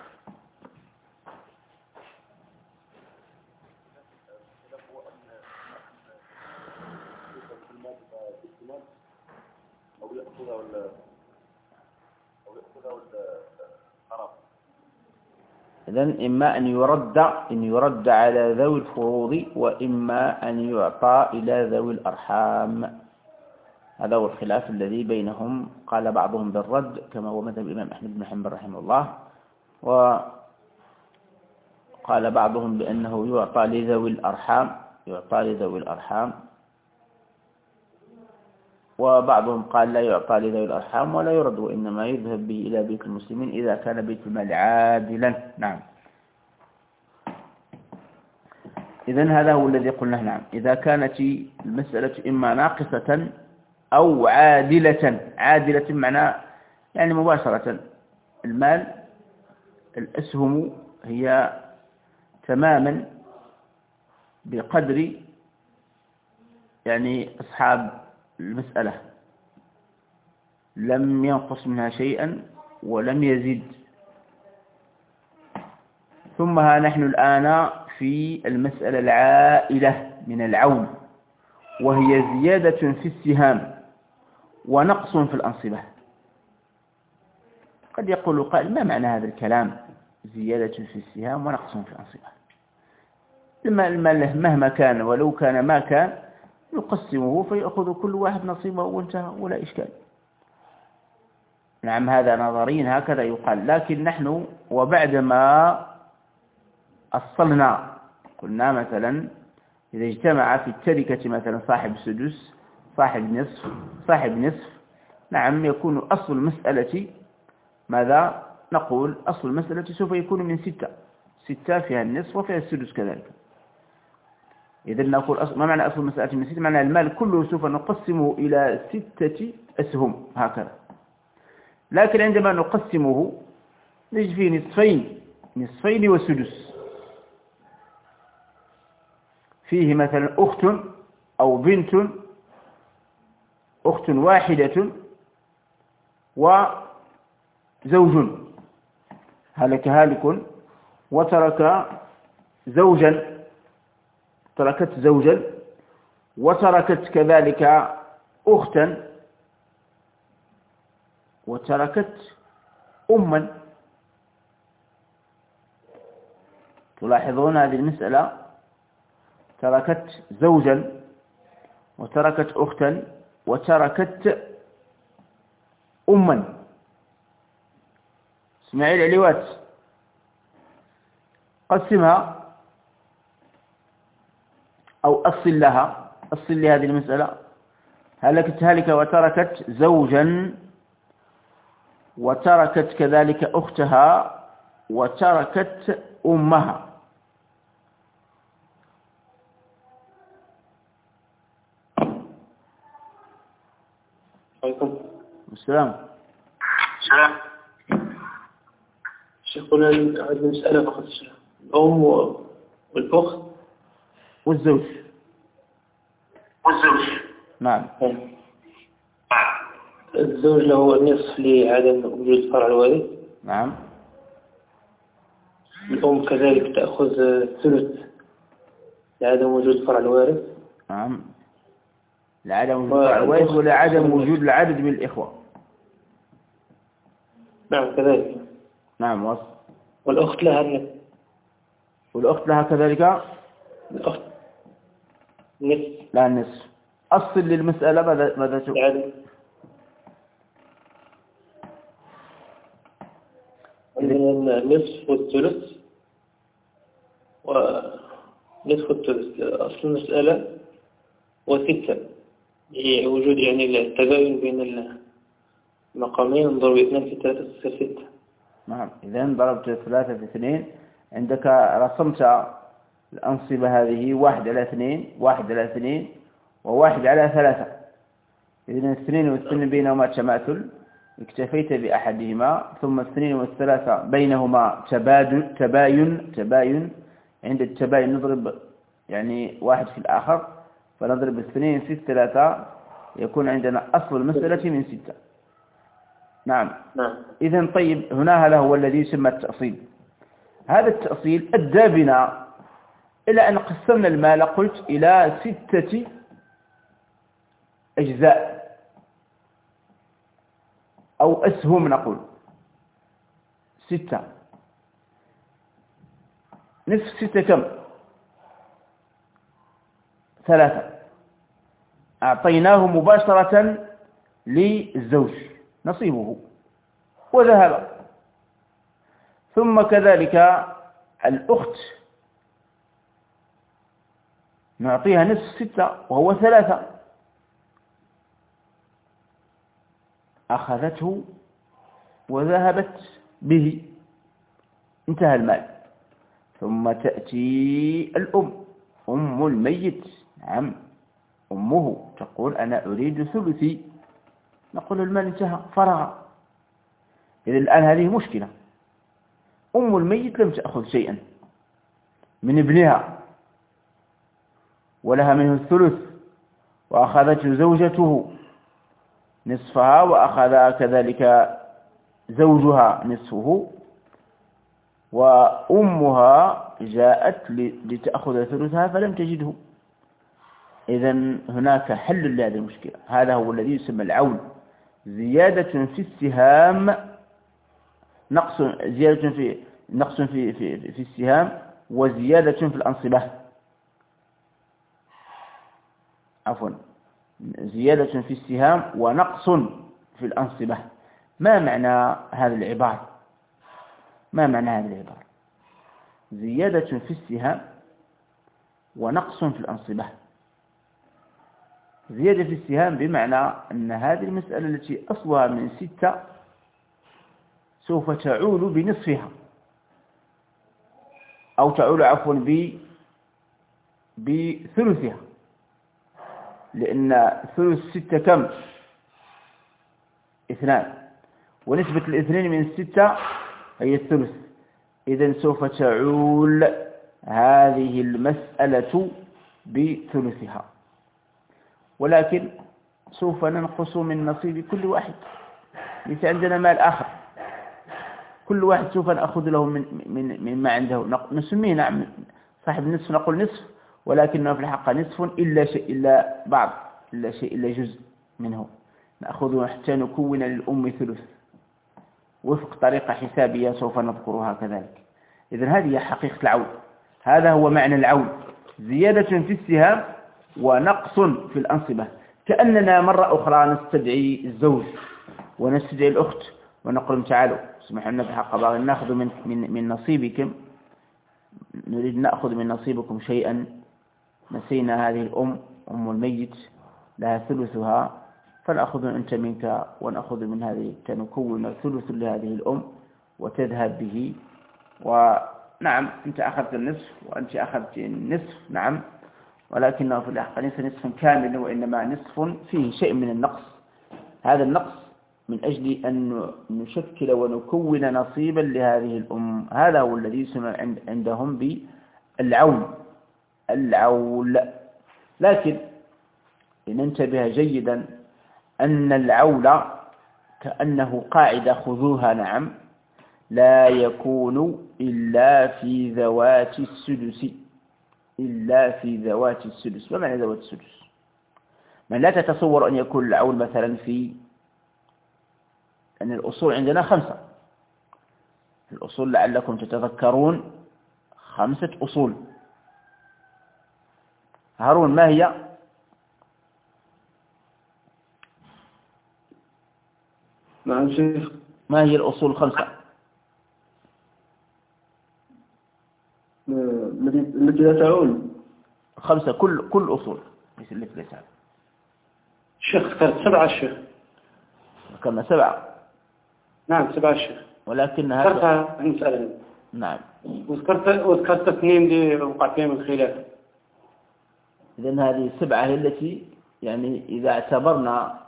إذن إما أن يرد على ذوي الفروض، وإما أن يعطى إلى ذوي الأرحام. هذا هو الخلاف الذي بينهم. قال بعضهم بالرد كما هو مذهب الإمام أحمد بن حنبل رحمه الله، وقال بعضهم بأنه يعطى لذوي الأرحام، وبعضهم قال لا يعطى لذوي الأرحام ولا يرد، وإنما يذهب به إلى بيت المسلمين إذا كان بيت المال عادلا. نعم، إذن هذا هو الذي قلناه. نعم، إذا كانت المسألة إما ناقصة أو عادلة معناه يعني مباشرة المال، الأسهم هي تماما بقدر يعني أصحاب المسألة، لم ينقص منها شيئا ولم يزد. ثم ها نحن الآن في المسألة العائلة من العول، وهي زيادة في السهام ونقص في الأنصبة. قد يقول قائل ما معنى هذا الكلام، زيادة في السهام ونقص في الأنصبة؟ المال مهما كان ولو كان ما كان يقسمه فيأخذ كل واحد نصيبه وانتهى ولا إشكال. نعم، هذا نظريا هكذا يقال. لكن نحن وبعدما أصلنا قلنا مثلا إذا اجتمع في التركة مثلا صاحب سدس صاحب نصف، نعم يكون أصل المسألة ماذا نقول؟ أصل المسألة سوف يكون من 6 فيها النصف وفيها السدس كذلك. إذا نقول ما معنى أصل المسألة من 6؟ معنى المال كله سوف نقسمه إلى 6 أسهم هكذا. لكن عندما نقسمه نجد فيه نصفين وسدس، فيه مثلا أخت أو بنت، أخت واحدة وزوج، هالك وتركت زوجا وتركت كذلك أختا وتركت أما. تلاحظون هذه المسألة، تركت زوجا وتركت أختا وتركت أما. اسماعيل علوات قسمها أو أصل لهذه المسألة. هلك وتركت زوجا وتركت كذلك أختها وتركت أمها. سلام. الشيخ هنا عندنا مسألة فقط الشيخ، الأم والأخت والزوج. نعم. الزوج له النصف لعدم وجود فرع الوارث. نعم. الأم كذلك تأخذ ثلث لعدم وجود فرع الوارث. نعم، لعدم وجود فرع الوارث ولعدم وجود العدد من الإخوة. نعم كذلك. نعم. والأخت لها النصف. والأخت لها كذلك الأخت نصف. لا النصف. أصل للمسألة ماذا تقول؟ عندنا النصف والثلث ونصف الثلث. أصل المسألة وستة، وجود يعني التباين بين المقامين، نضرب 2 في 3 تصير 6. نعم. إذن ضربت 3 في 2. عندك رسمت الأنصبة هذه 1 على 2 1 على 2 و1 على 3. إذن 2 والثنين بينهما تماثل، اكتفيت بأحدهما، ثم 2 و3 بينهما تباين. عند التباين نضرب يعني 1 في الآخر، فنضرب 2 في 3 يكون عندنا أصل المسألة من 6. نعم. إذن طيب، هنا هذا هو الذي يسمى التأصيل. هذا التأصيل أدى بنا إلى أن قسمنا المال قلت إلى 6 أجزاء أو أسهم، نقول 6. نصف 6 كم؟ 3. أعطيناه مباشرة للزوج نصيبه وذهب. ثم كذلك الأخت نعطيها نصف 6 وهو 3، أخذته وذهبت به، انتهى المال. ثم تأتي الأم، أم الميت. نعم، أمه تقول أنا أريد ثلثي، نقول المال انتهى فرغ. إذن الآن هذه مشكلة. أم الميت لم تأخذ شيئا من ابنها ولها منه الثلث، وأخذته زوجته نصفها، وأخذ كذلك زوجها نصفه، وأمها جاءت لتأخذ ثلثها فلم تجده. إذن هناك حل لهذه المشكلة. هذا هو الذي يسمى العول. زيادة في السهام، نقص في السهام، وزيادة في الأنصبة. عفوا، زيادة في السهام ونقص في الأنصبة. ما معنى هذه العبارة؟ زيادة في السهام ونقص في الأنصبة. زيادة في السهام بمعنى أن هذه المسألة التي أصلها من 6 سوف تعول بنصفها، أو تعول عفوا بثلثها، لأن ثلث 6 كم؟ 2، ونسبة 2 من 6 هي الثلث. إذن سوف تعول هذه المسألة بثلثها، ولكن سوف ننقص من نصيب كل واحد. ليس عندنا مال آخر، كل واحد سوف نأخذ له مما عنده، نسميه نعم صاحب النصف، نقول نصف، ولكنه في الحقيقة نصف إلا شيء، إلا جزء منه نأخذه حتى نكون للأم ثلث وفق طريقة حسابية سوف نذكرها كذلك. إذن هذه هي حقيقة العول. هذا هو معنى العول، زيادة في السهام ونقص في الأنصبة. كأننا مرة أخرى نستدعي الزوج ونستدعي الأخت ونقول تعالوا اسمحوا لنا بحق باغي نأخذ من نصيبكم، نريد نأخذ من نصيبكم شيئا. نسينا هذه الأم، أم الميت لها ثلثها، فنأخذ أنت منك ونأخذ من هذه، تنكون ثلث لهذه الأم وتذهب به. ونعم أنت أخذت النصف وأنت أخذت النصف، نعم، ولكنه في الحقيقة ليس نصف كامل، وإنما نصف فيه شيء من النقص. هذا النقص من أجل أن نشكل ونكون نصيبا لهذه هذا هو الذي يسمى عندهم بالعول. العول. لكن لننتبه جيدا أن العول كأنه قاعدة خذوها نعم لا يكون إلا في ذوات السدس. إلا في ذوات السدس. ما معنى ذوات السدس؟ من لا تتصور أن يكون العول مثلا في أن الأصول عندنا 5. الأصول لعلكم تتذكرون 5 أصول. هارون ما هي؟ نعم شيخ. ما هي الأصول 5 التي لا تعول؟ 5 كل أصول ليس اللي ليس. الشيخ ذكرت 7 الشيخ. ذكرنا 7. نعم 7 الشيخ. ولكن ذكرتها المسألة. نعم. وذكرت 2 اللي وقع فيهم الخلاف. إذن هذه 7 هي التي يعني إذا اعتبرنا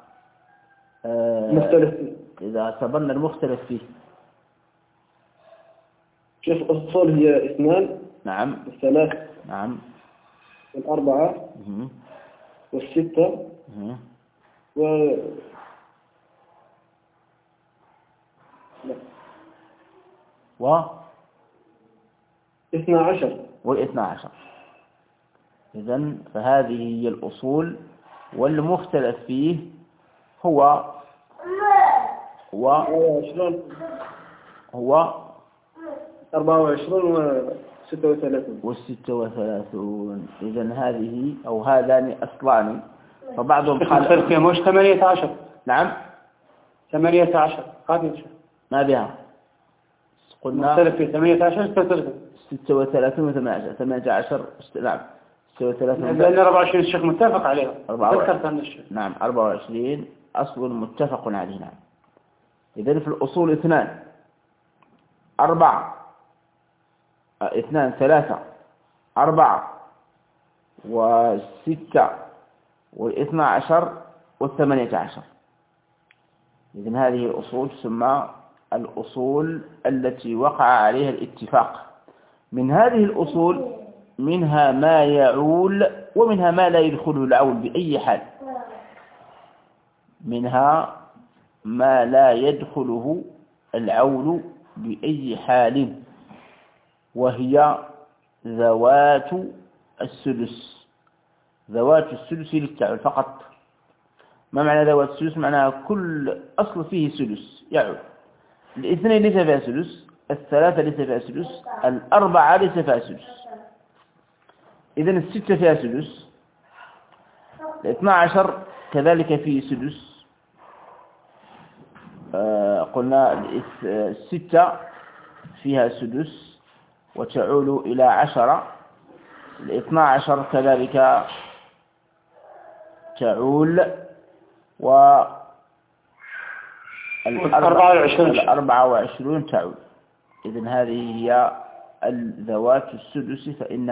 إذا اعتبرنا المختلف فيه. شيخ الأصول هي 2. نعم. 3. نعم. 4. 6. و 12. و12. إذن فهذه هي الأصول والمختلف فيه هو 24 و36. إذن هذه أو هذان أصلان. فبعضهم قال فيها مش 18. نعم 18 قادم. ما بها قلنا مختلف في 18 36 و18. 18 نعم 36. لأن 24 الشيخ متفق عليها. ذكرت عن الشيخ. نعم 24 أصل متفق عليه. نعم. إذن في الأصول 2 4 2 3 4 و6 و12 و18. إذن هذه الأصول تسمى الأصول التي وقع عليها الاتفاق. من هذه الأصول منها ما يعول ومنها ما لا يدخله العول بأي حال. منها ما لا يدخله العول بأي حال وهي ذوات السدس. ذوات السدس للتعول فقط. ما معنى ذوات السدس؟ معناها كل أصل فيه سدس يعول. 2 ليس فيها سدس، 3 ليس فيها سدس، 4 ليس فيها سدس. إذن 6 فيها سدس، 12 كذلك فيه سدس. قلنا 6 فيها سدس وتعول إلى 10. 12 كذلك تعول و 24 تعول. إذن هذه هي ذوات السدس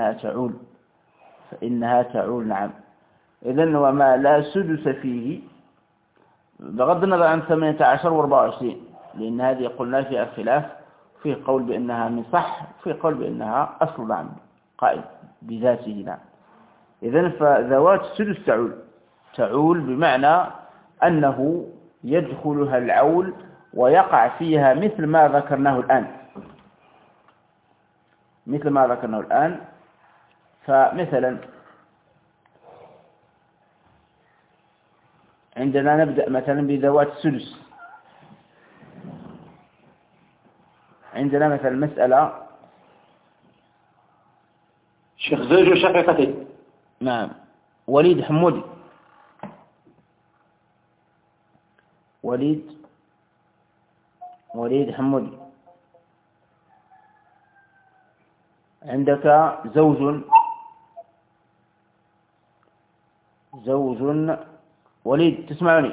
فإنها تعول. نعم. إذن وما لا سدس فيه بغض النظر عن 18 و24 لأن هذه قلنا فيها خلاف. في قول بأنها من صح في قول بأنها أصل نعم قائد بذاته. نعم. إذن فذوات السدس تعول بمعنى أنه يدخلها العول ويقع فيها مثل ما ذكرناه الآن. فمثلا عندنا نبدأ مثلا بذوات السدس. عندنا مثلا مسألة شيخ زوج وشقيقتين. نعم. وليد حمودي. وليد حمودي. عندك زوج وليد تسمعني؟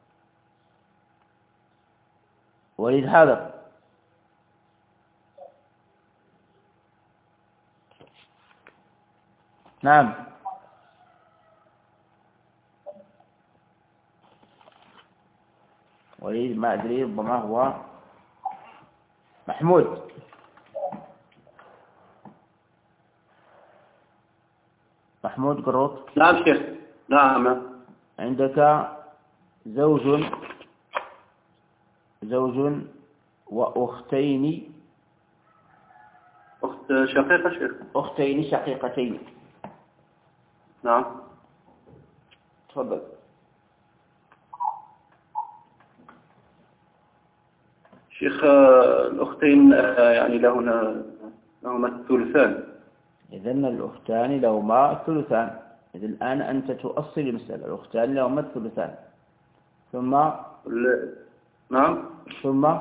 وليد حاضر. نعم. وليد ما أدري ربما هو محمود. محمود قروط. نعم شيخ. نعم. عندك زوج وأختين. أخت شقيقة شيخ. أختين شقيقتين. نعم. تفضل. شيخ الأختين يعني لهما الثلثان. إذن الأختان لهما الثلثان. إذن الآن أنت تؤصل المسألة. الأختان لهما الثلثان ثم نعم. ثم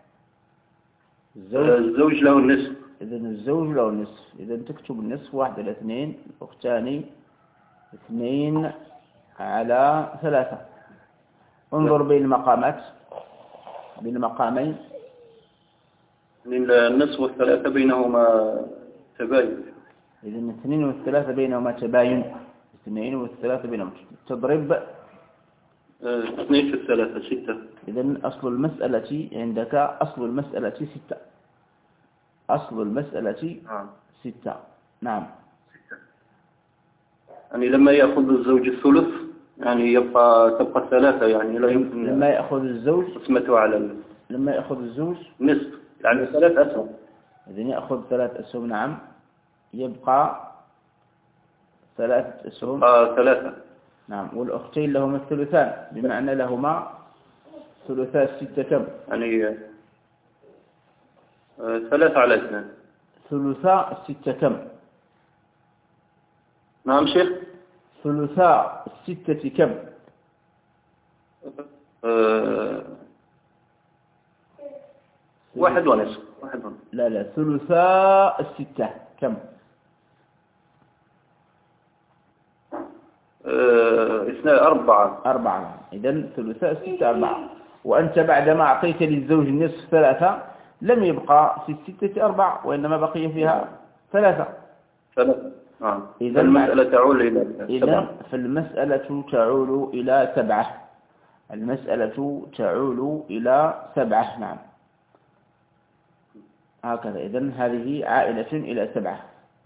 الزوج له النصف. إذن الزوج له النصف. إذن تكتب النصف 1 على 2. الأختان 2 على 3. انظر بين المقامات، بين المقامين. النصف والثلاثة بينهما تباين. إذن 2 والثلاثة بينهما تباين. 2 والثلاثة بينهما تضرب 2 في 3 6. إذن أصل المسألة عندك أصل المسألة 6. أصل المسألة 6. نعم. 6. يعني لما يأخذ الزوج الثلث يعني تبقى 3 يعني لا يمكن. لما يأخذ الزوج قسمته على لما يأخذ الزوج نصف يعني 3 أسهم. إذن يأخذ 3 أسهم. نعم. يبقى 3 أسهم. 3. نعم. والأختين لهما الثلثان بمعنى لهما ثلثاء 6 كم؟ يعني 3 على 2. ثلثاء 6 كم؟ نعم شيخ. ثلثاء 6 كم؟ 1 ونصف. 1 ونصف. لا ثلثاء 6 كم؟ 4. إذن ثلثاء 6 4. وأنت بعدما أعطيت للزوج النصف 3 لم يبقى في 6 4 وإنما بقي فيها 3. إذا المسألة تعول إلى 7. فالمسألة تعول إلى 7. المسألة تعول إلى 7. نعم. هكذا. إذن هذه عائلة إلى 7.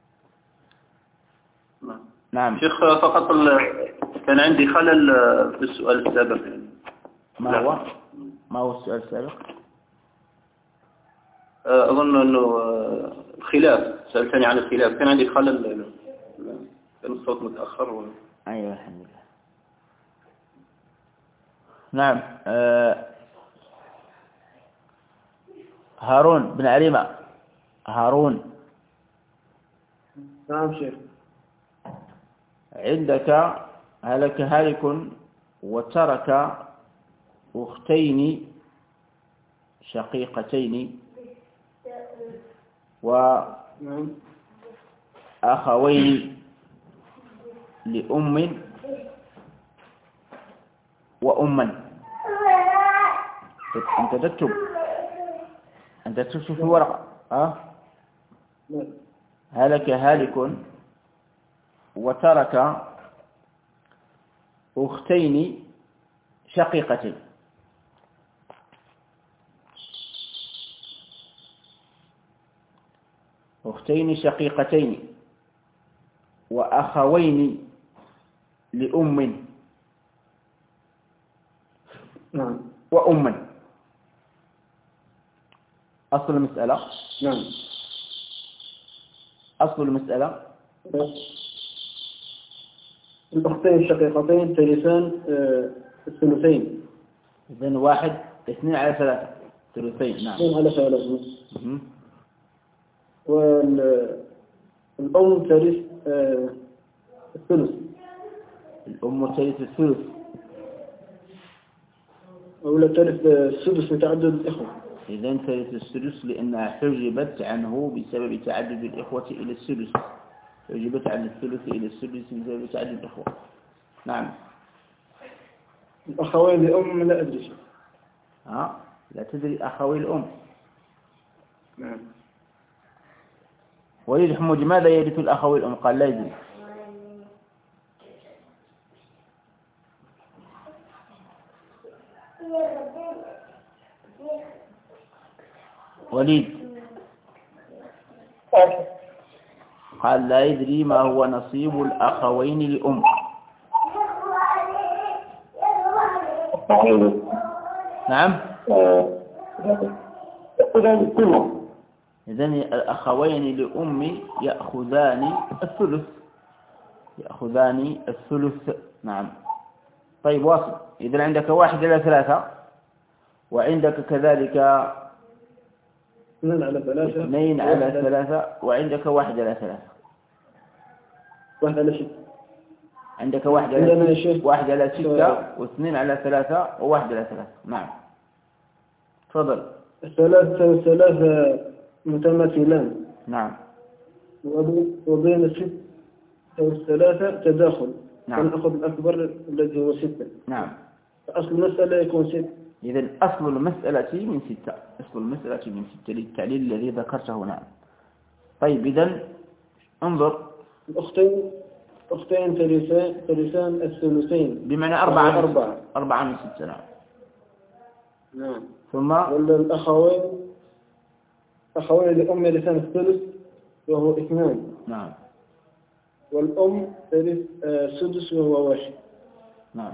نعم. شيخ فقط كان عندي خلل في السؤال السابق. ما هو السؤال السابق؟ أظن أنه الخلاف. سألتني عن الخلاف. كان عندي خلل. كان الصوت متأخر. أيوة الحمد لله. نعم. هارون بن عريمة. هارون. نعم شيخ. عندك هلك هالك وترك أختين شقيقتين وأخوين لأم وأما. أنت تكتب في ورقة. هلك هالك وترك أختين شقيقتين وأخوين لأم وأما. أصل المسألة. نعم. أصل المسألة الأختين الشقيقتين ترثان الثلثين. إذن 1 2 على 3 ثلثين. نعم. 2 على 3. والأم ترث الثلث. الأم ترث الثلث. ولا ترث السدس لتعدد الإخوة. إذن ترث السدس لأنها حجبت عنه بسبب تعدد الإخوة إلى السدس. حجبت عن الثلث إلى السدس بسبب تعدد الإخوة. نعم. الأخوين لأم لا أدري. لا تدري أخوي الأم. نعم. وليد حمود ماذا يرث الأخوي الأم؟ قال لا يدري. وليد قال لا يدري ما هو نصيب الأخوين لأم. نعم. إذن الأخوين لأم يأخذان الثلث. نعم. طيب واصل. إذن عندك 1 إلى 3 وعندك كذلك 2 على 3 2 على 3 وعندك 1 على 3. 1 على 6. عندك 1 على 6 و2 على 3 و1 على 3. نعم تفضل. الثلاثة متماثلان. نعم. وبين 6 والثلاثة تداخل. نعم. نأخذ الأكبر الذي هو 6. نعم. أصل المسألة يكون 6. إذن أصل المسألة من 6. أصل المسألة من 6 للتعليل الذي ذكرته. نعم. طيب إذن انظر. أختين ترثان الثلثين بمعنى 4 من 6. نعم. نعم. ثم والأخوين لأم يرثان الثلث وهو 2. نعم. والأم ترث سدس وهو 1. نعم.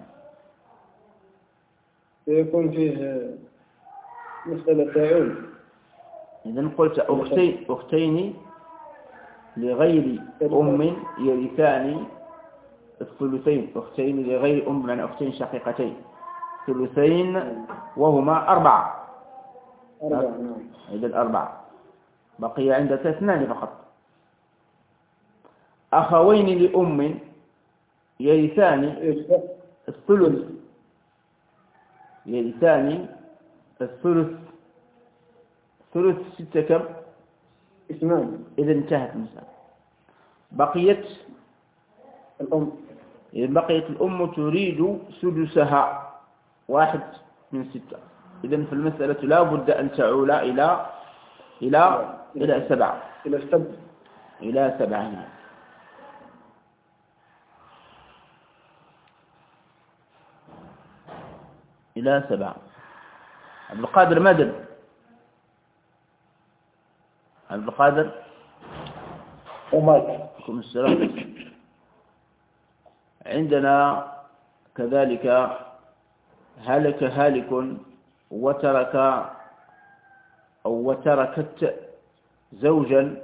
فيكون فيه مسألة تعود. إذن قلت أختين لغير أم يرثان الثلثين. أختين لغير أم يعني أختين شقيقتين ثلثين وهما 4. نعم. إذن 4 بقي عندك 2 فقط. أخوين لأم يرثان الثلث. ثلث 6 كم؟ 2. إذا انتهت المسألة. بقيت الأم. إذا بقيت الأم تريد سدسها 1 من 6. إذا في المسألة لا بد أن تعول إلى 7. إلى 7 هنا. إلى 7. عبد القادر مدن. عبد القادر وعليكم السلام. عندنا كذلك هلك هالك وتركت زوجا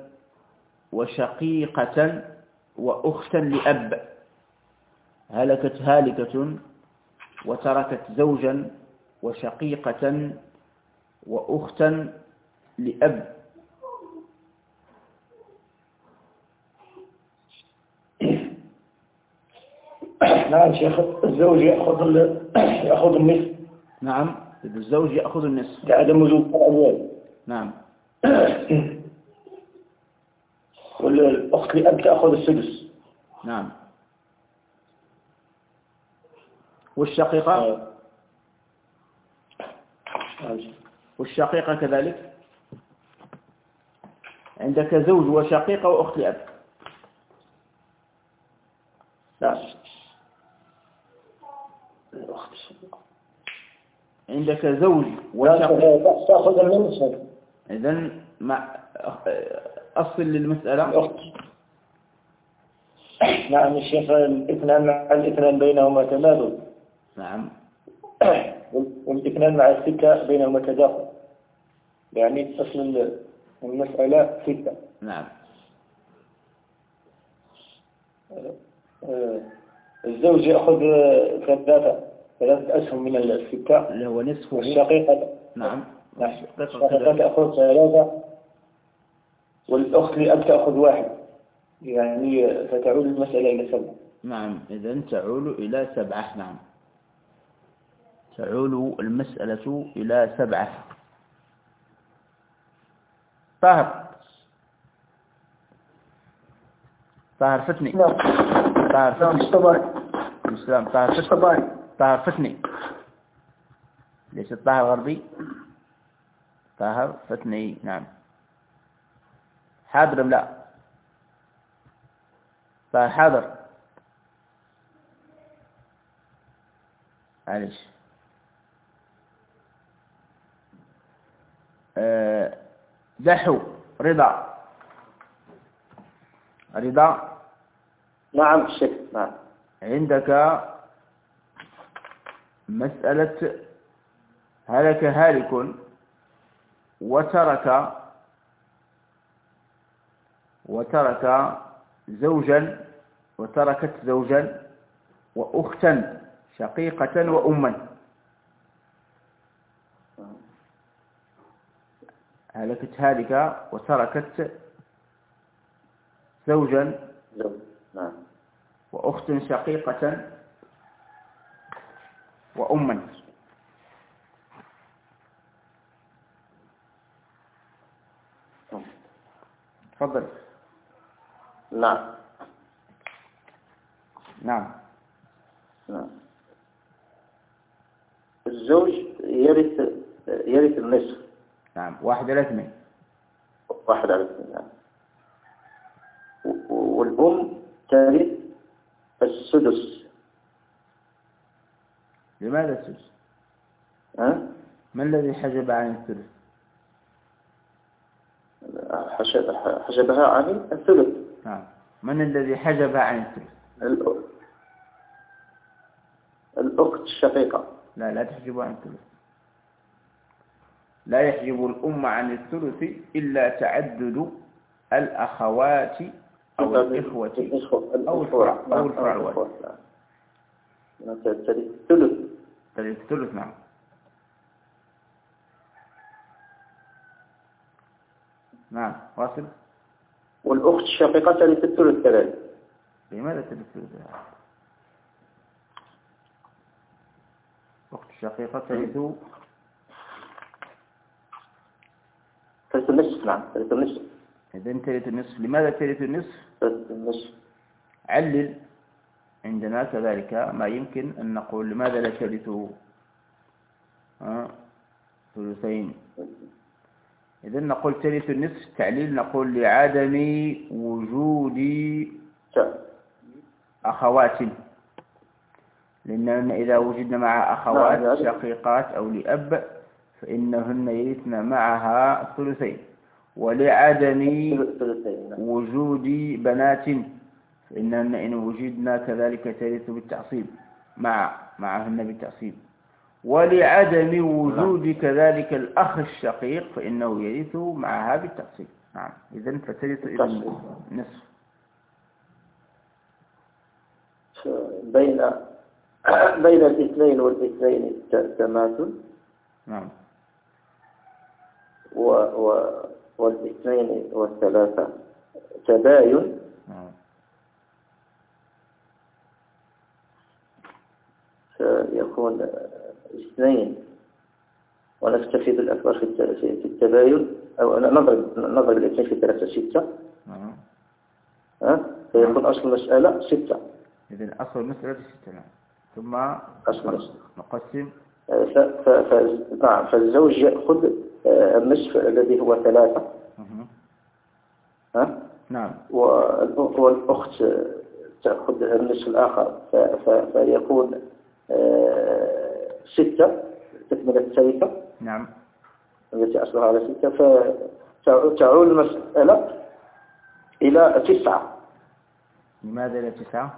وشقيقة وأختا لأب. هلكت هالكة وتركت زوجا وشقيقة وأختا لأب. نعم شيخ. الزوج يأخذ النصف. نعم. الزوج يأخذ النصف لعدم وجود الأولاد. نعم. والأخت لأب تأخذ السدس. نعم. والشقيقة كذلك. عندك زوج وشقيقة وأخت لأب. عندك زوج وشقيقة تأخذ النصف. إذن أصل للمسألة. نعم الشيخ. الاثنان مع الاثنان بينهما تماثل. نعم. والاثنان مع 6 بينهما تداخل. يعني أصل المسألة 6. نعم. الزوج يأخذ 3 أسهم من 6 اللي هو نصف. والشقيقة نعم. الشقيقة تأخذ 3 والأخت لأب تأخذ 1. يعني فتعود المسألة إلى 7. نعم. إذن تعول إلى 7. نعم. تعول المسألة إلى 7. طاهر فتني. طاهر فتني. ليس طاهر غربي. طاهر فتني. نعم. حاضر لا. طاهر حاضر. معلش. دحو رضا. رضا. نعم الشيخ. نعم. عندك مسألة هلك هالك وترك زوجا وتركت زوجا وأختا شقيقة وأما. هلكت هالك وتركت زوجا وأخت شقيقة وأما. تفضل. نعم. نعم. الزوج يرث النصف. نعم. 1/2. 1/2. نعم. والأم ترث السدس. لماذا السدس؟ ما الذي حجب عن الثلث؟ حجبها عن الثلث. نعم. من الذي حجبها عن الثلث؟ الأخت الشقيقة. لا تحجب عن الثلث. لا يحجب الأم عن الثلث إلا تعدد الأخوات أو الإخوة أو الفرع الوارث. الثلث. نعم. نعم. واصل. والأخت الشقيقة ترث الثلث كذلك. لماذا ترث الثلث؟ الأخت الشقيقة ترث النصف. نعم. ترث النصف. إذن ترث النصف. لماذا ترث النصف؟ علل عندنا كذلك ما يمكن أن نقول لماذا لا ترث ثلثين. إذن نقول ترث النصف. تعليل نقول لعدم وجود أخوات، لأننا إذا وجدنا مع أخوات شقيقات أو لأب فإنهن يرثن معها الثلثين. ولعدم وجود بنات فإنهن إن وجدنا كذلك ترث بالتعصيب معهن بالتعصيب. ولعدم وجود كذلك الأخ الشقيق فإنه يرث معها بالتعصيب. نعم. إذن فترث نصف. بين الاثنين والاثنين تماثل. نعم. والاثنين والثلاثة تباين. نعم. فيكون 2 ونستفيد الأكبر في التباين، أو نضرب الاثنين في 3 6. فيكون أصل المسألة 6. إذن أصل المسألة 6. ثم نقسم. نعم. فالزوج يأخذ النصف الذي هو 3. نعم. والأخت تأخذ النصف الآخر فيكون 6 تكملة الثالثة. نعم. التي أصلها على 6. فتعود المسألة إلى 9. لماذا إلى 9؟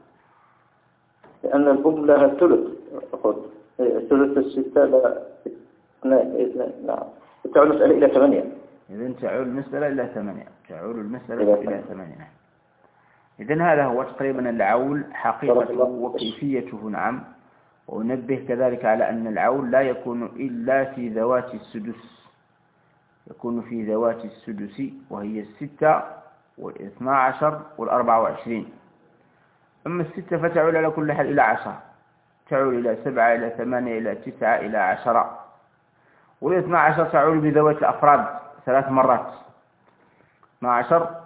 لأن الأم لها الثلث. ثلث 6 لا 2. نعم. تعود المسألة إلى 8. إذن تعود المسألة إلى 8. تعود المسألة إلى 8. إذن هذا هو تقريبا العول حقيقته وكيفيته. نعم. ونبه كذلك على أن العول لا يكون إلا في ذوات السدس. يكون في ذوات السدس وهي 6 وال12 وال24. أما 6 فتعول على كل حال إلى 10. تعول إلى 7 إلى 8 إلى 9 إلى 10. وال12 تعول بذوات الأفراد 3 مرات. 12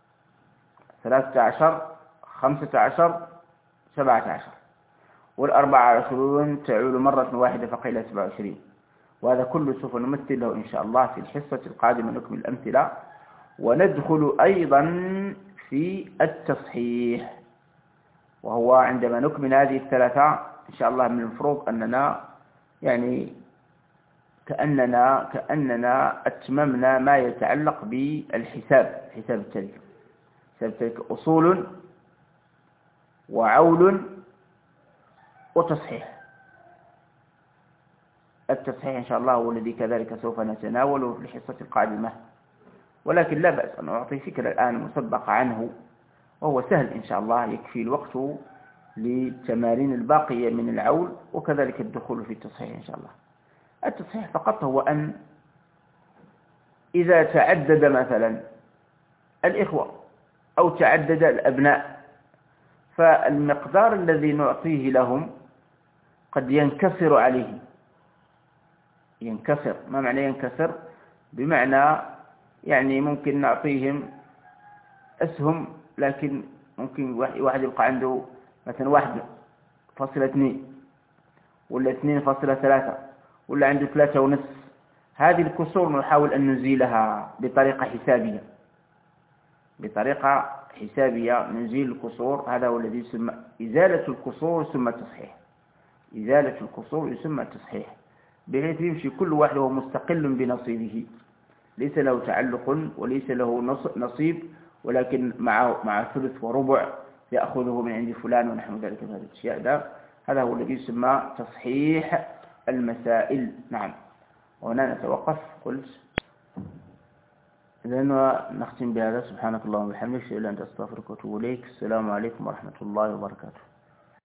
13 15 17. وال24 تعول مرة واحدة فقيل 27. وهذا كله سوف نمثل له إن شاء الله في الحصة القادمة. نكمل الأمثلة وندخل أيضا في التصحيح، وهو عندما نكمل هذه الثلاثة إن شاء الله من المفروض أننا يعني كأننا أتممنا ما يتعلق بالحساب، حساب التركة. حساب التركة أصول وعول وتصحيح. التصحيح إن شاء الله هو الذي كذلك سوف نتناوله في الحصة القادمة، ولكن لا بأس أن أعطي فكرة الآن مسبقة عنه، وهو سهل إن شاء الله، يكفي الوقت للتمارين الباقية من العول وكذلك الدخول في التصحيح إن شاء الله. التصحيح فقط هو أن إذا تعدد مثلا الإخوة أو تعدد الأبناء، فالمقدار الذي نعطيه لهم قد ينكسر عليه. ينكسر، ما معنى ينكسر؟ بمعنى يعني ممكن نعطيهم أسهم، لكن ممكن واحد يبقى عنده مثلا 1.2 ولا 2.3 ولا عنده 3.5. هذه الكسور نحاول أن نزيلها بطريقة حسابية، نزيل الكسور. هذا هو الذي يسمى إزالة الكسور، يسمى تصحيح. إزالة الكسور يسمى تصحيح، بحيث يمشي كل واحد وهو مستقل بنصيبه، ليس له تعلق وليس له نصيب، ولكن مع ثلث وربع يأخذه من عند فلان ونحن ذلك من هذه الأشياء. هذا هو الذي يسمى تصحيح المسائل. نعم، وهنا نتوقف. قلت إذن نختم بهذا. سبحانك اللهم وبحمدك، أشهد أن لا إله إلا أنت، أستغفرك وأتوب إليك. السلام عليكم ورحمة الله وبركاته.